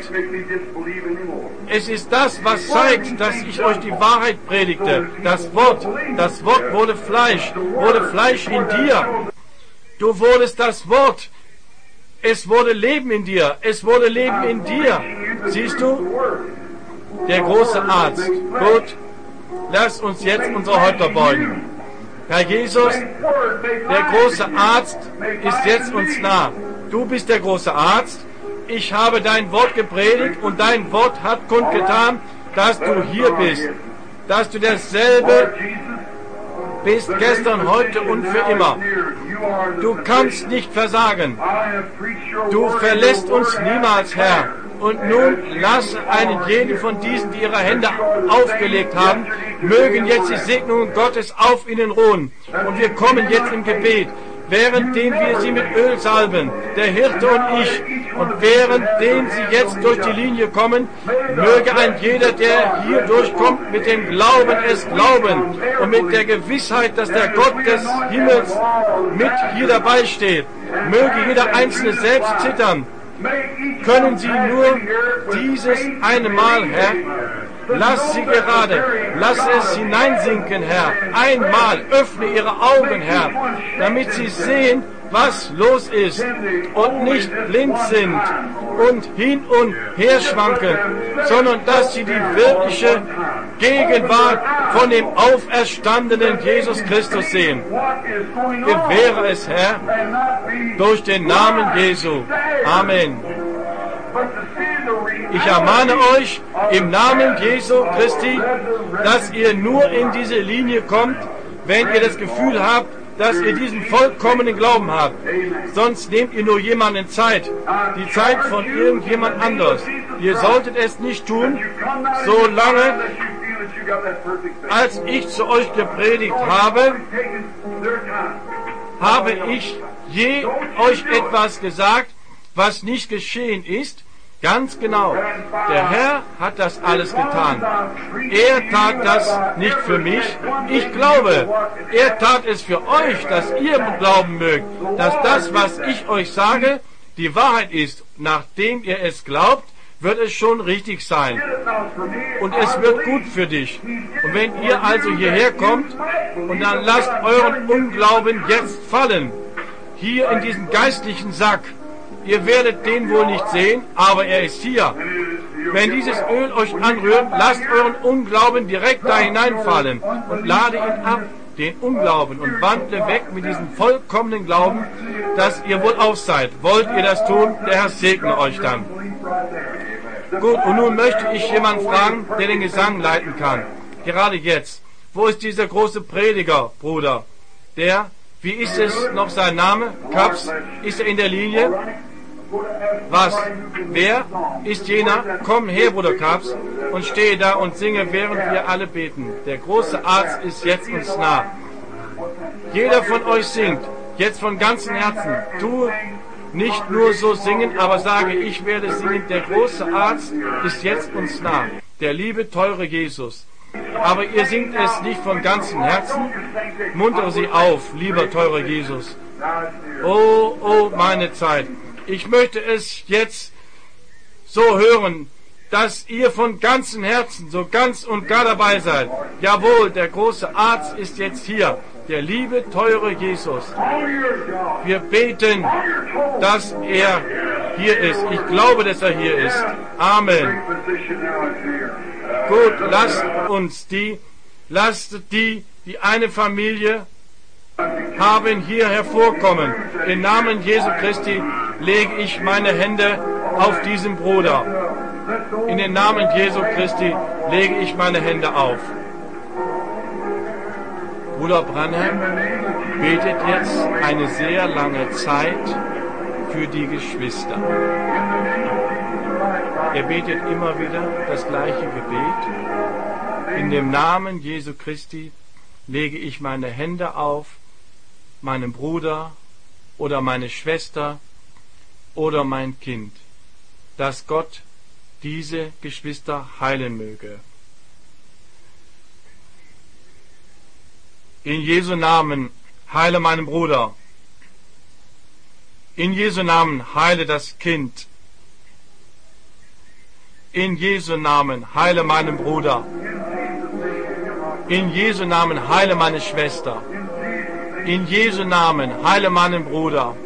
Es ist das, was zeigt, dass ich euch die Wahrheit predigte. Das Wort wurde Fleisch in dir. Du wurdest das Wort. Es wurde Leben in dir. Es wurde Leben in dir. Siehst du? Der große Arzt. Gut. Lass uns jetzt unsere Häupter beugen. Herr Jesus, der große Arzt ist jetzt uns nah. Du bist der große Arzt. Ich habe dein Wort gepredigt und dein Wort hat kundgetan, dass du hier bist. Dass du derselbe bist gestern, heute und für immer. Du kannst nicht versagen. Du verlässt uns niemals, Herr. Und nun lass einen jeden von diesen, die ihre Hände aufgelegt haben, mögen jetzt die Segnungen Gottes auf ihnen ruhen. Und wir kommen jetzt im Gebet, währenddem wir sie mit Öl salben, der Hirte und ich. Und währenddem sie jetzt durch die Linie kommen, möge ein jeder, der hier durchkommt, mit dem Glauben es glauben und mit der Gewissheit, dass der Gott des Himmels mit hier dabei steht. Möge jeder Einzelne selbst zittern. Können Sie nur dieses eine Mal, Herr? Lass sie gerade, lass es hineinsinken, Herr. Einmal öffne ihre Augen, Herr, damit sie sehen, was los ist und nicht blind sind und hin und her schwanken, sondern dass sie die wirkliche Gegenwart von dem auferstandenen Jesus Christus sehen. Gewähre es, Herr, durch den Namen Jesu. Amen. Ich ermahne euch im Namen Jesu Christi, dass ihr nur in diese Linie kommt, wenn ihr das Gefühl habt, dass ihr diesen vollkommenen Glauben habt. Sonst nehmt ihr nur jemanden Zeit, die Zeit von irgendjemand anders. Ihr solltet es nicht tun, solange als ich zu euch gepredigt habe, habe ich je euch etwas gesagt, was nicht geschehen ist? Ganz genau. Der Herr hat das alles getan. Er tat das nicht für mich. Ich glaube, er tat es für euch, dass ihr glauben mögt, dass das, was ich euch sage, die Wahrheit ist. Nachdem ihr es glaubt, wird es schon richtig sein. Und es wird gut für dich. Und wenn ihr also hierher kommt, und dann lasst euren Unglauben jetzt fallen, hier in diesen geistlichen Sack. Ihr werdet den wohl nicht sehen, aber er ist hier. Wenn dieses Öl euch anrührt, lasst euren Unglauben direkt da hineinfallen und lade ihn ab, den Unglauben, und wandle weg mit diesem vollkommenen Glauben, dass ihr wohl auf seid. Wollt ihr das tun? Der Herr segne euch dann. Gut, und nun möchte ich jemanden fragen, der den Gesang leiten kann. Gerade jetzt. Wo ist dieser große Prediger, Bruder? Der, wie ist es noch sein Name? Kaps? Ist er in der Linie? Was? Wer ist jener? Komm her, Bruder Kaps, und stehe da und singe, während wir alle beten. Der große Arzt ist jetzt uns nah. Jeder von euch singt, jetzt von ganzem Herzen. Tu nicht nur so singen, aber sage, ich werde singen. Der große Arzt ist jetzt uns nah. Der liebe, teure Jesus. Aber ihr singt es nicht von ganzem Herzen. Muntere sie auf, lieber, teurer Jesus. Oh, oh, meine Zeit. Ich möchte es jetzt so hören, dass ihr von ganzem Herzen so ganz und gar dabei seid. Jawohl, der große Arzt ist jetzt hier, der liebe, teure Jesus. Wir beten, dass er hier ist. Ich glaube, dass er hier ist. Amen. Gut, lasst die eine Familie haben hier hervorkommen. Im Namen Jesu Christi lege ich meine Hände auf diesen Bruder. In den Namen Jesu Christi lege ich meine Hände auf. Bruder Branham betet jetzt eine sehr lange Zeit für die Geschwister. Er betet immer wieder das gleiche Gebet. In dem Namen Jesu Christi lege ich meine Hände auf meinen Bruder oder meine Schwester oder mein Kind, dass Gott diese Geschwister heilen möge. In Jesu Namen heile meinen Bruder. In Jesu Namen heile das Kind. In Jesu Namen heile meinen Bruder. In Jesu Namen heile meine Schwester. In Jesu Namen heile meinen Bruder.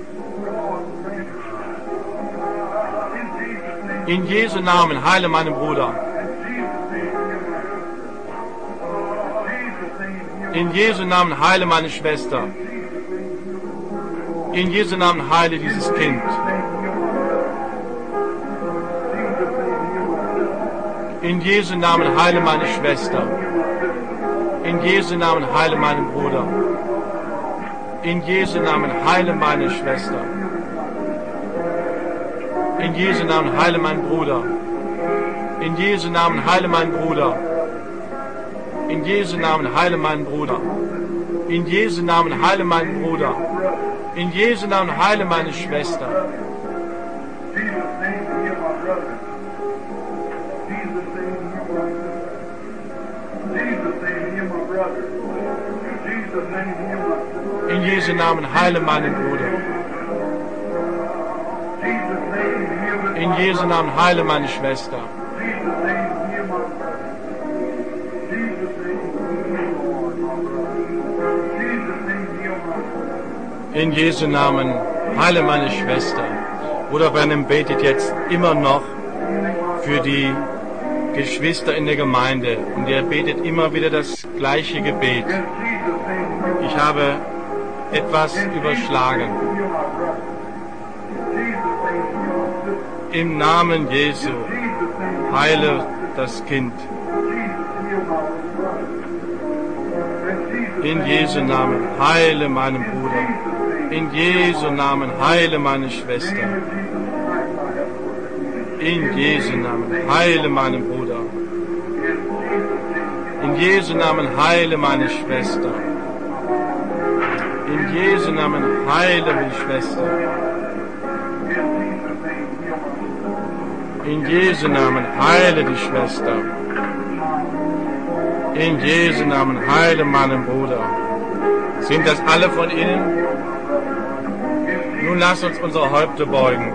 In Jesu Namen heile meinen Bruder. In Jesu Namen heile meine Schwester. In Jesu Namen heile dieses Kind. In Jesu Namen heile meine Schwester. In Jesu Namen heile meinen Bruder. In Jesu Namen heile meine Schwester. In Jesu Namen heile meinen Bruder. In Jesu Namen heile meinen Bruder. In Jesu Namen heile meinen Bruder. In Jesu Namen heile meinen Bruder. In Jesu Namen heile meine Schwester. In Jesu Namen heile meinen Bruder. In Jesu Namen heile meine Schwester. In Jesu Namen heile meine Schwester. Bruder Branham betet jetzt immer noch für die Geschwister in der Gemeinde und er betet immer wieder das gleiche Gebet. Ich habe etwas überschlagen. Im Namen Jesu heile das Kind. In Jesu Namen heile meinen Bruder. In Jesu Namen heile meine Schwester. In Jesu Namen heile meinen Bruder. In Jesu Namen heile meine Schwester. In Jesu Namen heile meine Schwester. In Jesu Namen heile die Schwester. In Jesu Namen heile meinen Bruder. Sind das alle von Ihnen? Nun lasst uns unsere Häupter beugen.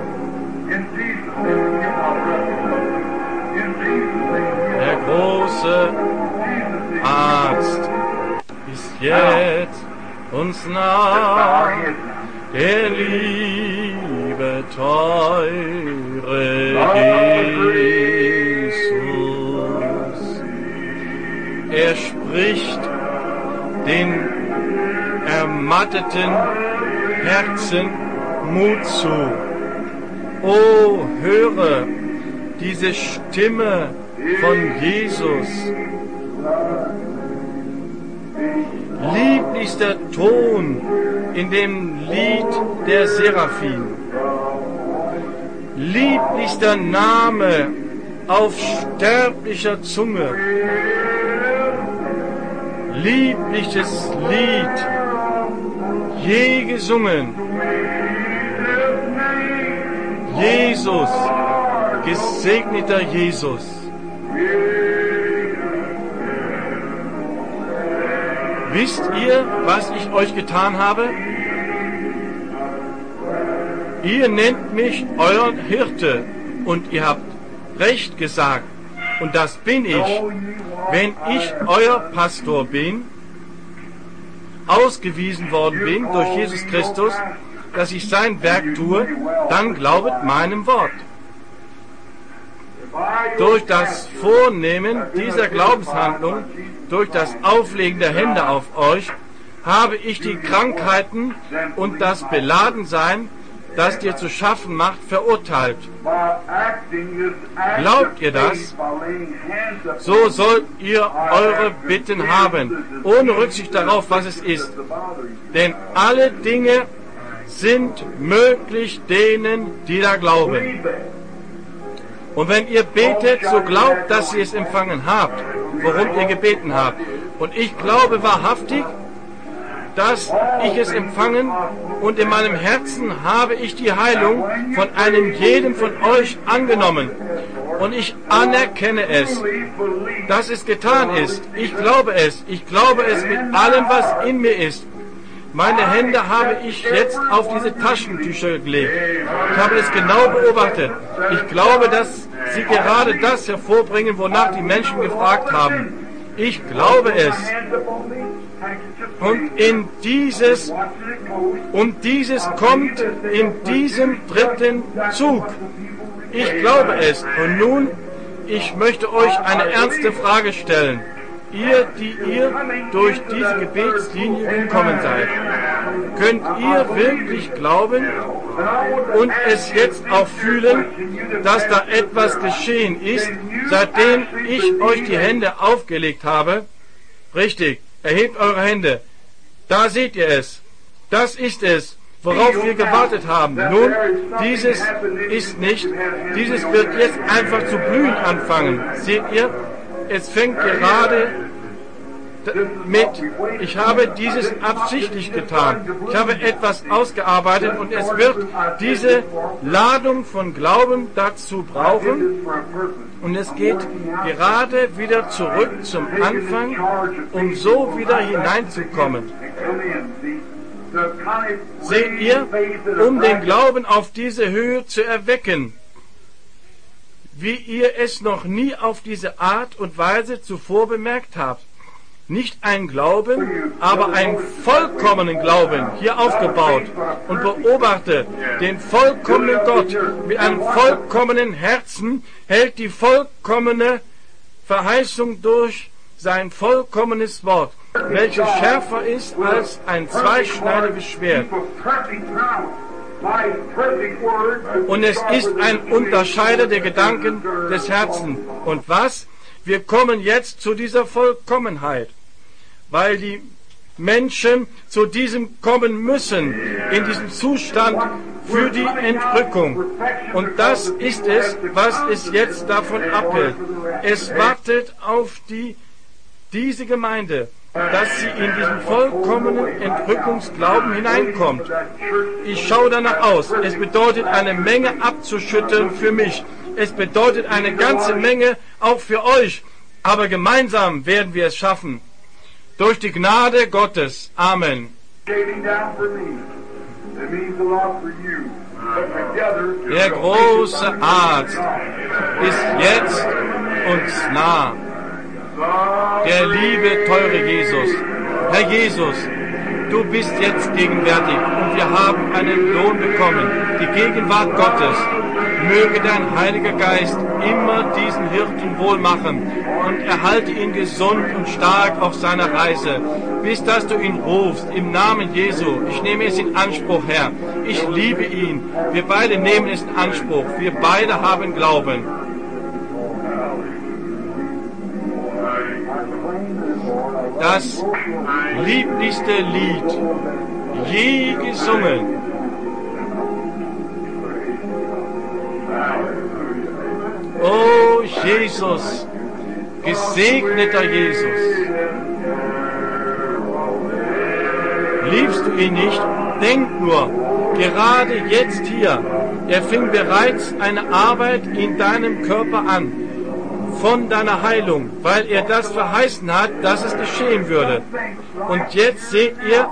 Der große Arzt ist jetzt uns nah, der liebe, teure Jesus. Er spricht den ermatteten Herzen Mut zu. O, höre diese Stimme von Jesus. Lieblichster Ton in dem Lied der Seraphim. Lieblichster Name auf sterblicher Zunge. Lieblichstes Lied je gesungen. Jesus, gesegneter Jesus. Wisst ihr, was ich euch getan habe? Ihr nennt mich euren Hirte und ihr habt recht gesagt. Und das bin ich. Wenn ich euer Pastor bin, ausgewiesen worden bin durch Jesus Christus, dass ich sein Werk tue, dann glaubet meinem Wort. Durch das Vornehmen dieser Glaubenshandlung, durch das Auflegen der Hände auf euch, habe ich die Krankheiten und das Beladensein, das dir zu schaffen macht, verurteilt. Glaubt ihr das? So sollt ihr eure Bitten haben, ohne Rücksicht darauf, was es ist. Denn alle Dinge sind möglich denen, die da glauben. Und wenn ihr betet, so glaubt, dass ihr es empfangen habt, worum ihr gebeten habt. Und ich glaube wahrhaftig, dass ich es empfangen, und in meinem Herzen habe ich die Heilung von einem jeden von euch angenommen. Und ich anerkenne es, dass es getan ist. Ich glaube es. Ich glaube es mit allem, was in mir ist. Meine Hände habe ich jetzt auf diese Taschentücher gelegt. Ich habe es genau beobachtet. Ich glaube, dass sie gerade das hervorbringen, wonach die Menschen gefragt haben. Ich glaube es. Und dieses kommt in diesem dritten Zug. Ich glaube es. Und nun, ich möchte euch eine ernste Frage stellen. Ihr, die ihr durch diese Gebetslinie gekommen seid, könnt ihr wirklich glauben und es jetzt auch fühlen, dass da etwas geschehen ist, seitdem ich euch die Hände aufgelegt habe? Richtig, erhebt eure Hände. Da seht ihr es. Das ist es, worauf wir gewartet haben. Nun, dieses ist nicht, dieses wird jetzt einfach zu blühen anfangen. Seht ihr? Es fängt gerade mit, ich habe dieses absichtlich getan. Ich habe etwas ausgearbeitet und es wird diese Ladung von Glauben dazu brauchen. Und es geht gerade wieder zurück zum Anfang, um so wieder hineinzukommen. Seht ihr, um den Glauben auf diese Höhe zu erwecken, wie ihr es noch nie auf diese Art und Weise zuvor bemerkt habt. Nicht ein Glauben, aber einen vollkommenen Glauben hier aufgebaut. Und beobachte den vollkommenen Gott mit einem vollkommenen Herzen, hält die vollkommene Verheißung durch sein vollkommenes Wort, welches schärfer ist als ein zweischneidiges Schwert. Und es ist ein Unterscheider der Gedanken des Herzens. Und was? Wir kommen jetzt zu dieser Vollkommenheit, weil die Menschen zu diesem kommen müssen, in diesem Zustand für die Entrückung. Und das ist es, was es jetzt davon abhält. Es wartet auf diese Gemeinde, dass sie in diesen vollkommenen Entrückungsglauben hineinkommt. Ich schaue danach aus. Es bedeutet eine Menge abzuschütteln für mich. Es bedeutet eine ganze Menge auch für euch. Aber gemeinsam werden wir es schaffen. Durch die Gnade Gottes. Amen. Der große Arzt ist jetzt uns nah. Der liebe, teure Jesus. Herr Jesus, du bist jetzt gegenwärtig und wir haben einen Lohn bekommen, die Gegenwart Gottes. Möge dein Heiliger Geist immer diesen Hirten wohl machen und erhalte ihn gesund und stark auf seiner Reise, bis dass du ihn rufst, im Namen Jesu. Ich nehme es in Anspruch, Herr. Ich liebe ihn. Wir beide nehmen es in Anspruch. Wir beide haben Glauben. Das lieblichste Lied je gesungen. Oh Jesus, gesegneter Jesus. Liebst du ihn nicht? Denk nur, gerade jetzt hier, er fing bereits eine Arbeit in deinem Körper an, von deiner Heilung, weil er das verheißen hat, dass es geschehen würde. Und jetzt seht ihr,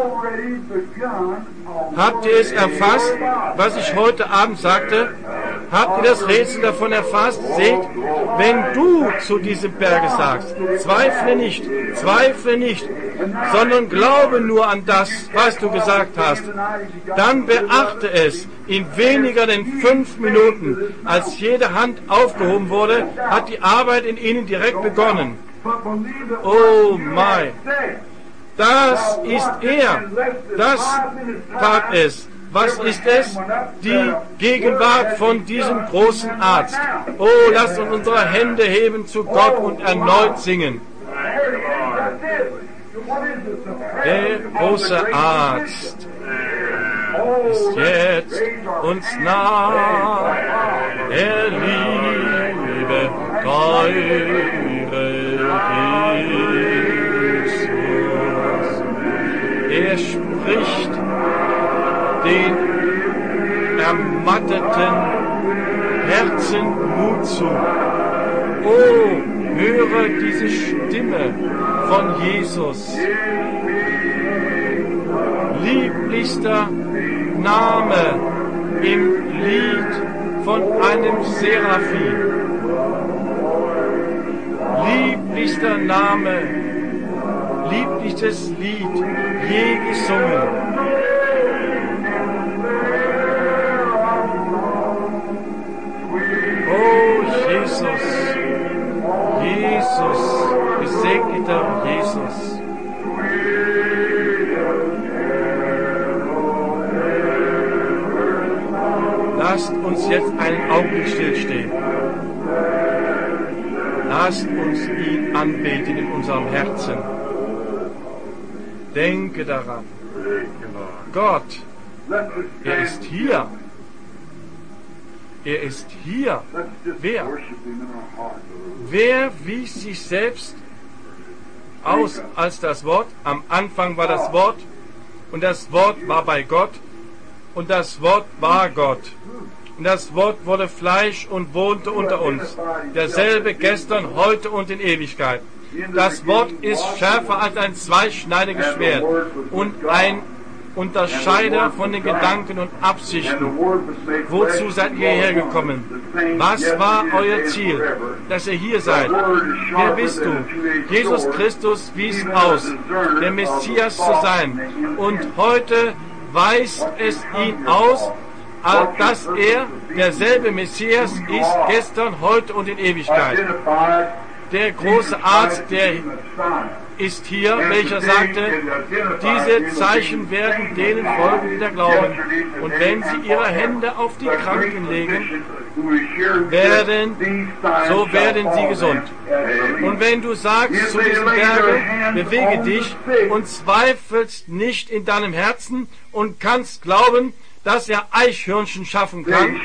habt ihr es erfasst, was ich heute Abend sagte? Habt ihr das Rätsel davon erfasst? Seht, wenn du zu diesem Berge sagst, zweifle nicht, sondern glaube nur an das, was du gesagt hast, dann beachte es, in weniger denn 5 Minuten, als jede Hand aufgehoben wurde, hat die Arbeit in ihnen direkt begonnen. Oh mein, das ist er, das tat es. Was ist es? Die Gegenwart von diesem großen Arzt. Oh, lasst uns unsere Hände heben zu Gott und erneut singen. Der große Arzt ist jetzt uns nah. Der liebe, teure Jesus. Er spricht den ermatteten Herzen Mut zu. Oh, höre diese Stimme von Jesus. Lieblichster Name im Lied von einem Seraphim. Lieblichster Name, lieblichstes Lied je gesungen. Jesus, gesegneter Jesus. Lasst uns jetzt einen Augenblick stillstehen. Lasst uns ihn anbeten in unserem Herzen. Denke daran. Gott, er ist hier. Er ist hier. Wer? Wer wies sich selbst aus als das Wort? Am Anfang war das Wort und das Wort war bei Gott und das Wort war Gott. Und das Wort wurde Fleisch und wohnte unter uns. Derselbe gestern, heute und in Ewigkeit. Das Wort ist schärfer als ein zweischneidiges Schwert und ein Unterscheider von den Gedanken und Absichten. Wozu seid ihr hergekommen? Was war euer Ziel, dass ihr hier seid? Wer bist du? Jesus Christus wies aus, der Messias zu sein. Und heute weist es ihn aus, dass er derselbe Messias ist, gestern, heute und in Ewigkeit. Der große Arzt, der ist hier, welcher sagte, diese Zeichen werden denen folgen, die da glauben. Und wenn sie ihre Hände auf die Kranken legen, so werden sie gesund. Und wenn du sagst zu diesem Berge, bewege dich und zweifelst nicht in deinem Herzen und kannst glauben, dass er Eichhörnchen schaffen kann,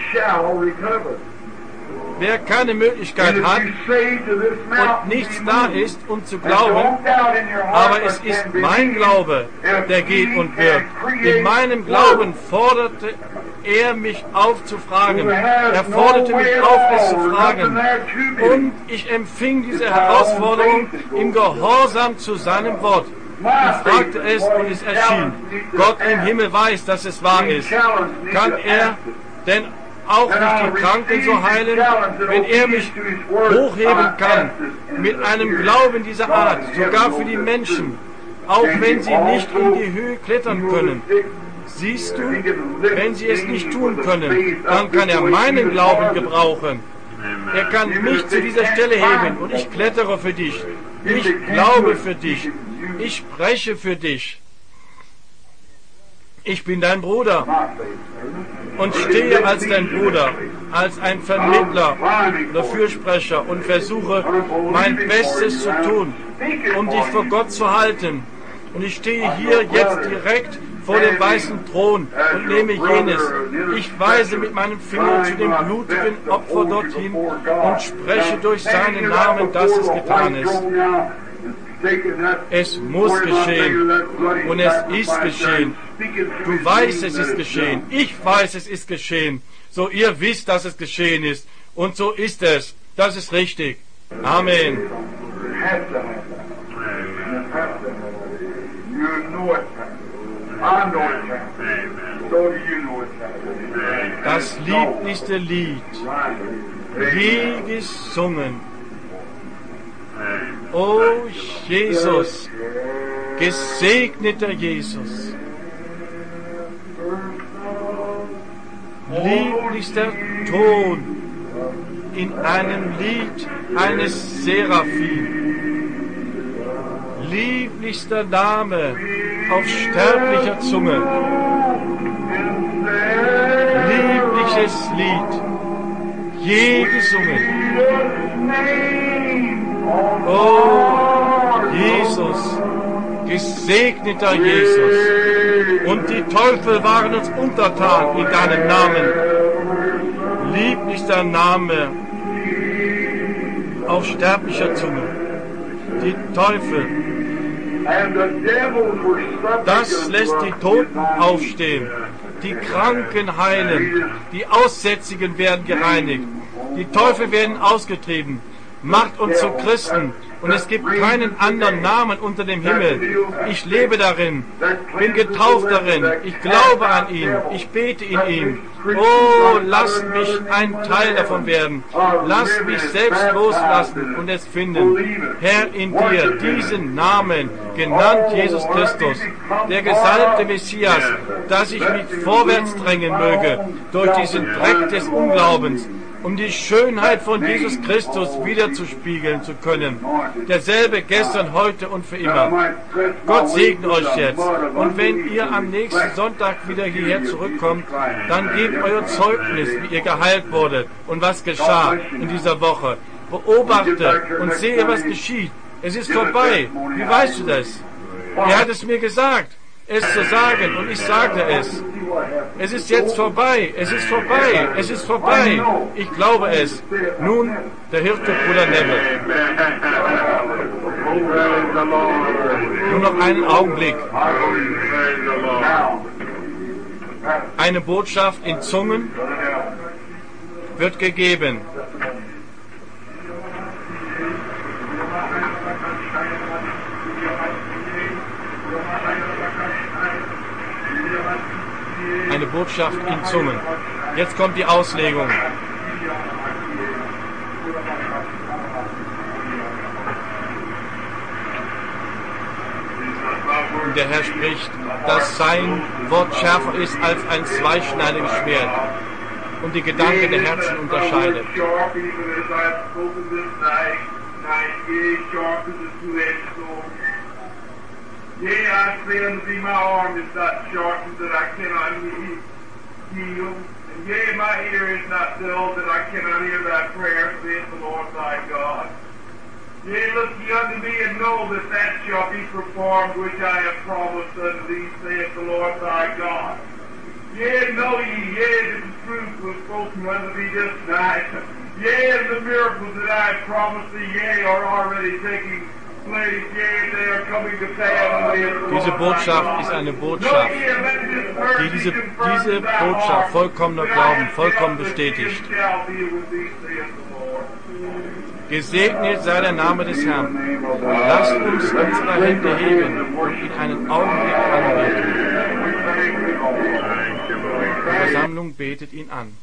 wer keine Möglichkeit hat und nichts da ist, um zu glauben, aber es ist mein Glaube, der geht und wirkt. In meinem Glauben forderte er mich auf zu fragen. Er forderte mich auf, es zu fragen. Und ich empfing diese Herausforderung im Gehorsam zu seinem Wort. Ich fragte es und es erschien. Gott im Himmel weiß, dass es wahr ist. Kann er denn auch nicht die Kranken so heilen, wenn er mich hochheben kann, mit einem Glauben dieser Art, sogar für die Menschen, auch wenn sie nicht in die Höhe klettern können. Siehst du, wenn sie es nicht tun können, dann kann er meinen Glauben gebrauchen. Er kann mich zu dieser Stelle heben und ich klettere für dich. Ich glaube für dich. Ich spreche für dich. Ich bin dein Bruder und stehe als dein Bruder, als ein Vermittler oder Fürsprecher und versuche mein Bestes zu tun, um dich vor Gott zu halten. Und ich stehe hier jetzt direkt vor dem weißen Thron und nehme jenes. Ich weise mit meinem Finger zu dem blutigen Opfer dorthin und spreche durch seinen Namen, dass es getan ist. Es muss geschehen und es ist geschehen. Du weißt, es ist geschehen. Ich weiß, es ist geschehen. So ihr wisst, dass es geschehen ist. Und so ist es. Das ist richtig. Amen. Das lieblichste Lied je gesungen. O Jesus, gesegneter Jesus, lieblichster Ton in einem Lied eines Seraphim, lieblichster Name auf sterblicher Zunge, liebliches Lied, je gesungen. Oh, Jesus, gesegneter Jesus, und die Teufel waren uns untertan in deinem Namen, lieblichster Name auf sterblicher Zunge, die Teufel. Das lässt die Toten aufstehen, die Kranken heilen, die Aussätzigen werden gereinigt, die Teufel werden ausgetrieben, macht uns zu Christen, und es gibt keinen anderen Namen unter dem Himmel. Ich lebe darin, bin getauft darin, ich glaube an ihn, ich bete in ihm. Oh, lasst mich ein Teil davon werden. Lasst mich selbst loslassen und es finden. Herr, in dir, diesen Namen, genannt Jesus Christus, der gesalbte Messias, dass ich mich vorwärts drängen möge durch diesen Dreck des Unglaubens, um die Schönheit von Jesus Christus wiederzuspiegeln zu können. Derselbe gestern, heute und für immer. Gott segne euch jetzt. Und wenn ihr am nächsten Sonntag wieder hierher zurückkommt, dann gebt euer Zeugnis, wie ihr geheilt wurdet und was geschah in dieser Woche. Beobachte und sehe, was geschieht. Es ist vorbei. Wie weißt du das? Er hat es mir gesagt, es zu sagen, und ich sagte es. Es ist jetzt vorbei, es ist vorbei, es ist vorbei. Ich glaube es. Nun der Hirte Bruder Neville. Nur noch einen Augenblick. Eine Botschaft in Zungen wird gegeben. Eine Botschaft in Zungen. Jetzt kommt die Auslegung. Und der Herr spricht, dass sein Wort schärfer ist als ein zweischneidiges Schwert und die Gedanken der Herzen unterscheidet. Yea, I say unto thee, my arm is not sharpened that I cannot heal. And yea, my ear is not dull that I cannot hear thy prayer, saith the Lord thy God. Yea, look ye unto me and know that that shall be performed which I have promised unto thee, saith the Lord thy God. Yea, know ye, yea, that the truth was spoken unto thee this night. Yea, and the miracles that I have promised thee, yea, are already taking. Diese Botschaft ist eine Botschaft, die diese Botschaft vollkommener Glauben vollkommen bestätigt. Gesegnet sei der Name des Herrn. Lasst uns unsere Hände heben und in einen Augenblick anbeten. Die Versammlung betet ihn an.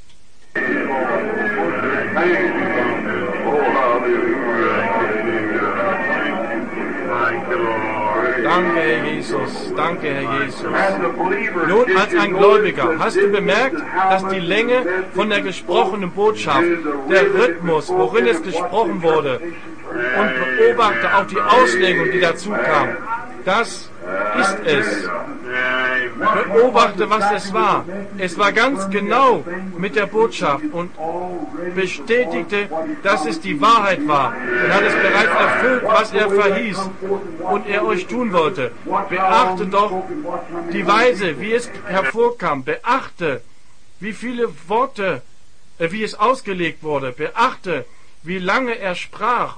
Danke, Herr Jesus. Danke, Herr Jesus. Nun, als ein Gläubiger, hast du bemerkt, dass die Länge von der gesprochenen Botschaft, der Rhythmus, worin es gesprochen wurde, und beobachte auch die Auslegung, die dazu kam. Das ist es. Beobachte, was es war. Es war ganz genau mit der Botschaft und bestätigte, dass es die Wahrheit war und hat es bereits erfüllt, was er verhieß und er euch tun wollte. Beachte doch die Weise, wie es hervorkam. Beachte, wie viele Worte, wie es ausgelegt wurde. Beachte, wie lange er sprach.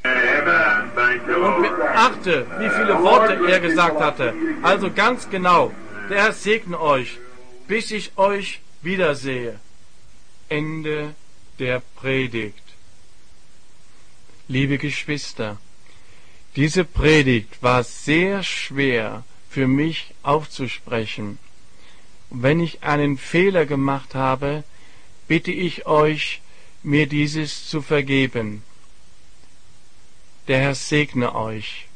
Und beachte, wie viele Worte er gesagt hatte. Also ganz genau. Der Herr segne euch, bis ich euch wiedersehe. Ende der Predigt. Liebe Geschwister, diese Predigt war sehr schwer für mich aufzusprechen. Wenn ich einen Fehler gemacht habe, bitte ich euch, mir dieses zu vergeben. Der Herr segne euch.